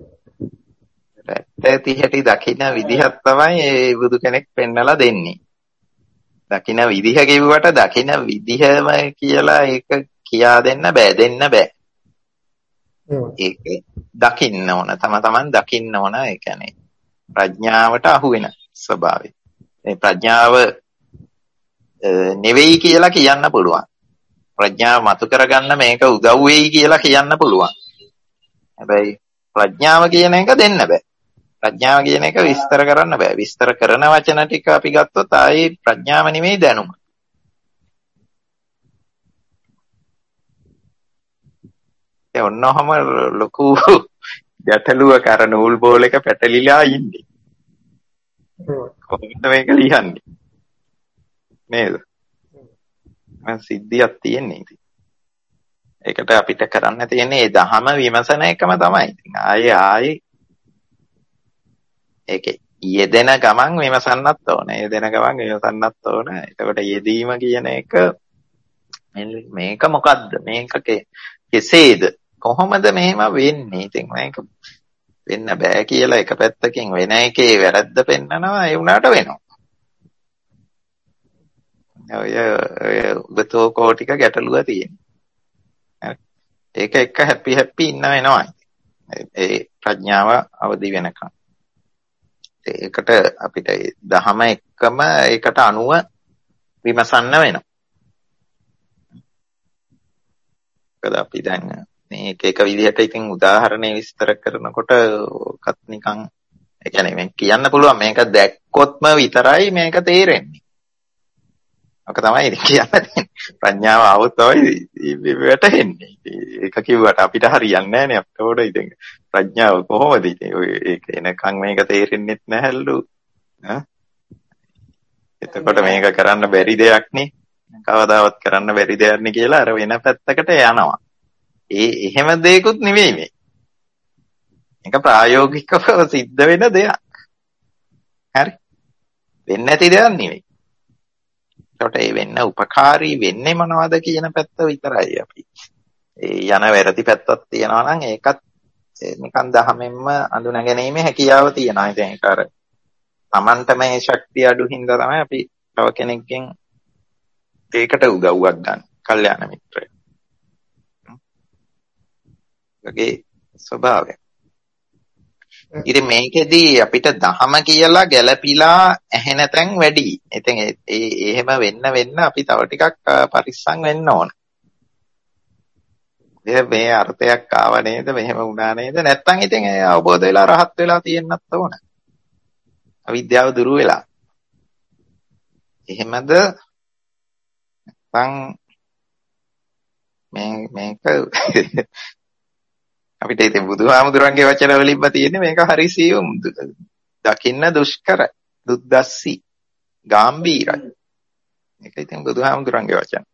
ඇත්ත ඇති හැටි දකින්න විදිහක් තමයි ඒ බුදු කෙනෙක් පෙන්නලා දෙන්නේ. දකින විදිහ කිව්වට දකින විදිහම කියලා ඒක කියා දෙන්න බෑ දෙන්න බෑ. ඒක දකින්න ඕන තම තමන් දකින්න ඕන. ඒ කියන්නේ ප්‍රඥාවට අහු වෙන ස්වභාවය. මේ ප්‍රඥාව නෙවෙයි කියලා කියන්න පුළුවන්. ප්‍රඥාව මතු කරගන්න මේක උදව් වෙයි කියලා කියන්න පුළුවන්. හැබැයි ප්‍රඥාව කියන එක දෙන්න බෑ. ප්‍රඥාව කියන එක විස්තර කරන්න බෑ. විස්තර කරන වචන ටික අපි ගත්තොත් ආයේ ප්‍රඥාව නෙමෙයි දැනුම. ඒ ඔන්නෝම ලොකු ගැටලුවක අර නූල් බෝල් එක පැටලිලා ඉන්නේ. කොහොමද මේක ලියන්නේ? නේද? මම සිද්ධියක් තියෙන්නේ ඉතින්. ඒකට අපිට කරන්න තියෙන්නේ ඒ දහම විමසන එකම තමයි. ඉතින් ආයේ ආයේ ඒකේ යෙදෙන ගමන් විමසන්නත් ඕන. යෙදෙන ගමන් විමසන්නත් ඕන. එතකොට යෙදීම කියන එක මේක මොකද්ද? මේක කෙසේද? කොහොමද මෙහෙම වෙන්නේ? ඉතින් මේක වෙන්න බෑ කියලා එක පැත්තකින් වෙන එකේ වැරද්ද පෙන්නනවා. ඒ වුණාට වෙනවා. ඔය ඔය උගතෝ කෝටික ගැටලුව තියෙනවා. ඒක එක හැපි හැපි ඉන්න වෙනවා. ඒ ප්‍රඥාව අවදි වෙනකන්. ඒකට අපිට දහම එක්කම ඒකට අනුව විමසන්න වෙනවා. මොකද අපි දැන් මේක එක විදිහට ඉතින් උදාහරණේ විස්තර කරනකොට ඔකත් නිකන් ඒ කියන්නේ මම කියන්න පුළුවන් මේක දැක්කොත්ම විතරයි මේක තේරෙන්නේ. ඔක තමයි ඉතින් කියන්න තියෙන්නේ. ප්‍රඥාව આવොත් තමයි වැටහෙන්නේ. ඒක කිව්වට අපිට හරියන්නේ නැහැ නේ. අපතෝட ඉතින් ප්‍රඥාව කොහොමද ඉතින් ඔය ඒක එනකන් මේක තේරෙන්නෙත් නැහැලු. ඈ එතකොට මේක කරන්න බැරි දෙයක් නේ. කවදාවත් කරන්න බැරි දෙයක් නේ කියලා අර වෙන පැත්තකට යනවා. ඒ එහෙම දෙයක්ුත් නෙවෙයි මේ. මේක ප්‍රායෝගිකව සිද්ධ වෙන දෙයක්. හරි. වෙන්නේ නැති දෙයක් නෙවෙයි. ඒකට ඒ වෙන්න උපකාරී වෙන්නේ මොනවද කියන පැත්ත විතරයි අපි. ඒ යන වැරදි පැත්තක් තියනවා නම් ඒකත් නිකන් දහමෙන්ම අඳුනගැනීමේ හැකියාව තියෙනවා. ඉතින් ඒක අර Tamanට මේ ශක්තිය අඩු හින්දා තමයි අපි තව කෙනෙක්ගෙන් ඒකට උදව්වක් ගන්න. කල්යාණ මිත්‍රය. ඒකේ ස්වභාවය. ඉතින් මේකෙදී අපිට දහම කියලා ගැළපීලා ඇහෙන තැන් වැඩි. ඉතින් ඒ එහෙම වෙන්න වෙන්න අපි තව ටිකක් පරිස්සම් වෙන්න ඕන. මේ අර්ථයක් ආව නේද? මෙහෙම වුණා නේද? නැත්තම් ඉතින් ඒ අවබෝධ වෙලා රහත් වෙලා තියෙන්නත් ඕන. අවිද්‍යාව දුරු වෙලා. එහෙමද? නැත්තම් මේ මේක අපිට ඉතින් බුදුහාමුදුරන්ගේ වචන වලින්ම තියෙන්නේ මේක හරි සියුම් දකින්න දුෂ්කර දුද්දස්සි ගාම්භීරයි. මේක ඉතින් බුදුහාමුදුරන්ගේ වචන.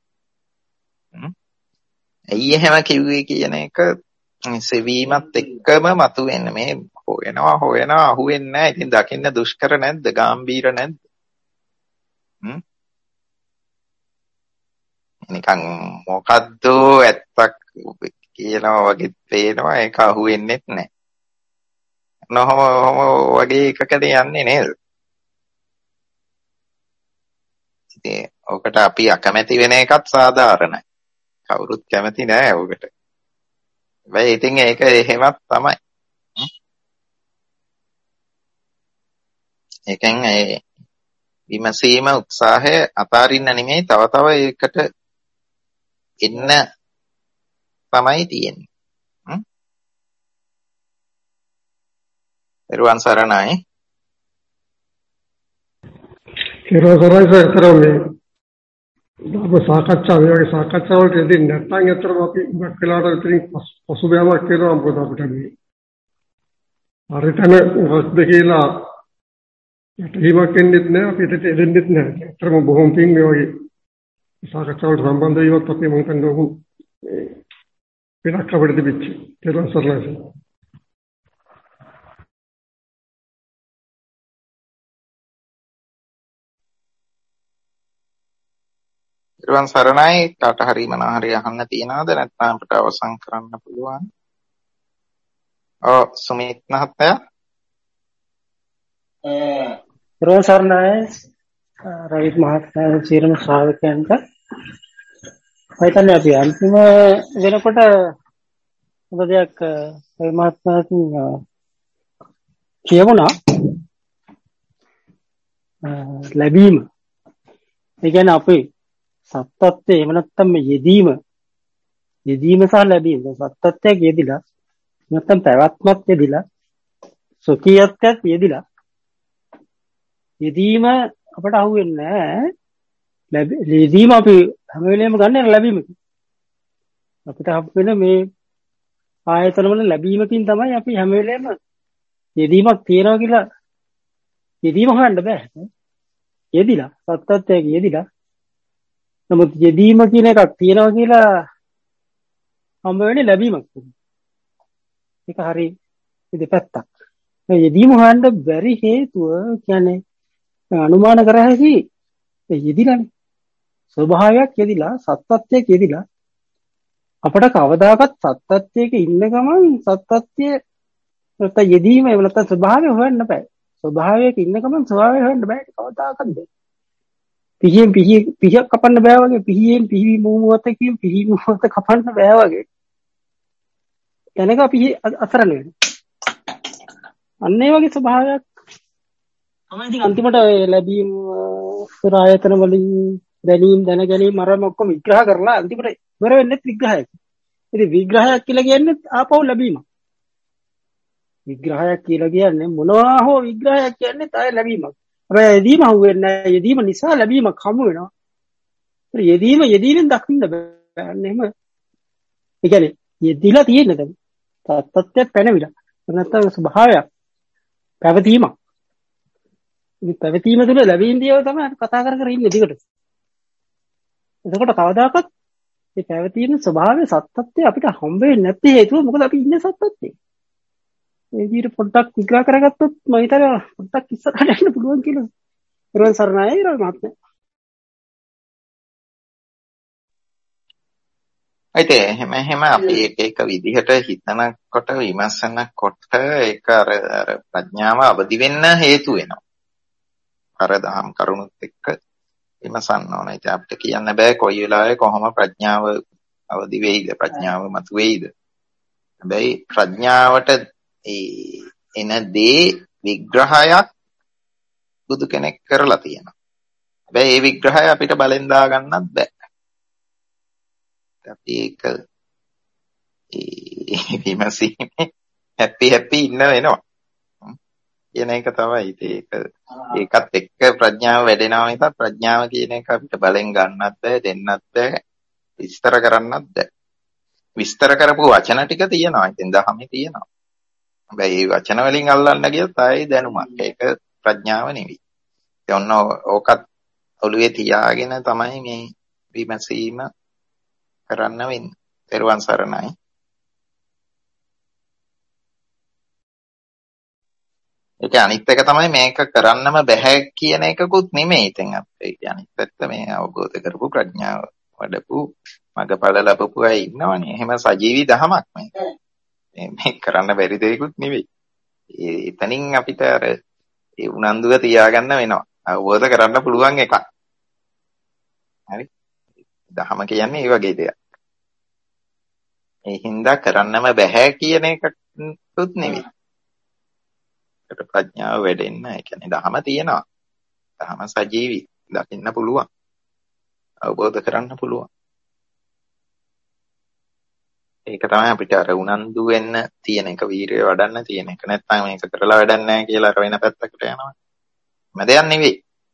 ඇයි එහෙම කිව්වේ කියන එක සෙවීමත් එක්කම මතුවෙන්නේ. මේ හොයනවා හොයනවා අහුවෙන්නේ නැහැ. ඉතින් දකින්න දුෂ්කර නැද්ද? ගාම්භීර නැද්ද? හ්ම් නිකන් මොකද්ද ඇත්තක් කියනවා වගේ පේනවා. ඒක අහුවෙන්නේත් නැහැ. නොහොම වගේ එකකට යන්නේ නේද? ඉතින් ඔකට අපි අකමැති වෙන එකත් සාධාරණයි. කවුරුත් කැමති නෑ ඔකට. හැබැයි ඉතින් ඒක එහෙමත් තමයි. ඒකෙන් ඒ විමසීම උත්සාහය අතාරින්න නෙමෙයි තව තව ඒකට එන්න තමයි තියෙන්නේ. හ්ම්. පෙරවන් සරණයි. පෙරවන් සරණයි සරණයි. අප සාකච්ඡා මේ වගේ සාකච්ඡා වලට ඉතින් නැත්නම් ඇත්තටම අපි ඉවත් කළාට ඉතින් පසුබෑමක් කරනවා. මොකද අපිට මේ හරියටම වස්ද කියලා යටීමක් වෙන්නෙත් නැහැ. අපිට දෙන්නෙත් නැහැ. ඇත්තටම බොහොම පිං මේ වගේ සාකච්ඡා වලට සම්බන්ධ වීමත් අපි මම හිතන්නේ ඔහු වෙනක් අපිට තිබිච්ච. පෙරවන් සරණයි. පෙරවන් සරණයි. කාට හරි මොනවා හරි අහන්න තියනවද? නැත්නම් අපිට අවසන් කරන්න පුළුවන්. ඔව් සුමිත් මහත්තයා. පෙරවන් සරණයි. රවිත් මහත්මයා සියලුම ශ්‍රාවකයන්ට හිතන්නේ අපි අන්තිම වෙනකොට මොකද දෙයක් රවි මහත්මයාකින් කියවුණා ලැබීම. ඒ කියන්නේ අපේ සත්‍යත්වයේ එහෙම නැත්නම් මේ යෙදීම යෙදීම සහ ලැබීම සත්‍යත්වයක් යෙදිලා නැත්නම් පැවැත්මක් යෙදිලා සුඛියත්වයක් යෙදිලා යෙදීම අපට අහුවෙන්නේ නැහැ. යෙදීම අපි හැම වෙලේම ගන්න ලැබීමකින් අපිට හම්බ මේ ආයතන වල ලැබීමකින් තමයි අපි හැම වෙලේම යෙදීමක් තියනවා කියලා යෙදීම හොයන්න බෑ. යෙදිලා සත්‍යත්වයක් යෙදිලා නමුත් යෙදීම කියන එකක් තියනවා කියලා හම්බ වෙන්නේ ලැබීමක්. ඒක හරි දෙපැත්තක්. මේ යෙදීම හොයන්න බැරි හේතුව කියන්නේ අනුමාන කර හැකි යෙදිලානේ. ස්වභාවයක් යෙදිලා සත්‍යත්වයක් යෙදිලා අපට කවදාකවත් සත්‍යත්වයක ඉන්න ගමන් සත්‍යත්වයේ නැත්නම් යෙදීම එහෙම නැත්නම් ස්වභාවය හොයන්න බෑ. ස්වභාවයක ඉන්න ගමන් ස්වභාවය හොයන්න බෑ කවදාකවත් බෑ. පිහියෙන් පිහි පිහක් කපන්න බෑ වගේ පිහියෙන් පිහි මූමුවතකින් පිහි මූමුවත කපන්න බෑ වගේ. එනක පිහි අසරණ වෙනවා. අන්න ඒ වගේ ස්වභාවයක් තමයි ඉතින් අන්තිමට ලැබීම් සුරායතන වලින් දැනීම් දැන ගැනීම අරම ඔක්කොම විග්‍රහ කරලා අන්තිමට ඉවර වෙන්නේ විග්‍රහයක්. ඉතින් විග්‍රහයක් කියලා කියන්නේ ආපහු ලැබීම. විග්‍රහයක් කියලා කියන්නේ මොනවා හෝ විග්‍රහයක් කියන්නේ තව ලැබීමක්. හැබැයි යෙදීම අහුවෙන්නේ නැහැ. යෙදීම නිසා ලැබීමක් හමු වෙනවා. ඒ යෙදීම යෙදීමෙන් දකින්න බෑ. එහෙම. ඒ කියන්නේ යෙදিলা තියෙන දැන්. තත්ත්වයක් පැනවිලා. නැත්නම් ස්වභාවයක්. පැවතීමක්. මේ පැවතීම තුළ ලැබීම් දියව තමයි කතා කර කර ඉන්නේ දිගට. එතකොට කවදාකවත් මේ පැවතීම ස්වභාවය සත්‍යත්වය අපිට හම්බ වෙන්නේ නැති හේතුව මොකද අපි ඉන්නේ සත්‍යත්වයේ. මේ විදිහට පොඩ්ඩක් විග්‍රහ කරගත්තොත් මම හිතනවා පොඩ්ඩක් ඉස්සරහට යන්න පුළුවන් කියලා. ඉරන් සර්ණයි රවි මහත්මයා. అయితే එහෙම එහෙම අපි එක එක විදිහට හිතනකොට විමසනකොට ඒක අර අර ප්‍රඥාව අවදි වෙන්න හේතු වෙනවා. අර දහම් කරුණුත් එක්ක විමසන්න ඕන. ඉතින් අපිට කියන්න බෑ කොයි වෙලාවෙ කොහොම ප්‍රඥාව අවදි වෙයිද ප්‍රඥාව මතු වෙයිද. හැබැයි ප්‍රඥාවට ඒ එන දේ විග්‍රහයක් බුදු කෙනෙක් කරලා තියෙනවා. හැබැයි ඒ විග්‍රහය අපිට බලෙන් දා ගන්නත් බෑ. අපි ඒක ඒ විමසීමේ හැපි හැපි ඉන්න වෙනවා. කියන එක තමයි. ඒක ඒකත් එක්ක ප්‍රඥාව වැඩෙනවා නිසා ප්‍රඥාව කියන එක අපිට බලෙන් ගන්නත් බෑ දෙන්නත් බෑ විස්තර කරන්නත් බෑ. විස්තර කරපු වචන ටික තියෙනවා. ඉතින් දහමේ තියෙනවා. හැබැයි මේ වචන වලින් අල්ලන්න ගියොත් ආයේ දැනුමක්. ඒක ප්‍රඥාව නෙවෙයි. ඒ ඔන්න ඕකත් ඔළුවේ තියාගෙන තමයි මේ විමසීම කරන්න වෙන්නේ. පෙරවන් සරණයි. ඒක අනිත් එක තමයි මේක කරන්නම බෑ කියන එකකුත් නෙමෙයි. ඉතින් අපි අනිත් පැත්ත මේ අවබෝධ කරපු ප්‍රඥාව වඩපු මගපල ලැබපු අය ඉන්නවනේ. එහෙම සජීවී දහමක් මේක. මේ කරන්න බැරි දෙයක්ුත් නෙවෙයි. ඒ එතනින් අපිට අර ඒ උනන්දුව තියාගන්න වෙනවා. අවබෝධ කරන්න පුළුවන් එකක්. හරි. දහම කියන්නේ ඒ වගේ දෙයක්. ඒ හින්දා කරන්නම බෑ කියන එකකුත් නෙවෙයි. ඒක ප්‍රඥාව වැඩෙන්න. ඒ කියන්නේ දහම තියෙනවා. දහම සජීවී. දකින්න පුළුවන්. අවබෝධ කරන්න පුළුවන්. ඒක තමයි අපිට අර උනන්දු වෙන්න තියෙන එක, වීරිය වඩන්න තියෙන එක. නැත්නම් මේක කරලා වැඩක් නැහැ කියලා අර වෙන පැත්තකට යනවා. මැදයන් නෙවෙයි.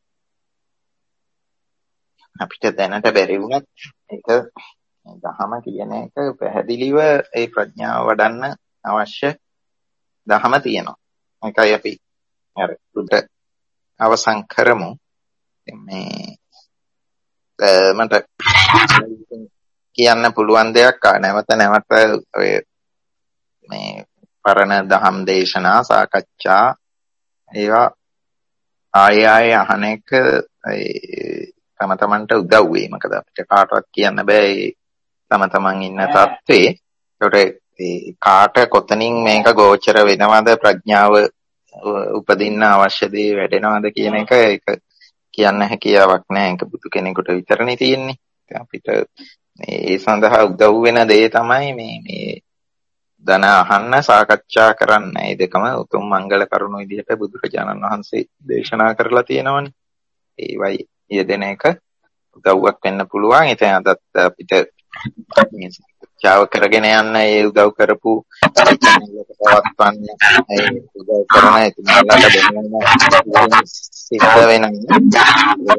අපිට දැනට බැරි වුණත් ඒක දහම කියන එක පැහැදිලිව ඒ ප්‍රඥාව වඩන්න අවශ්‍ය දහම තියෙනවා. ඒකයි අපි අර උඩ අවසන් කරමු. මේ මට කියන්න පුළුවන් දෙයක් නැවත නැවත ඔය මේ පරණ දහම් දේශනා සාකච්ඡා ඒවා ආය ආය අහන එක තම තමන්ට උදව් වෙයි. මොකද අපිට කාටවත් කියන්න බෑ තම තමන් ඉන්න තත්ත්වේ. ඒකට කාට කොතනින් මේක ගෝචර වෙනවද ප්‍රඥාව උපදින්න අවශ්‍ය දේ වැඩෙනවද කියන එක ඒක කියන්න හැකියාවක් නැහැ. ඒක බුදු කෙනෙකුට විතරනේ තියෙන්නේ. අපිට ඒ සඳහා උදව් වෙන දේ තමයි මේ මේ දන අහන්න සාකච්ඡා කරන්න. මේ දෙකම උතුම් මංගල කරුණු විදිහට බුදුරජාණන් වහන්සේ දේශනා කරලා තියෙනවනේ. ඒවයි යෙදෙන එක උදව්වක් වෙන්න පුළුවන්. ඉතින් අදත් අපිට මේ සාකච්ඡාව කරගෙන යන්න ඒ උදව් කරපු channel එක පවත්වන්න ඒ උදව් කරන එතුමාලට බොහොම සිද්ධ වෙනවා.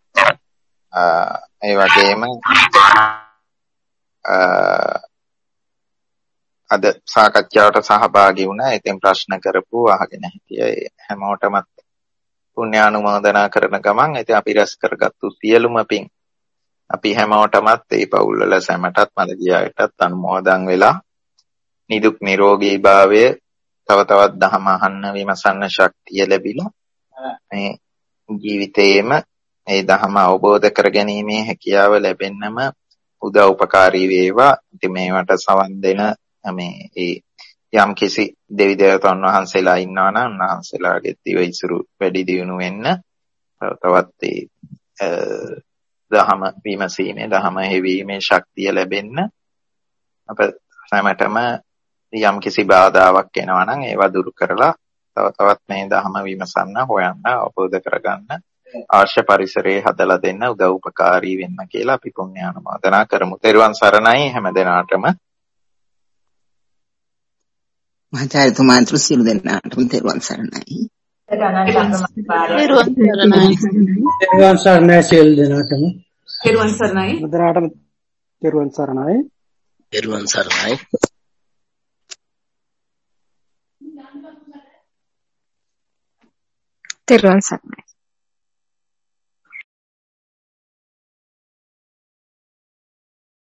ඒ වගේම අද සාකච්ඡාවට සහභාගී වුණා. ඉතින් ප්‍රශ්න කරපු අහගෙන හිටිය හැමෝටම පුණ්‍යානුමෝදනා කරන ගමන් ඉතින් අපි රැස් කරගත්තු සියලුම පින් අපි හැමෝටමත් ඒ පවුල් වල සැමටත් මළගියායටත් අනුමෝදන් වෙලා නිදුක් නිරෝගී භාවය තව තවත් දහම අහන්න විමසන්න ශක්තිය ලැබිලා මේ ජීවිතේම ඒ දහම අවබෝධ කරගැනීමේ හැකියාව ලැබෙන්නම උදව් උපකාරී වේවා. ඉතින් මේවට සවන් දෙන මේ ඒ යම් කිසි දෙවි දේවතාවුන් වහන්සේලා ඉන්නවා නම් උන්වහන්සේලාගේ දිවිසුරු වැඩි දියුණු වෙන්න තවත් ඒ දහම විමසීමේ දහම හෙවීමේ ශක්තිය ලැබෙන්න අප සෑමටම යම් කිසි බාධාවක් එනවා නම් ඒවා දුරු කරලා තව තවත් මේ දහම විමසන්න හොයන්න අවබෝධ කරගන්න අවශ්‍ය පරිසරයේ හදලා දෙන්න උදව් උපකාරී වෙන්න කියලා අපි පුණ්‍යානුමෝදනා කරමු. තෙරුවන් සරණයි හැම දිනාටම. මහාචාර්යතුමාන් සියලු දෙනාටම තෙරුවන් සරණයි. තෙරුවන් සරණයි සියලු දෙනාටම. තෙරුවන් සරණයි. මුදරාටම තෙරුවන් සරණයි. තෙරුවන් සරණයි. තෙරුවන් සරණයි.